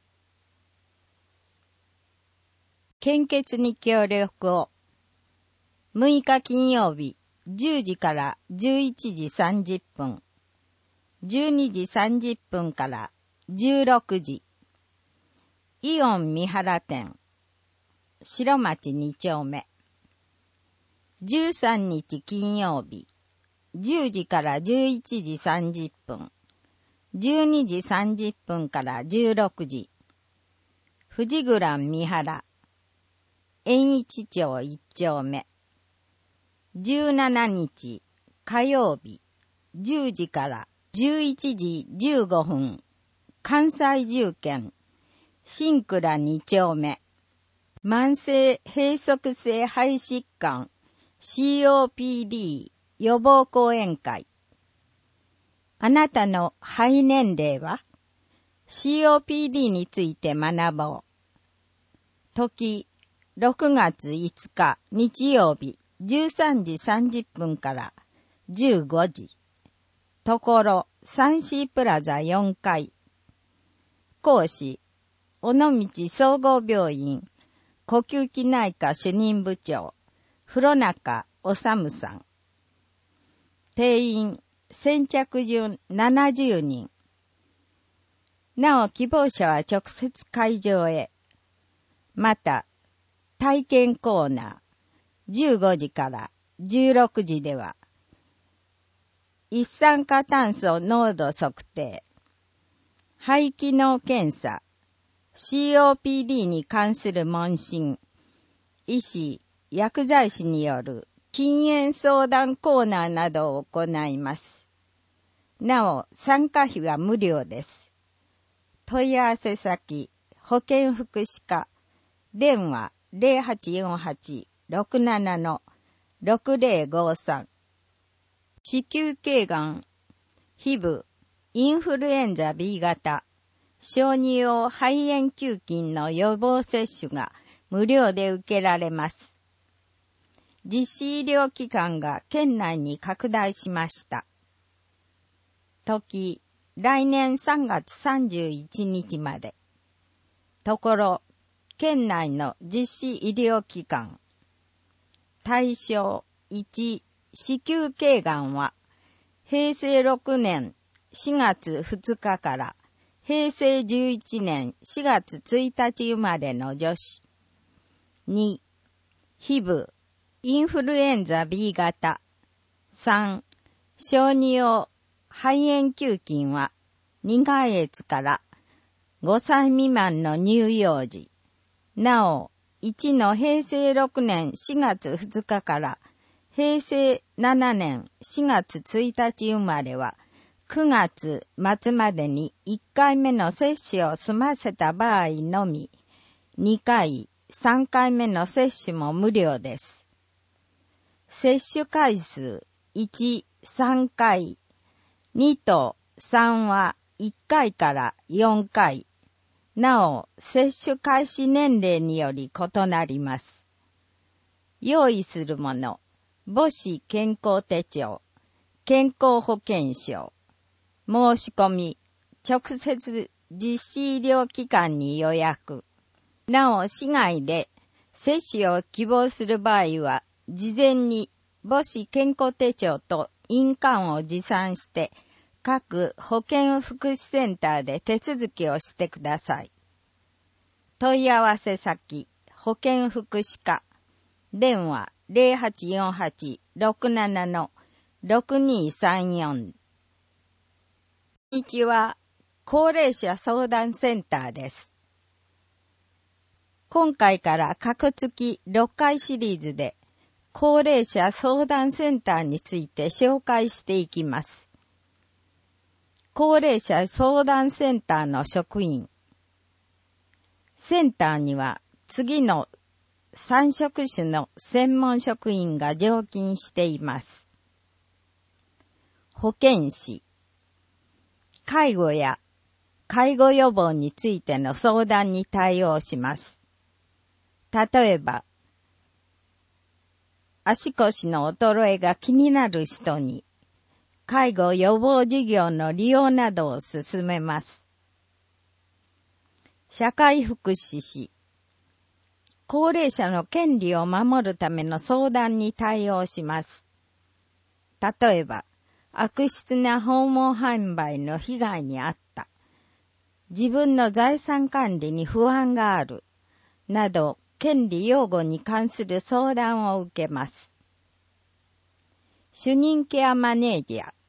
献血に協力を。6日金曜日10時から11時30分、12時30分から16時。イオン三原店、白町2丁目。13日金曜日10時から11時30分、12時30分から16時。富士グラン三原、円一町1丁目。17日火曜日10時から11時15分、関西重県、新倉2丁目。慢性閉塞性肺疾患 COPD 予防講演会。あなたの肺年齢は？ COPD について学ぼう。時、6月5日日曜日13時30分から15時。ところ、サンシープラザ4階。講師、尾道総合病院呼吸器内科主任部長、風呂中治さん。定員、先着順70人。なお希望者は直接会場へ。また、体験コーナー、15時から16時では、一酸化炭素濃度測定、肺機能検査、COPD に関する問診、医師、薬剤師による禁煙相談コーナーなどを行います。なお、参加費は無料です。問い合わせ先、保健福祉課、電話 0848-67-6053。子宮頸がん、HIV、インフルエンザ B 型、小児用肺炎球菌の予防接種が無料で受けられます。 実施医療機関が県内に拡大しました。時、来年3月31日まで。ところ、県内の実施医療機関。対象1、子宮頸がんは、平成6年4月2日から平成11年4月1日生まれの女子。2、HIV、インフルエンザ B 型。3、小児用肺炎球菌は2ヶ月から5歳未満の乳幼児。なお、1の平成6年4月2日から平成7年4月1日生まれは9月末までに1回目の接種を済ませた場合のみ、2回、3回目の接種も無料です。接種回数1、3回、2と3は1回から4回。なお、接種開始年齢により異なります。用意するもの、母子健康手帳、健康保険証、申し込み、直接実施医療機関に予約。なお、市外で接種を希望する場合は、事前に母子健康手帳と印鑑を持参して、各保健福祉センターで手続きをしてください。問い合わせ先、保健福祉課、電話 0848-67-6234。こんにちは、高齢者相談センターです。今回から各月6回シリーズで、高齢者相談センターについて紹介していきます。高齢者相談センターの職員。センターには次の3職種の専門職員が常勤しています。保健師。介護や介護予防についての相談に対応します。例えば、足腰の衰えが気になる人に、介護予防事業の利用などを進めます。社会福祉士。高齢者の権利を守るための相談に対応します。例えば、悪質な訪問販売の被害に遭った。自分の財産管理に不安がある。など、権利擁護に関する相談を受けます。主任ケアマネージャー。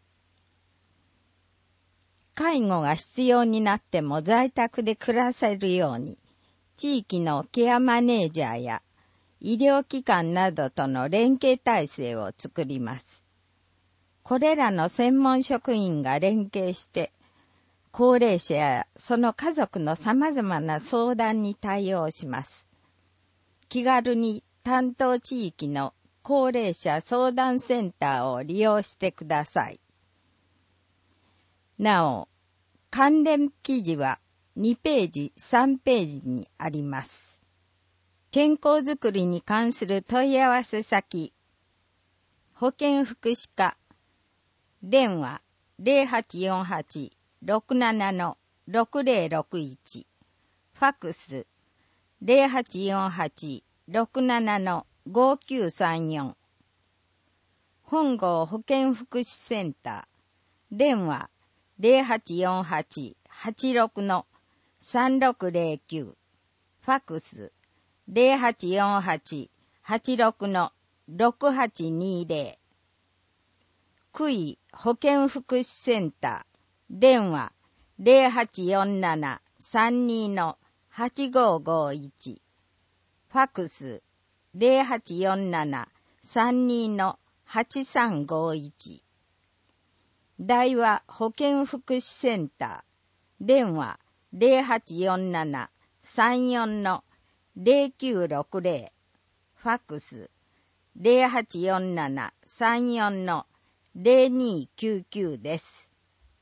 介護が必要になっても在宅で暮らせるように、地域のケアマネージャーや医療機関などとの連携体制を作ります。これらの専門職員が連携して、高齢者やその家族の様々な相談に対応します。気軽に担当地域の高齢者相談センターを利用してください。なお、関連記事は2ページ、3ページにあります。健康づくりに関する問い合わせ先、保健福祉課、電話 0848-67-6061、ファックス 0848-67-5934、本郷保健福祉センター、電話 0848-86-3609、ファックス 0848-86-6820、区医保健福祉センター、電話 0847-32-8551、ファックス 0847-32-8351、大和保健福祉センター、電話 0847-34-0960、ファックス 0847-34-0299 です。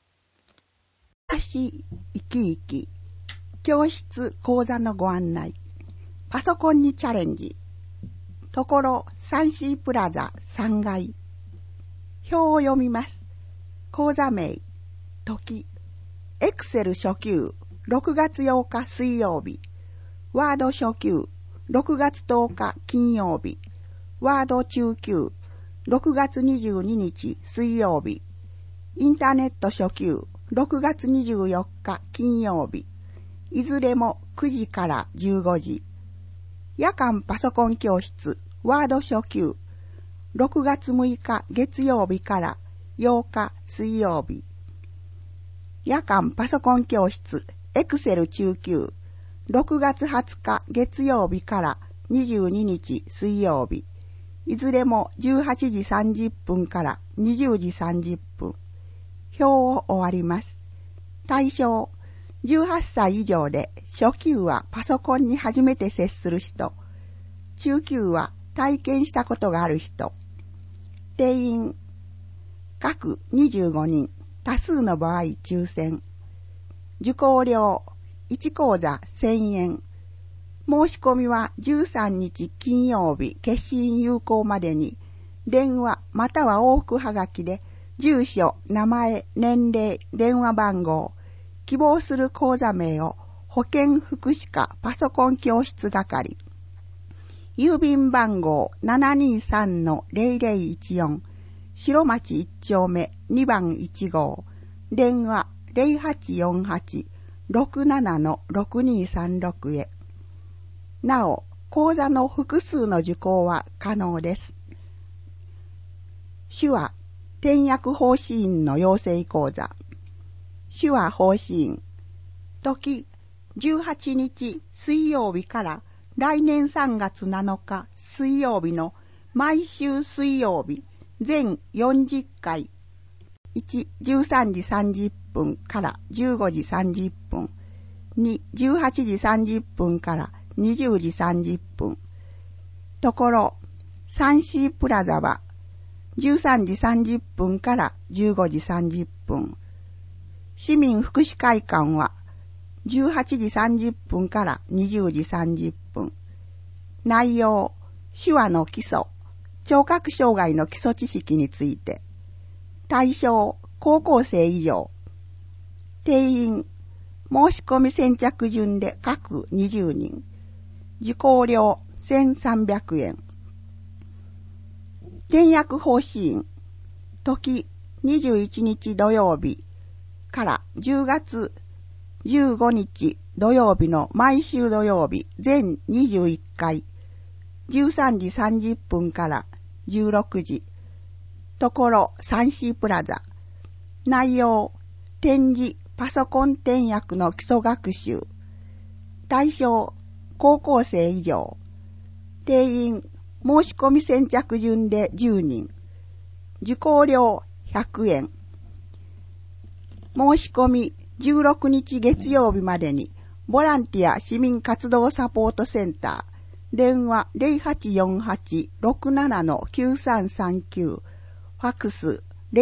し生き生き教室講座のご案内、パソコンにチャレンジ。 ところサンシープラザ3階。表を読みます。講座名、時、エクセル初級、6月8日水曜日。ワード初級、6月10日金曜日。ワード中級、6月22日水曜日。インターネット初級、6月24日金曜日。いずれも9時から15時。夜間パソコン教室、ワード初級、6月6日月曜日から8日水曜日。夜間パソコン教室、エクセル中級、6月20日月曜日から22日水曜日。いずれも18時30分から20時30分。表を終わります。対象、18歳以上で初級はパソコンに初めて接する人。中級は体験したことがある人。定員、各25人、多数の場合抽選。受講料、1講座1000円。申し込みは13日金曜日決心有効までに、電話または往復はがきで、住所、名前、年齢、電話番号、希望する講座名を保健福祉課パソコン教室係。郵便番号 723-0014 白町1丁目2番1号。電話 0848-67-6236 へ。なお、講座の複数の受講は可能です。手話、点訳法師院の養成講座。手話法師院。時、18日水曜日から来年3月7日水曜日の毎週水曜日全40回。1、13時30分から15時30分。2、18時30分から20時30分。ところ、サンシープラザは13時30分から15時30分。市民福祉会館は18時30分から20時30分。内容、手話の基礎、聴覚障害の基礎知識について。対象、高校生以上。定員、申し込み先着順で各20人。受講料1300円。点訳法師院、時21日土曜日から10月15日土曜日の毎週土曜日全21回、13時30分から16時。ところ、サンシープラザ。内容、点字、パソコン点訳の基礎学習。対象、高校生以上。定員、申し込み先着順で10人。受講料100円。申し込み16日月曜日までに、ボランティア市民活動サポートセンター、電話 0848-67-9339、ファクス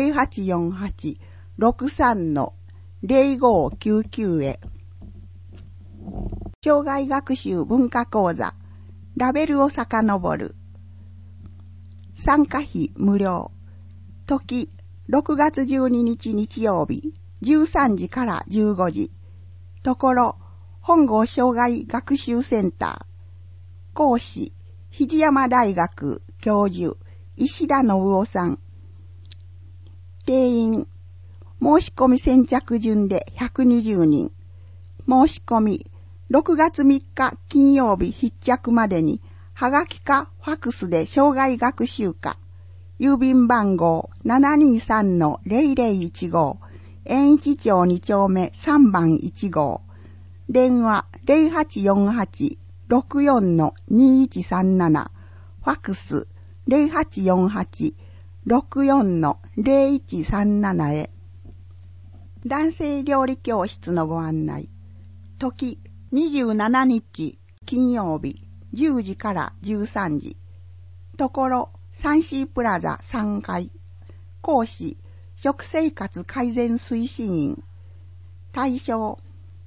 0848-63-0599 へ。障害学習文化講座、ラベルを遡る。参加費無料。時、6月12日日曜日、13時から15時。ところ、本郷障害学習センター。講師、肘山大学教授、石田信夫さん。定員、申し込み先着順で120人。申し込み、6月3日金曜日必着までに、はがきかファクスで障害学習課。郵便番号 723-0015、円一町2丁目3番1号。電話 0848-64-2137、ファクス 0848-64-0137 へ。男性料理教室のご案内。時、27日金曜日10時から13時。ところ、サンシープラザ3階。講師、食生活改善推進員。対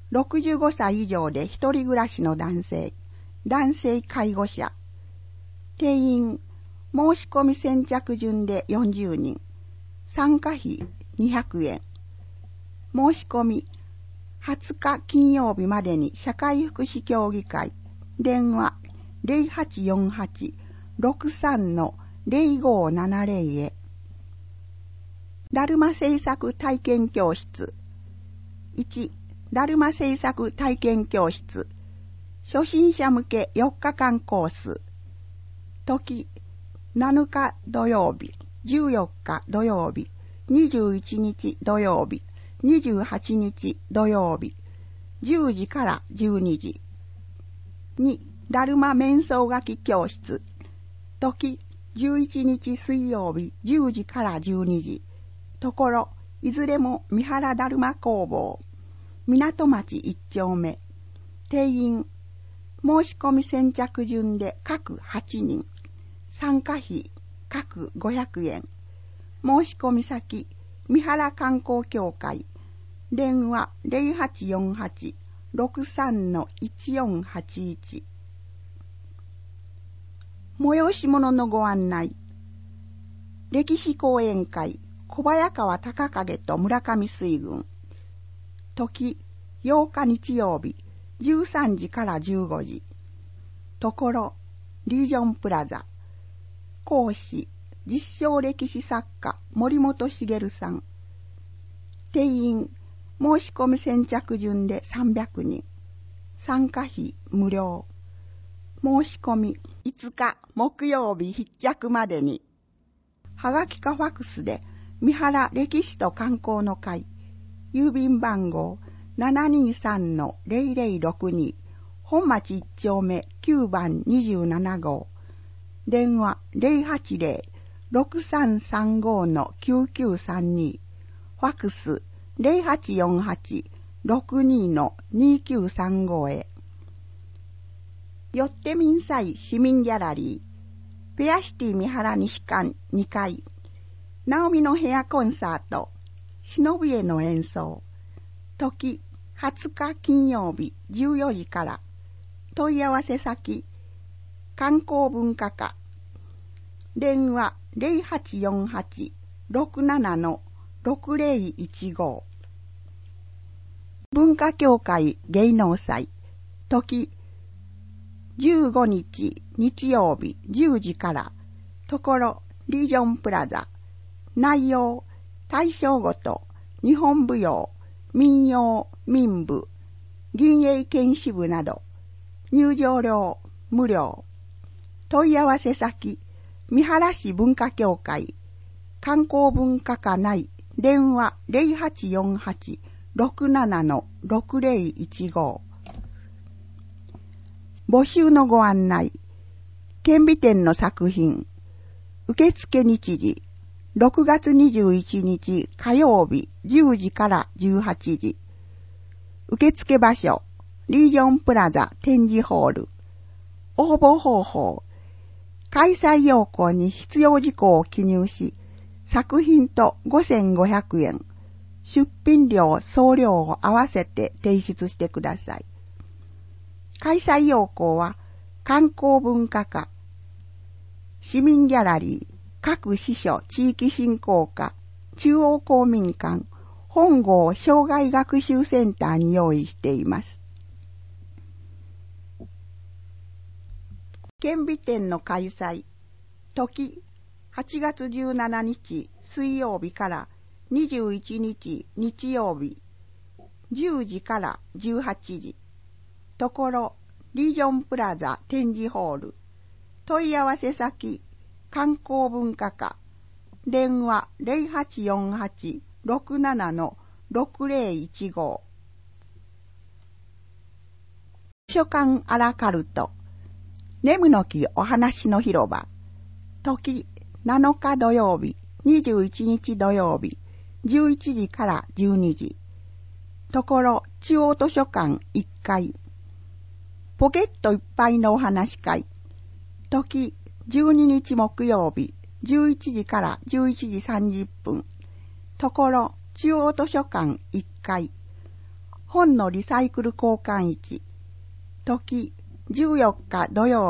象、65歳以上で一人暮らしの男性介護者。 定員、申し込み先着順で40人。参加費200円。申し込み、20日金曜日までに社会福祉協議会。電話、0848-63-0570 へ。だるま製作体験教室。1、だるま製作体験教室。初心者向け4日間コース。時、7日土曜日、14日土曜日、21日土曜日、28日土曜日、10時から12時。2、だるま面相書き教室。時、11日水曜日、10時から12時。ところ、いずれも三原だるま工房。港町1丁目。定員、申し込み先着順で各8人。参加費、各500円。申し込み先、三原観光協会。電話0848-63-1481。催し物のご案内。歴史講演会、小早川隆景と村上水軍。時、8日日曜日、13時から15時。ところ、リージョンプラザ。講師、実証歴史作家、森本茂さん。定員、申し込み先着順で300人。参加費無料。申し込み、5日木曜日必着までに。はがきかファクスで、三原歴史と観光の会。郵便番号 723-0062。本町1丁目9番27号。電話080-6335-9932。ファクス0848-62-2935 へ。よってみんさい市民ギャラリー。ペアシティ三原西館2階。ナオミのヘアコンサート。忍びへの演奏。時、20日金曜日14時から。問い合わせ先、観光文化課。電話0848-67-6015。文化協会芸能祭。時、15日日曜日10時から。ところ、リージョンプラザ。内容、大正ごと、日本舞踊、民謡、民舞、銀英剣士部など。入場料、無料。問い合わせ先、三原市文化協会、観光文化課内、電話0848-67-6015。募集のご案内。顕微展の作品。受付日時。6月21日火曜日10時から18時。受付場所。リージョンプラザ展示ホール。応募方法。開催要項に必要事項を記入し、作品と5500円。出品料、送料を合わせて提出してください。開催要項は、観光文化課、市民ギャラリー、各支所地域振興課、中央公民館、本郷障害学習センターに用意しています。顕微展の開催、時、8月17日水曜日から21日日曜日、10時から18時。ところ、リージョンプラザ展示ホール。問い合わせ先、観光文化課。電話0848-67-6015。図書館アラカルト。ネムの木お話の広場。時、7日土曜日、21日土曜日、11時から12時。ところ、中央図書館1階。ポケットいっぱいのお話会。時、12日木曜日、11時から11時30分。ところ、中央図書館1階。本のリサイクル交換市。時、14日土曜日、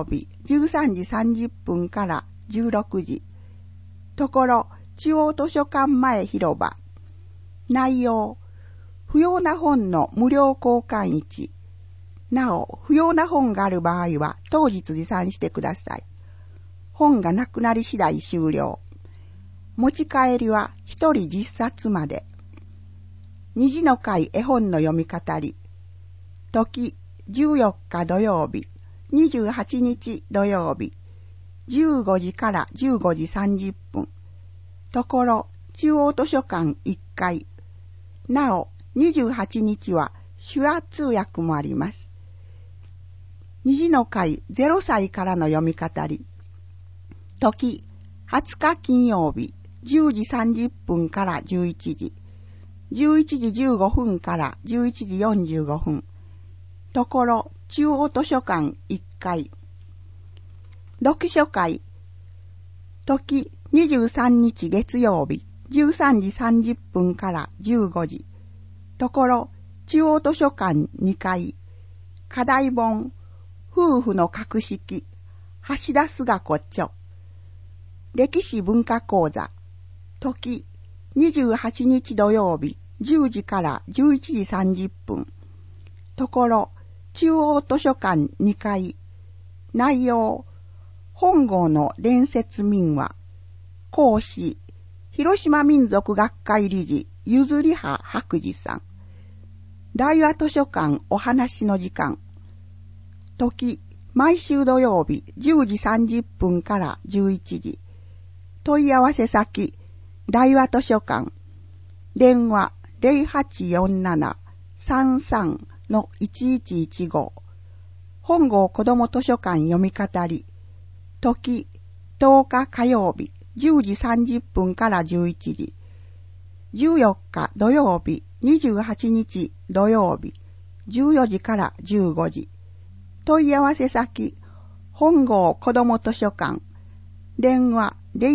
13時30分から16時。ところ、中央図書館前広場。内容、不要な本の無料交換市。なお、不要な本がある場合は当日持参してください。本がなくなり次第終了。持ち帰りは1人10冊まで。虹の会絵本の読み語り。時、14日土曜日、28日土曜日、15時から15時30分。ところ、中央図書館1階。なお、28日は手話通訳もあります。虹の会0歳からの読み語り。時、20日金曜日、10時30分から11時。11時15分から11時45分。ところ、中央図書館1階。読書会。時、23日月曜日、13時30分から15時。ところ、中央図書館2階。課題本、夫婦の格式、橋田壽賀子著。歴史文化講座。時、28日土曜日、10時から11時30分。ところ、中央図書館2階。内容、本郷の伝説民話。講師、広島民族学会理事、ゆずりは白次さん。大和図書館お話の時間。時、毎週土曜日、10時30分から11時。問い合わせ先、大和図書館。電話、0847-33-1115。本郷子ども図書館読み語り。時、10日火曜日、10時30分から11時。14日土曜日、28日土曜日、14時から15時。問い合わせ先、本郷子ども図書館。電話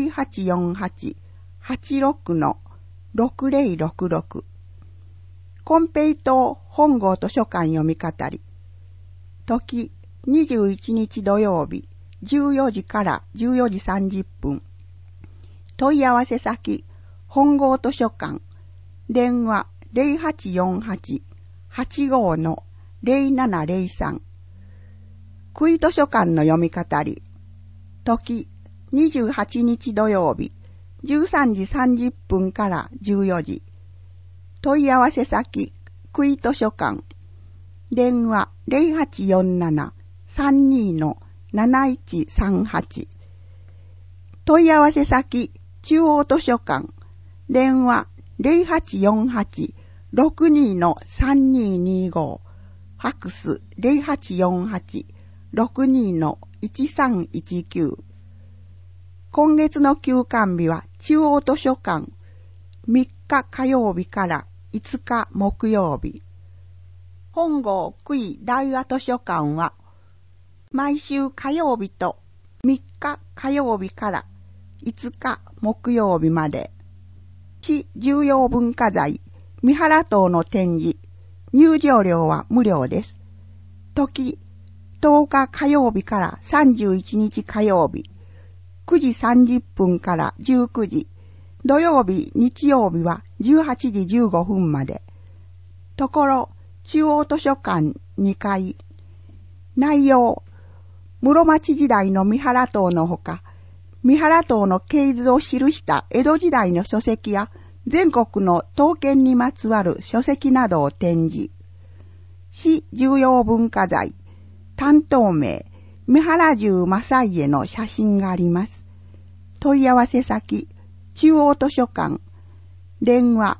0848-86-6066。金平島本郷図書館読み語り。時、21日土曜日、14時から14時30分。問い合わせ先、本郷図書館。電話0848-85-0703。久井図書館の読み語り。時、28日土曜日、13時30分から14時。問い合わせ先、久井図書館。電話0847-32-7138。問い合わせ先、中央図書館。電話0848-62-3225。ファックス0848-62-1319。今月の休館日は中央図書館。3日火曜日から5日木曜日。本郷久井大和図書館は毎週火曜日と3日火曜日から5日木曜日まで。市重要文化財三原塔の展示。入場料は無料です。時、10日火曜日から31日火曜日。9時30分から19時。土曜日、日曜日は18時15分まで。ところ、中央図書館2階。内容、室町時代の三原塔のほか、三原塔の系図を記した江戸時代の書籍や全国の刀剣にまつわる書籍などを展示。市重要文化財、担当名、三原重正家の写真があります。問い合わせ先、中央図書館。電話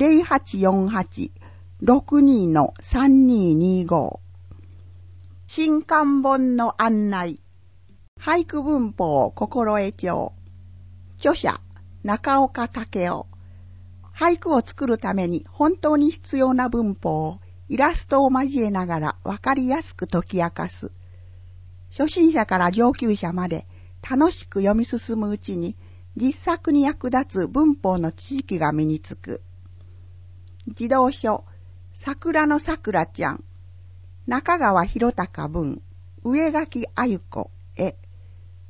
0848-62-3225。新刊本の案内。俳句文法心得帳。著者、中岡武雄。俳句を作るために本当に必要な文法をイラストを交えながらわかりやすく解き明かす。初心者から上級者まで楽しく読み進むうちに実作に役立つ文法の知識が身につく。児童書、桜のさくらちゃん。中川博隆文、上垣あゆ子絵。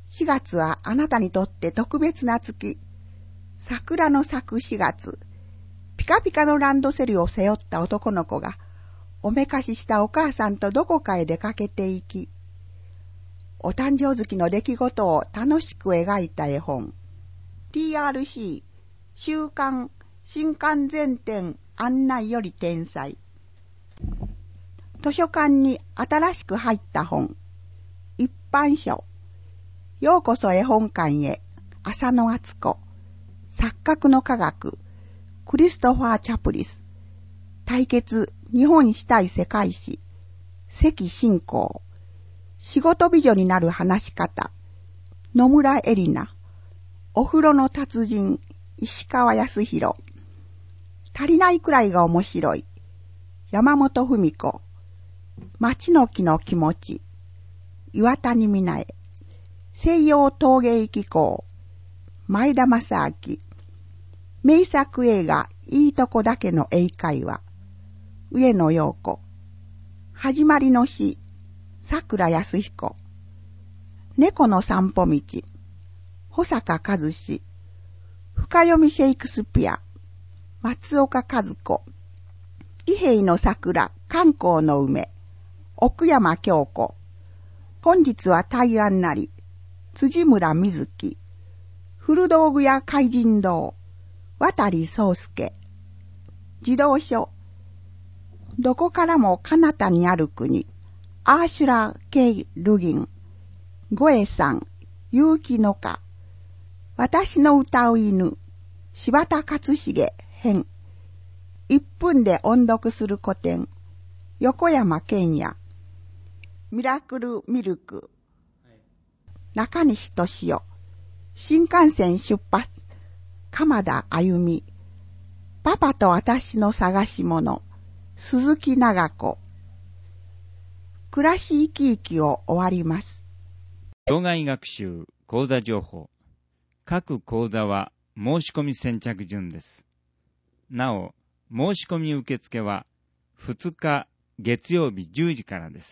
4月はあなたにとって特別な月。桜の咲く4月、ピカピカのランドセルを背負った男の子が、おめかししたお母さんとどこかへ出かけていき、お誕生月の出来事を楽しく描いた絵本、TRC 週刊新刊全典案内より転載。図書館に新しく入った本、一般書、ようこそ絵本館へ、浅野敦子、錯覚の科学、クリストファー・チャプリス、対決日本史対世界史、関信仰、仕事美女になる話し方、野村エリナ、お風呂の達人、石川康弘、足りないくらいが面白い、山本文子、町の木の気持ち、岩谷美奈恵、西洋陶芸機構、前田正明、名作映画いいとこだけの英会話、上野陽子、始まりの詩、桜康彦、猫の散歩道、保坂和志、深読みシェイクスピア、松岡和子、伊平の桜、観光の梅、奥山京子、本日は大安なり、辻村瑞希、古道具屋怪人堂、渡宗介、児童書、どこからも彼方にある国、アーシュラ・ケイ・ルギン、ゴエさん、結城の花、私の歌う犬、柴田勝重編、1分で音読する古典、横山健也、ミラクルミルク、中西俊夫、新幹線出発、鎌田あゆみ、パパと私の探し物、鈴木長子。暮らし生き生きを終わります。 障害学習講座情報。各講座は申し込み先着順です。なお、申し込み受付は2日月曜日10時からです。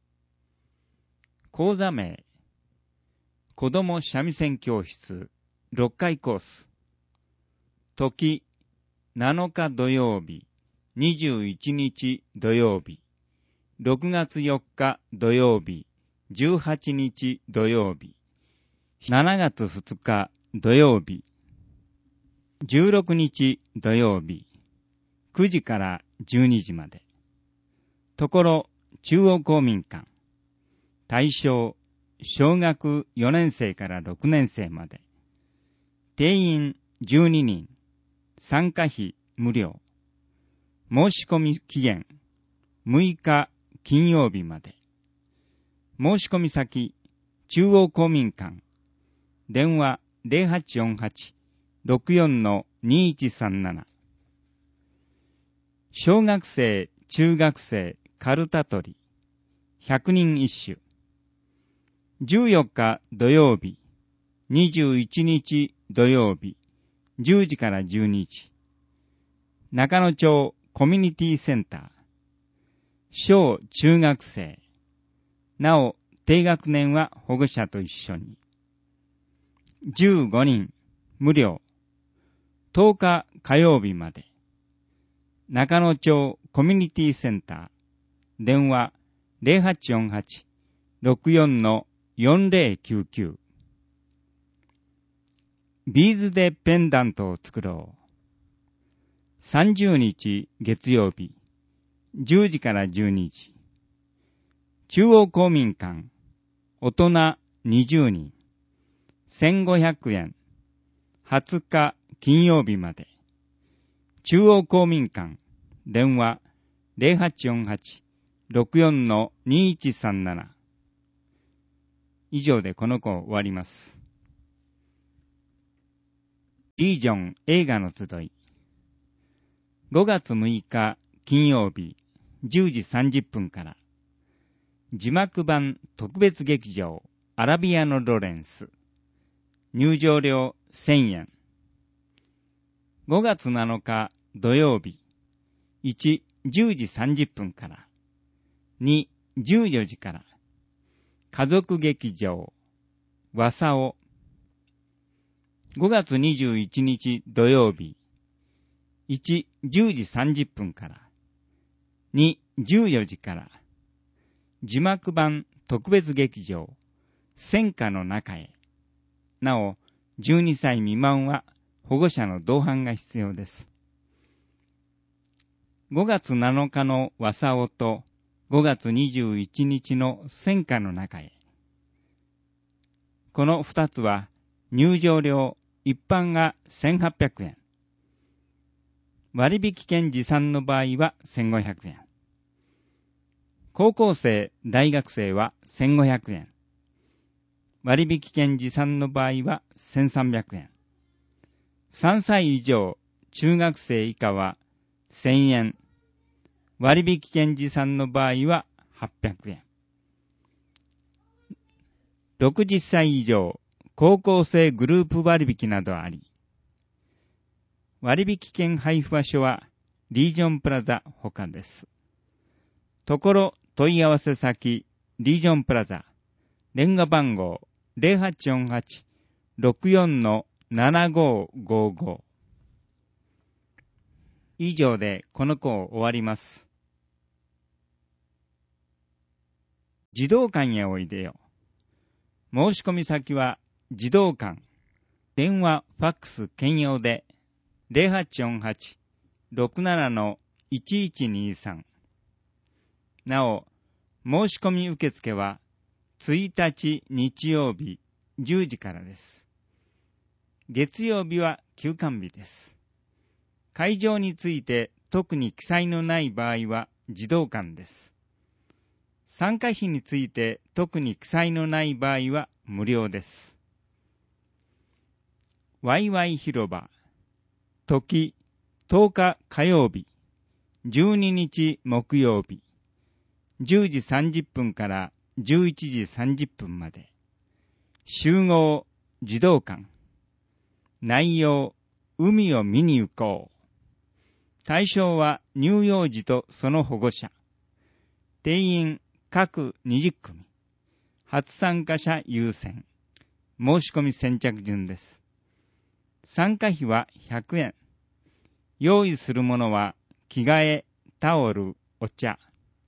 講座名、子ども三味線教室6回コース。時、7日土曜日、21日土曜日、6月4日土曜日、18日土曜日、7月2日土曜日、16日土曜日、9時から12時まで。ところ、中央公民館。対象、小学4年生から6年生まで。定員12人。参加費無料。申し込み期限6日金曜日まで。申し込み先、中央公民館。電話0848-64-2137。小学生、中学生、カルタ取り。100人一首。14日土曜日、21日土曜日、10時から12時。中野町コミュニティセンター。小中学生。なお、低学年は保護者と一緒に。15人、無料。10日火曜日まで。中野町コミュニティセンター。電話0848-64-4099。ビーズでペンダントを作ろう。30日月曜日、10時から12時。中央公民館、大人20人、1500円。20日金曜日まで。中央公民館、電話0848-64-2137。以上でこの講終わります。リージョン映画の集い。5月6日金曜日10時30分から。字幕版特別劇場アラビアのロレンス。入場料1000円。5月7日土曜日1、10時30分から。2、14時から。家族劇場和佐尾。5月21日土曜日。1、10時30分から。2、14時から。字幕版特別劇場、戦火の中へ。なお、12歳未満は保護者の同伴が必要です。5月7日の和佐尾と5月21日の戦火の中へ。この2つは入場料一般が1800円。割引券持参の場合は1500円。高校生、大学生は1500円。割引券持参の場合は1300円。3歳以上、中学生以下は1000円。割引券持参の場合は800円。60歳以上、高校生グループ割引などあり、割引券配布場所はリージョンプラザ他です。ところ問い合わせ先、リージョンプラザ、電話番号 0848-64-7555。以上でこの講を終わります。児童館へおいでよ。申し込み先は児童館、電話、ファックス兼用で 0848-67-1123。なお、申し込み受付は1日日曜日10時からです。月曜日は休館日です。会場について特に記載のない場合は児童館です。参加費について特に記載のない場合は無料です。ワイワイ広場、時10日火曜日、12日木曜日、10時30分から11時30分まで。集合児童館。内容、海を見に行こう。対象は乳幼児とその保護者。定員各20組。初参加者優先。申し込み先着順です。参加費は100円。用意するものは着替え、タオル、お茶。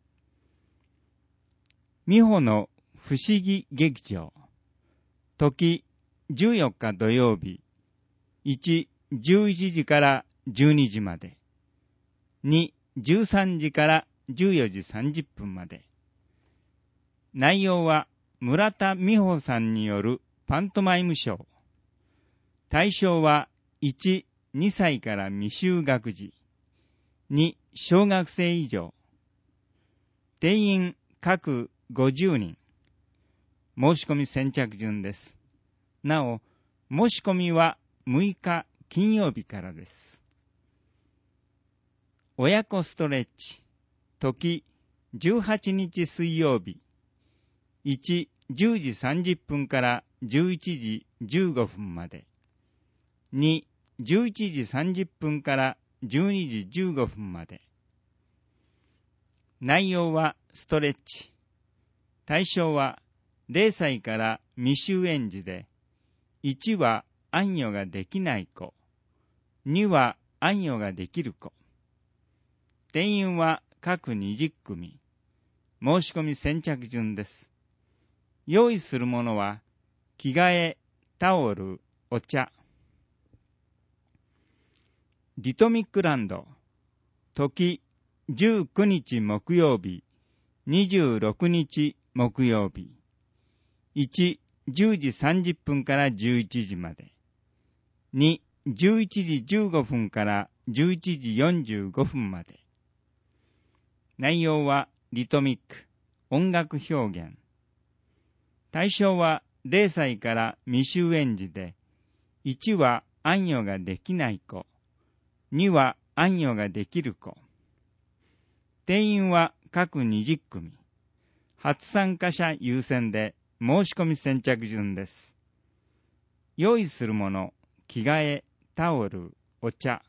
美穂の不思議劇場。時14日土曜日。1、11時から12時まで。2、13時から14時30分まで。内容は村田美穂さんによるパントマイムショー。対象は1、2歳から未就学児。2、小学生以上。定員各50人。申し込み先着順です。なお、申し込みは6日金曜日からです。親子ストレッチ。時18日水曜日。1、10時30分から11時15分まで。2、11時30分から12時15分まで。内容はストレッチ。対象は0歳から未就園児で、1は安養ができない子、2は安養ができる子。定員は各20組。申し込み先着順です。用意するものは着替え、タオル、お茶。リトミックランド。時19日木曜日、26日木曜日。1、10時30分から11時まで。2、11時15分から11時45分まで。内容はリトミック、音楽表現。対象は0歳から未就園児で、1は安養ができない子、2は安養ができる子。定員は各20組。初参加者優先で申し込み先着順です。用意するもの、着替え、タオル、お茶。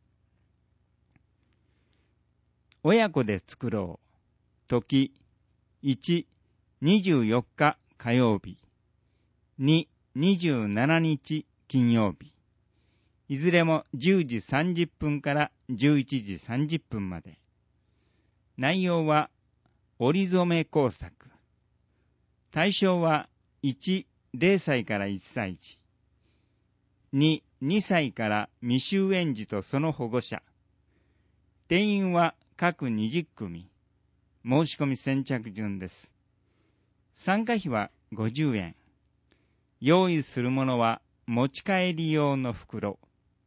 親子で作ろう。時1、24日火曜日。 2、27日金曜日。いずれも10時30分から11時30分まで。内容は織染め工作。対象は1、0歳から1歳児。2、2歳から未就園児とその保護者。定員は各20組。申し込み先着順です。参加費は50円。用意するものは持ち帰り用の袋。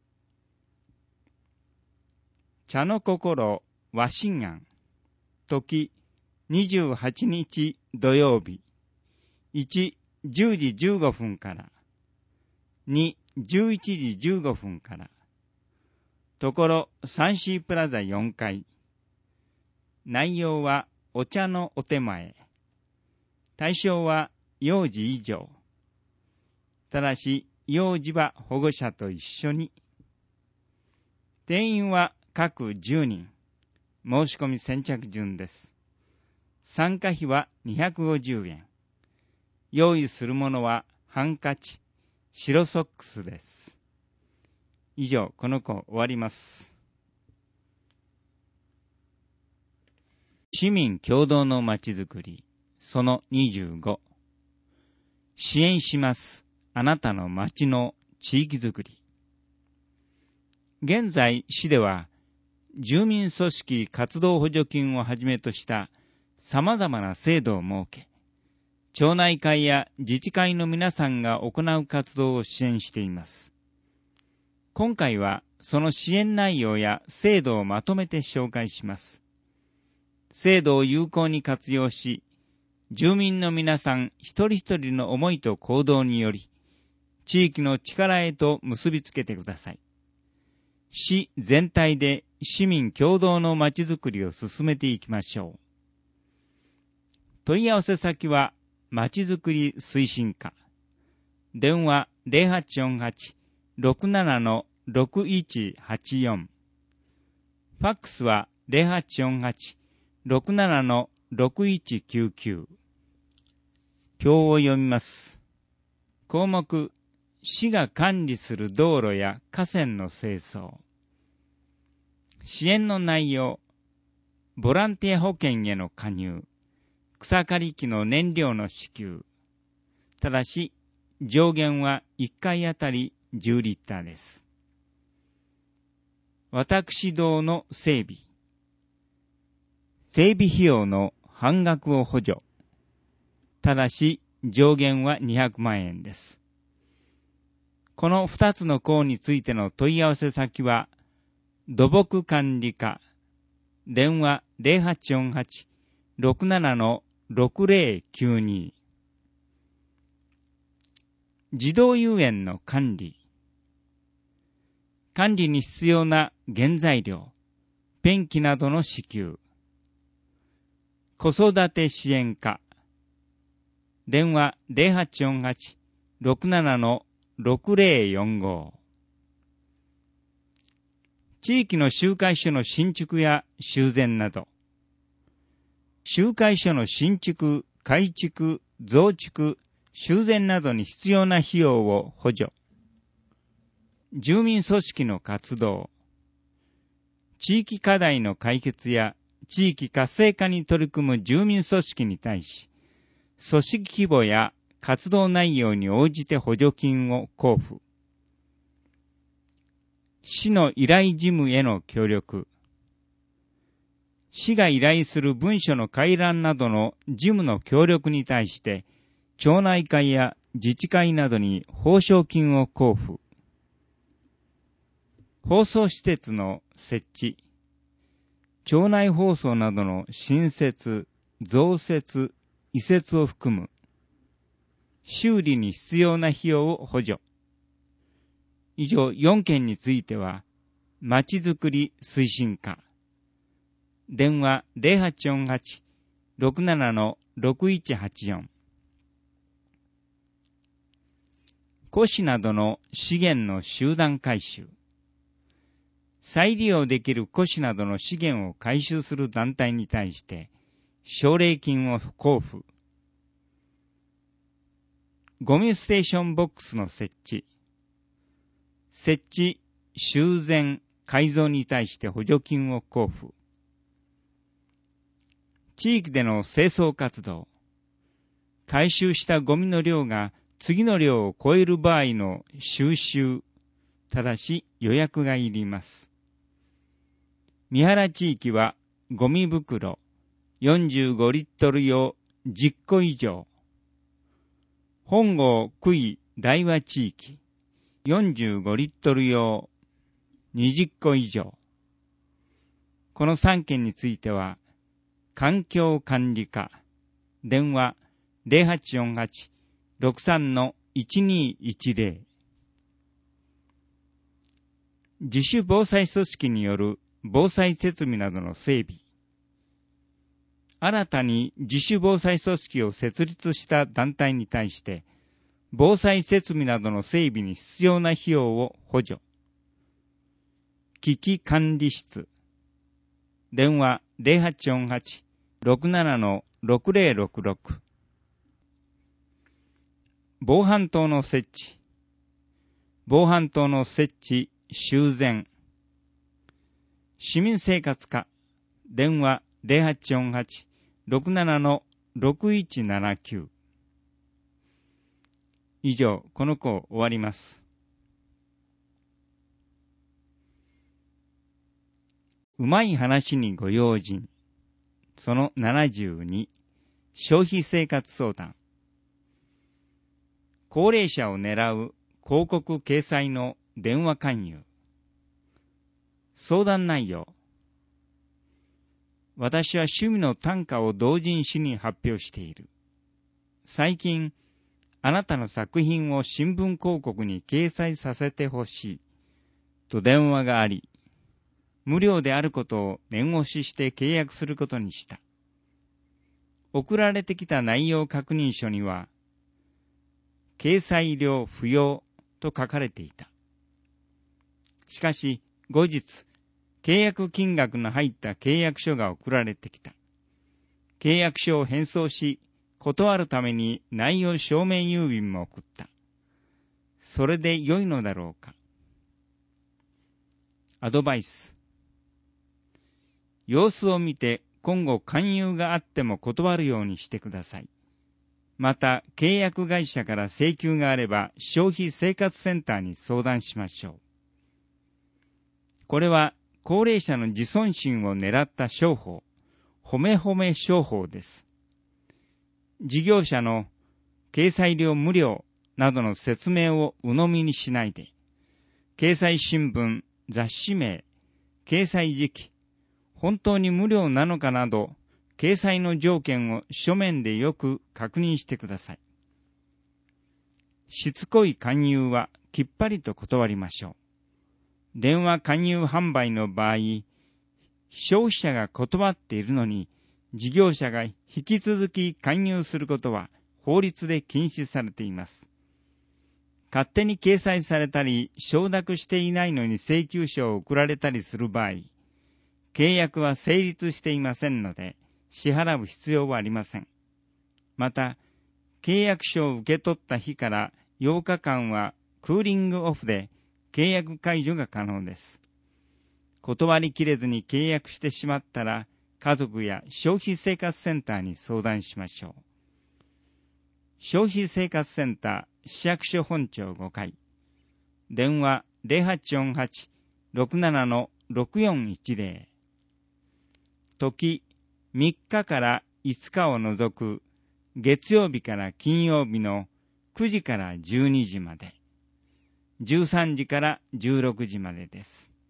茶の心和心庵。時28日土曜日。1、10時15分から。2、11時15分から。ところ、サンシープラザ4階。内容はお茶のお手前。対象は幼児以上。ただし、幼児は保護者と一緒に。定員は各10人。申し込み先着順です。参加費は250円。用意するものはハンカチ、白ソックスです。以上、この講終わります。市民共同のまちづくり、その25。支援します。あなたの町の地域づくり。現在、市では、住民組織活動補助金をはじめとした様々な制度を設け、町内会や自治会の皆さんが行う活動を支援しています。今回はその支援内容や制度をまとめて紹介します。制度を有効に活用し、住民の皆さん一人一人の思いと行動により、地域の力へと結びつけてください。市全体で市民共同のまちづくりを進めていきましょう。問い合わせ先は、まちづくり推進課。電話 0848-67-6184。ファックスは 0848-67-6199。表を読みます。項目、市が管理する道路や河川の清掃。支援の内容、ボランティア保険への加入、草刈り機の燃料の支給。ただし、上限は1回あたり10リッターです。私道の整備。整備費用の半額を補助。ただし、上限は200万円です。この2つの項についての問い合わせ先は、土木管理課、電話 0848-67-6092。児童遊園の管理。管理に必要な原材料、ペンキなどの支給。子育て支援課。電話 0848-67-6045。地域の集会所の新築や修繕など。集会所の新築、改築、増築、修繕などに必要な費用を補助。住民組織の活動。地域課題の解決や地域活性化に取り組む住民組織に対し、組織規模や活動内容に応じて補助金を交付。市の依頼事務への協力。市が依頼する文書の回覧などの事務の協力に対して、町内会や自治会などに報奨金を交付。放送施設の設置。町内放送などの新設、増設、移設を含む。修理に必要な費用を補助。以上4件については、まちづくり推進課。電話 0848-67-6184。古紙などの資源の集団回収。再利用できる古紙などの資源を回収する団体に対して、奨励金を交付。 ゴミステーションボックスの設置、修繕、改造に対して補助金を交付、地域での清掃活動、回収したゴミの量が次の量を超える場合の収集、ただし予約がいります。三原地域はゴミ袋45リットル用10個以上、本郷区井大和地域45リットル用20個以上。この3件については、環境管理課、電話 0848-63-1210。自主防災組織による防災設備などの整備。新たに自主防災組織を設立した団体に対して、防災設備などの整備に必要な費用を補助。危機管理室。電話 0848-67-6066。防犯灯の設置。防犯灯の設置、修繕。市民生活課。電話 0848-67-6179。以上、この項終わります。うまい話にご用心。その72、消費生活相談。高齢者を狙う広告掲載の電話勧誘。相談内容。私は趣味の短歌を同人誌に発表している。最近、あなたの作品を新聞広告に掲載させてほしい。と電話があり、無料であることを念押しして契約することにした。送られてきた内容確認書には、掲載料不要と書かれていた。しかし、後日、契約金額の入った契約書が送られてきた。契約書を返送し、断るために内容証明郵便も送った。それで良いのだろうか。アドバイス。様子を見て今後勧誘があっても断るようにしてください。また、契約会社から請求があれば消費生活センターに相談しましょう。これは高齢者の自尊心を狙った商法、褒め褒め商法です。事業者の掲載料無料などの説明を鵜呑みにしないで、掲載新聞、雑誌名、掲載時期、本当に無料なのかなど、掲載の条件を書面でよく確認してください。しつこい勧誘はきっぱりと断りましょう。電話勧誘販売の場合、消費者が断っているのに、事業者が引き続き勧誘することは法律で禁止されています。勝手に掲載されたり、承諾していないのに請求書を送られたりする場合、契約は成立していませんので、支払う必要はありません。また、契約書を受け取った日から8日間はクーリングオフで契約解除が可能です。断りきれずに契約してしまったら、家族や消費生活センターに相談しましょう。消費生活センター市役所本庁5階。電話 0848-67-6410。時3日から5日を除く月曜日から金曜日の9時から12時まで。13時から16時までです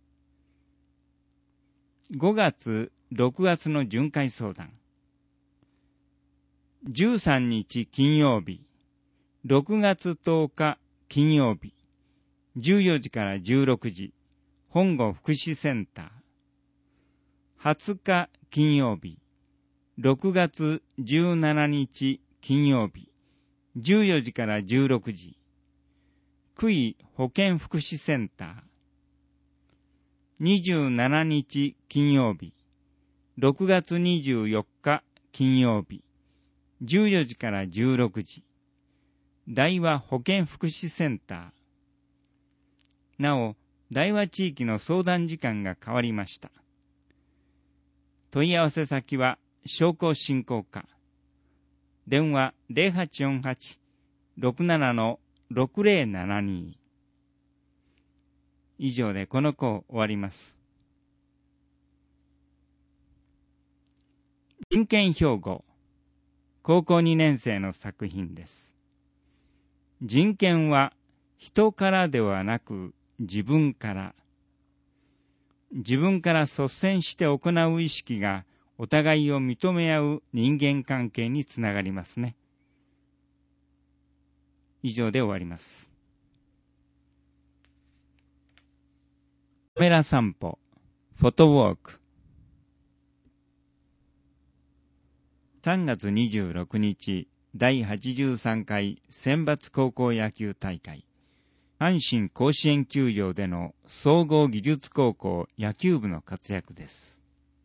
。5月、6月の巡回相談。13日金曜日、6月10日金曜日、14時から16時、本郷福祉センター。20日金曜日、6月17日金曜日、14時から16時、区井保健福祉センター。27日金曜日、6月24日金曜日、14時から16時、 大和保健福祉センター。なお、大和地域の相談時間が変わりました。問い合わせ先は商工振興課。電話 0848-67-6072。以上でこの講を終わります。人権標語、高校2年生の作品です。人権は人からではなく自分から。自分から率先して行う意識がお互いを認め合う人間関係につながりますね。以上で終わります。カメラ散歩、フォトウォーク。3月26日、第83回選抜高校野球大会。阪神甲子園球場での総合技術高校野球部の活躍です。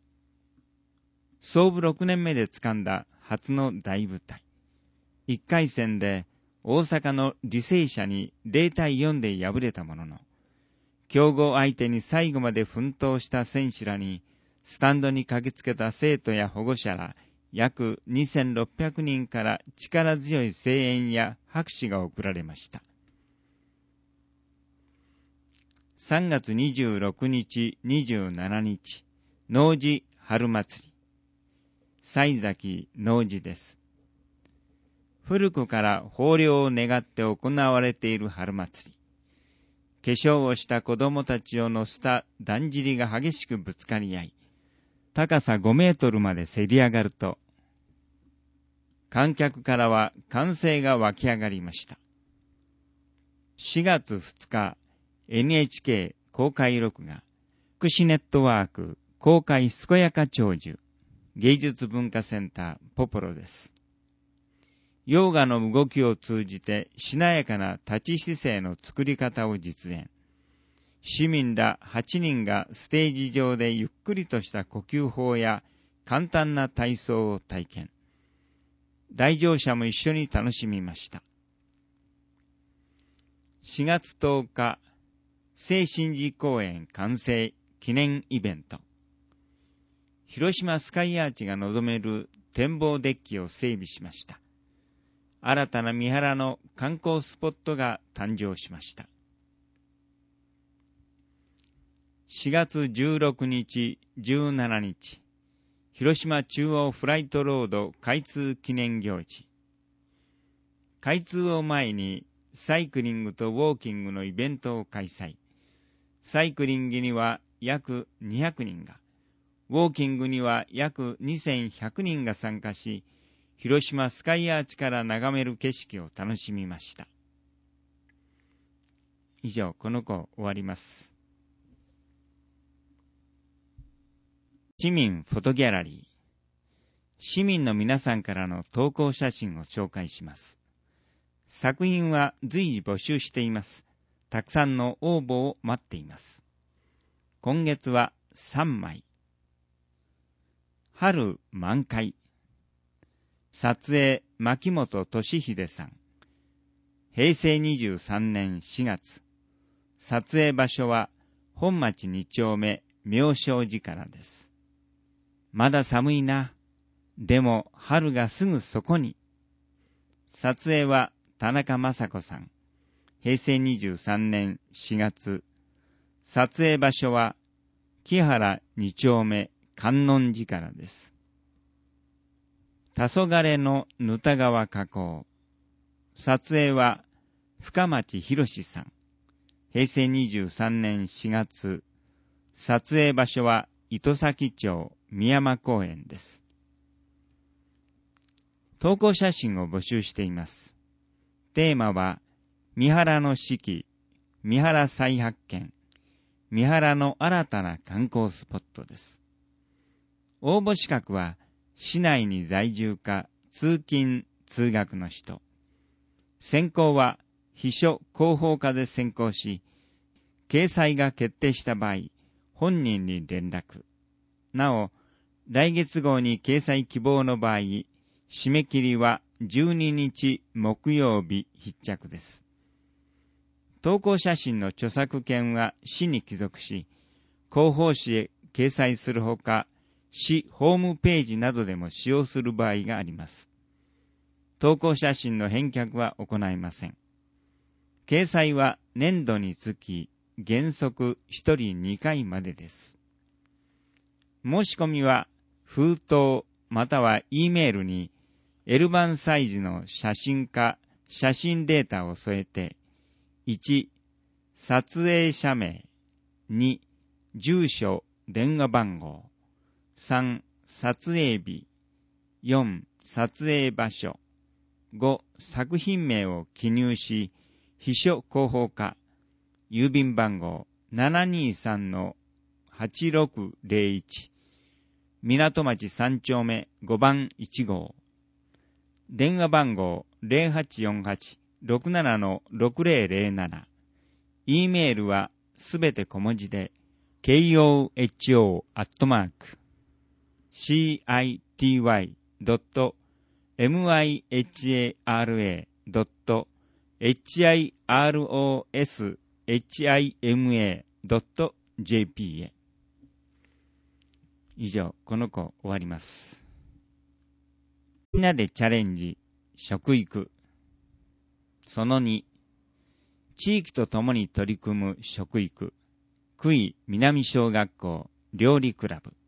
創部6年目で掴んだ初の大舞台。1回戦で大阪の履正社に0対4で敗れたものの、強豪相手に最後まで奮闘した選手らに、スタンドに駆けつけた生徒や保護者ら約2600人から力強い声援や拍手が送られました。3月26日、27日、農事春祭り。西崎農事です。古くから豊漁を願って行われている春祭り。化粧をした子供たちを乗せただんじりが激しくぶつかり合い、高さ5メートルまでせり上がると、観客からは歓声が湧き上がりました。4月2日、NHK 公開録画、福祉ネットワーク公開健やか長寿、芸術文化センターポポロです。ヨーガの動きを通じてしなやかな立ち姿勢の作り方を実演。市民ら8人がステージ上でゆっくりとした呼吸法や簡単な体操を体験。来場者も一緒に楽しみました。4月10日、聖心寺公園完成記念イベント。広島スカイアーチが望める展望デッキを整備しました。新たな三原の観光スポットが誕生しました。4月16日、17日、広島中央フライトロード開通記念行事。開通を前にサイクリングとウォーキングのイベントを開催。サイクリングには約200人が、ウォーキングには約2100人が参加し、広島スカイアーチから眺める景色を楽しみました。以上、この講終わります。市民フォトギャラリー。市民の皆さんからの投稿写真を紹介します。作品は随時募集しています。たくさんの応募を待っています。今月は3枚。春満開。撮影、牧本俊秀さん。平成23年4月。撮影場所は、本町2丁目、妙正寺からです。まだ寒いな。でも、春がすぐそこに。撮影は、田中雅子さん。平成23年4月。撮影場所は、木原2丁目、観音寺からです。黄昏のぬた川河口。撮影は深町博さん。平成23年4月。撮影場所は糸崎町宮山公園です。投稿写真を募集しています。テーマは三原の四季、三原再発見、三原の新たな観光スポットです。応募資格は市内に在住か通勤・通学の人。選考は秘書広報課で選考し、掲載が決定した場合、本人に連絡。なお、来月号に掲載希望の場合、締め切りは 12日木曜日必着です。投稿写真の著作権は市に帰属し、広報誌へ掲載するほか、市ホームページなどでも使用する場合があります。投稿写真の返却は行いません。掲載は年度につき原則1人2回までです。申し込みは封筒または E メールに L 版サイズの写真か写真データを添えて、1、撮影者名、2、住所、電話番号、3、撮影日、4、撮影場所、5、作品名を記入し、秘書広報課、郵便番号 723-8601、港町3丁目5番1号、電話番号 0848-67-6007、E メールはすべて小文字で、kohyo.city.mihara.hiroshima.jp へ。以上、この子終わります。みんなでチャレンジ、食育。その2、地域とともに取り組む食育。久井南小学校料理クラブ。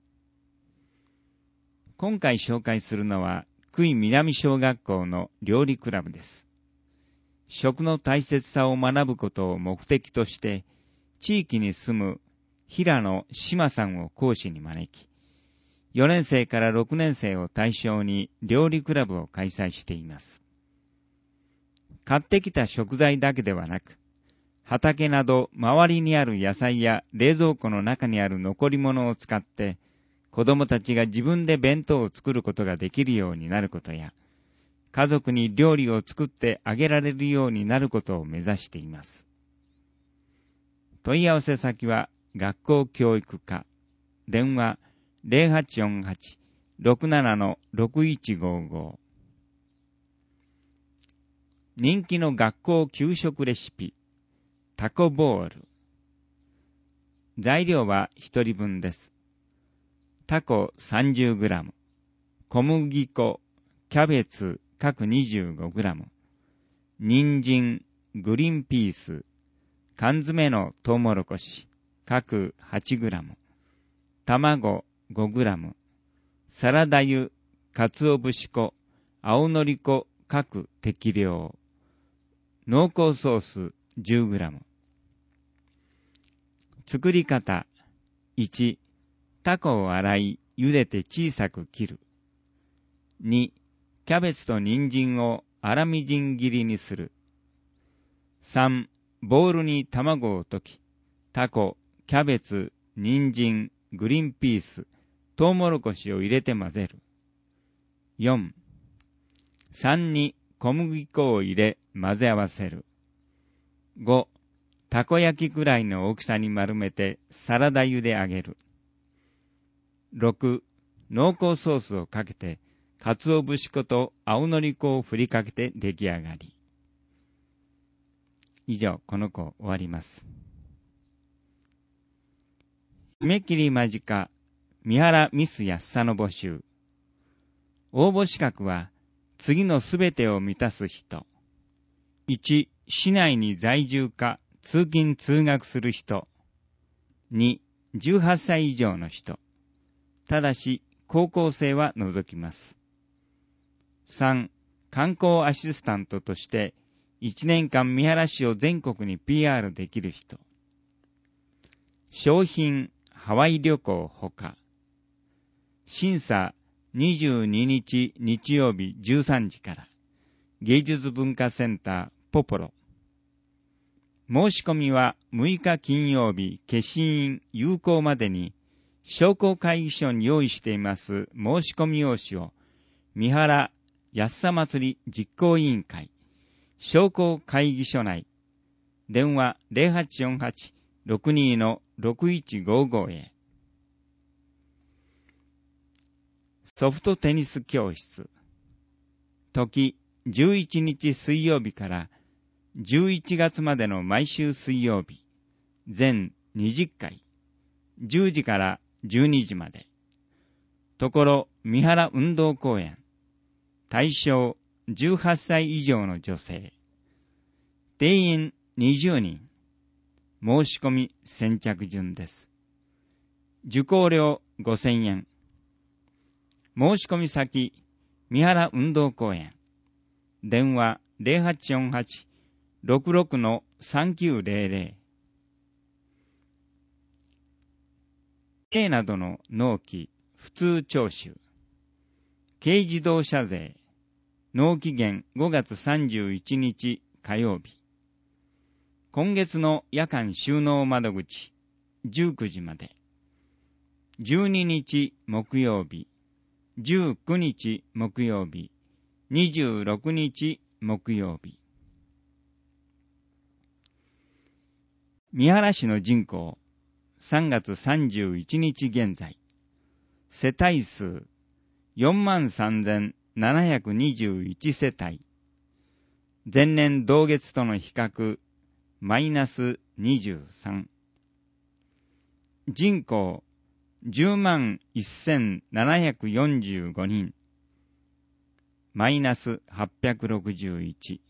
今回紹介するのは久井南小学校の料理クラブです。食の大切さを学ぶことを目的として、地域に住む平野志麻さんを講師に招き、4年生から6年生を対象に料理クラブを開催しています。買ってきた食材だけではなく、畑など周りにある野菜や冷蔵庫の中にある残り物を使って、子供たちが自分で弁当を作ることができるようになることや、家族に料理を作ってあげられるようになることを目指しています。問い合わせ先は学校教育課、電話 0848-67-6155。人気の学校給食レシピ、タコボール。材料は1人分です。タコ 30g、小麦粉、キャベツ各 25g、人参、グリーンピース、缶詰のトウモロコシ各 8g、卵 5g、サラダ油、鰹節粉、青のり粉各適量、濃厚ソース 10g。作り方。1、タコを洗い、茹でて小さく切る。2、キャベツと人参を粗みじん切りにする。3、ボウルに卵を溶き、タコ、キャベツ、人参、グリーンピース、トウモロコシを入れて混ぜる。4、3に小麦粉を入れ混ぜ合わせる。5、たこ焼きくらいの大きさに丸めてサラダ油で揚げる。6、濃厚ソースをかけて、鰹節粉と青のり粉を振りかけて出来上がり。以上、この子終わります。締め切り間近、三原ミス安さの募集。応募資格は、次のすべてを満たす人。1、市内に在住か通勤通学する人。2、18歳以上の人。ただし、高校生は除きます。3、観光アシスタントとして、1年間三原市を全国に PR できる人。商品、ハワイ旅行ほか。審査、22日日曜日13時から。芸術文化センターポポロ。申し込みは6日金曜日消印有効までに、商工会議所に用意しています申し込み用紙を、三原安さ祭り実行委員会、商工会議所内、電話 0848-62-6155 へ。ソフトテニス教室。時 11日水曜日から11月までの毎週水曜日、全20回、10時から12時まで。ところ三原運動公園、対象18歳以上の女性。定員20人。申し込み先着順です。受講料5000円。申し込み先、三原運動公園。電話 0848-66-3900。軽などの納期、普通徴収。軽自動車税。納期限5月31日火曜日。今月の夜間収納窓口、19時まで。12日木曜日、19日木曜日、26日木曜日。三原市の人口、3月31日現在、世帯数 43,721 世帯。前年同月との比較、マイナス23。人口、101,745 人。マイナス861。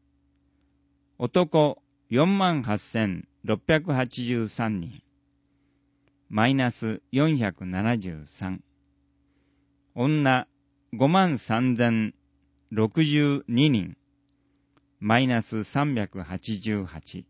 男、48,683 人。マイナス473。女、53,062 人。マイナス388。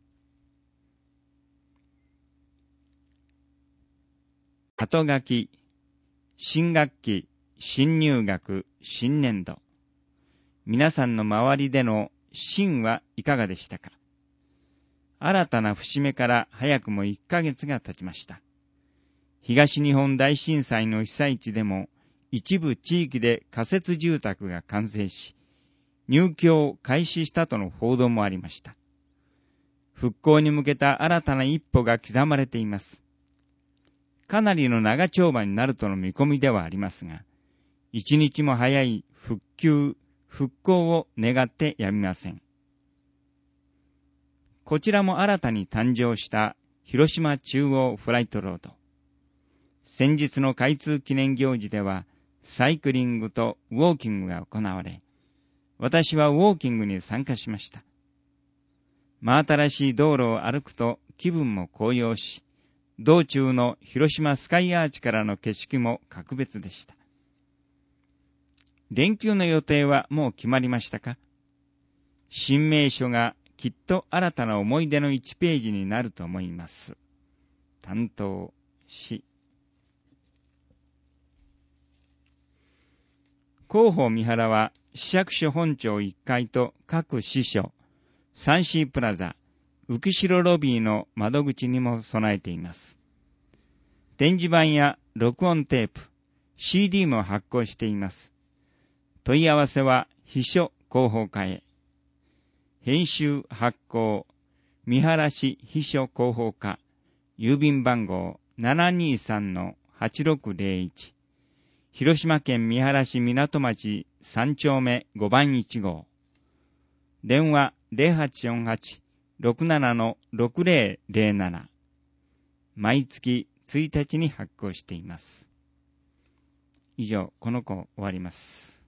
後書き、新学期、新入学、新年度。皆さんの周りでの新はいかがでしたか？新たな節目から早くも1ヶ月が経ちました。東日本大震災の被災地でも一部地域で仮設住宅が完成し、入居を開始したとの報道もありました。復興に向けた新たな一歩が刻まれています。かなりの長丁場になるとの見込みではありますが、一日も早い復旧、復興を願ってやみません。こちらも新たに誕生した広島中央フライトロード。先日の開通記念行事では、サイクリングとウォーキングが行われ、私はウォーキングに参加しました。真新しい道路を歩くと気分も高揚し、道中の広島スカイアーチからの景色も格別でした。連休の予定はもう決まりましたか？新名所がきっと新たな思い出の1ページになると思います。担当、市。広報三原は市役所本庁1階と各支所、サンシープラザ、浮代ロビーの窓口にも備えています。展示板や録音テープ、CD も発行しています。問い合わせは秘書広報課へ。編集発行、三原市秘書広報課、郵便番号 723-8601、広島県三原市港町3丁目5番1号。電話 0848-67-6007。毎月1日に発行しています。以上、この子終わります。